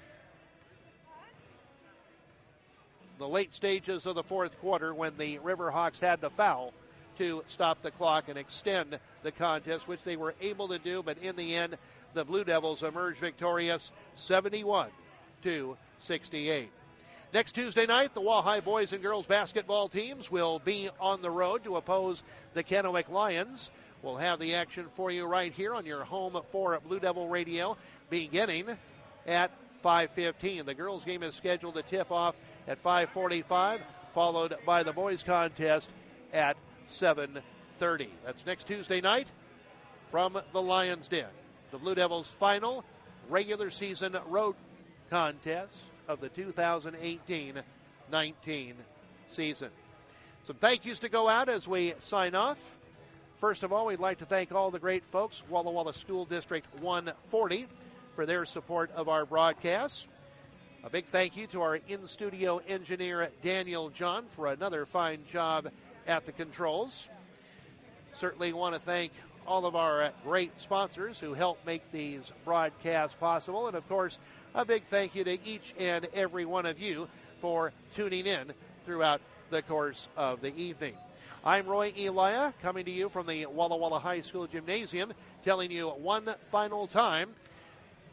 S2: the late stages of the fourth quarter when the Riverhawks had to foul to stop the clock and extend the contest, which they were able to do. But in the end, the Blue Devils emerged victorious seventy-one to sixty-eight. Next Tuesday night, the Walleye boys and girls basketball teams will be on the road to oppose the Kennewick Lions. We'll have the action for you right here on your home for Blue Devil Radio beginning at five fifteen. The girls' game is scheduled to tip off at five forty-five, followed by the boys' contest at seven thirty. That's next Tuesday night from the Lions' Den. The Blue Devils' final regular season road contest of the two thousand eighteen nineteen season. Some thank yous to go out as we sign off. First of all, we'd like to thank all the great folks, Walla Walla School District one forty, for their support of our broadcasts. A big thank you to our in-studio engineer, Daniel John, for another fine job at the controls. Certainly want to thank all of our great sponsors who help make these broadcasts possible. And, of course, a big thank you to each and every one of you for tuning in throughout the course of the evening. I'm Roy Elia, coming to you from the Walla Walla High School Gymnasium, telling you one final time,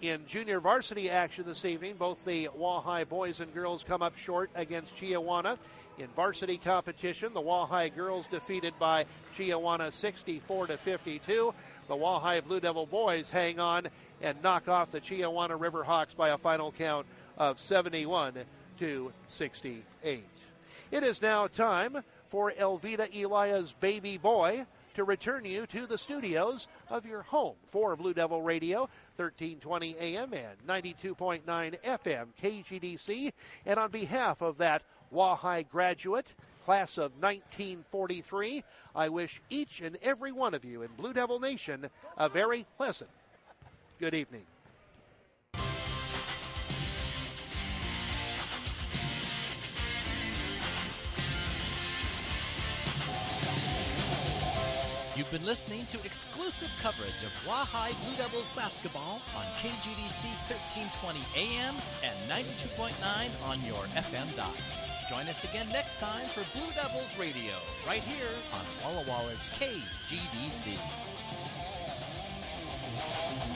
S2: In junior varsity action this evening, both the Wahai boys and girls come up short against Chiawana. In varsity competition, the Wahai girls defeated by Chiawana sixty-four to fifty-two. The Wahai Blue Devil boys hang on and knock off the Chiawana Riverhawks by a final count of seventy-one to sixty-eight. It is now time for Elvita Elia's baby boy to return you to the studios of your home for Blue Devil Radio, thirteen twenty A M and ninety-two point nine F M K G D C. And on behalf of that Wahai graduate, class of nineteen forty-three, I wish each and every one of you in Blue Devil Nation a very pleasant good evening.
S5: You've been listening to exclusive coverage of Wahai Blue Devils basketball on K G D C thirteen twenty A M and ninety-two point nine on your F M dial. Join us again next time for Blue Devils Radio, right here on Walla Walla's K G D C.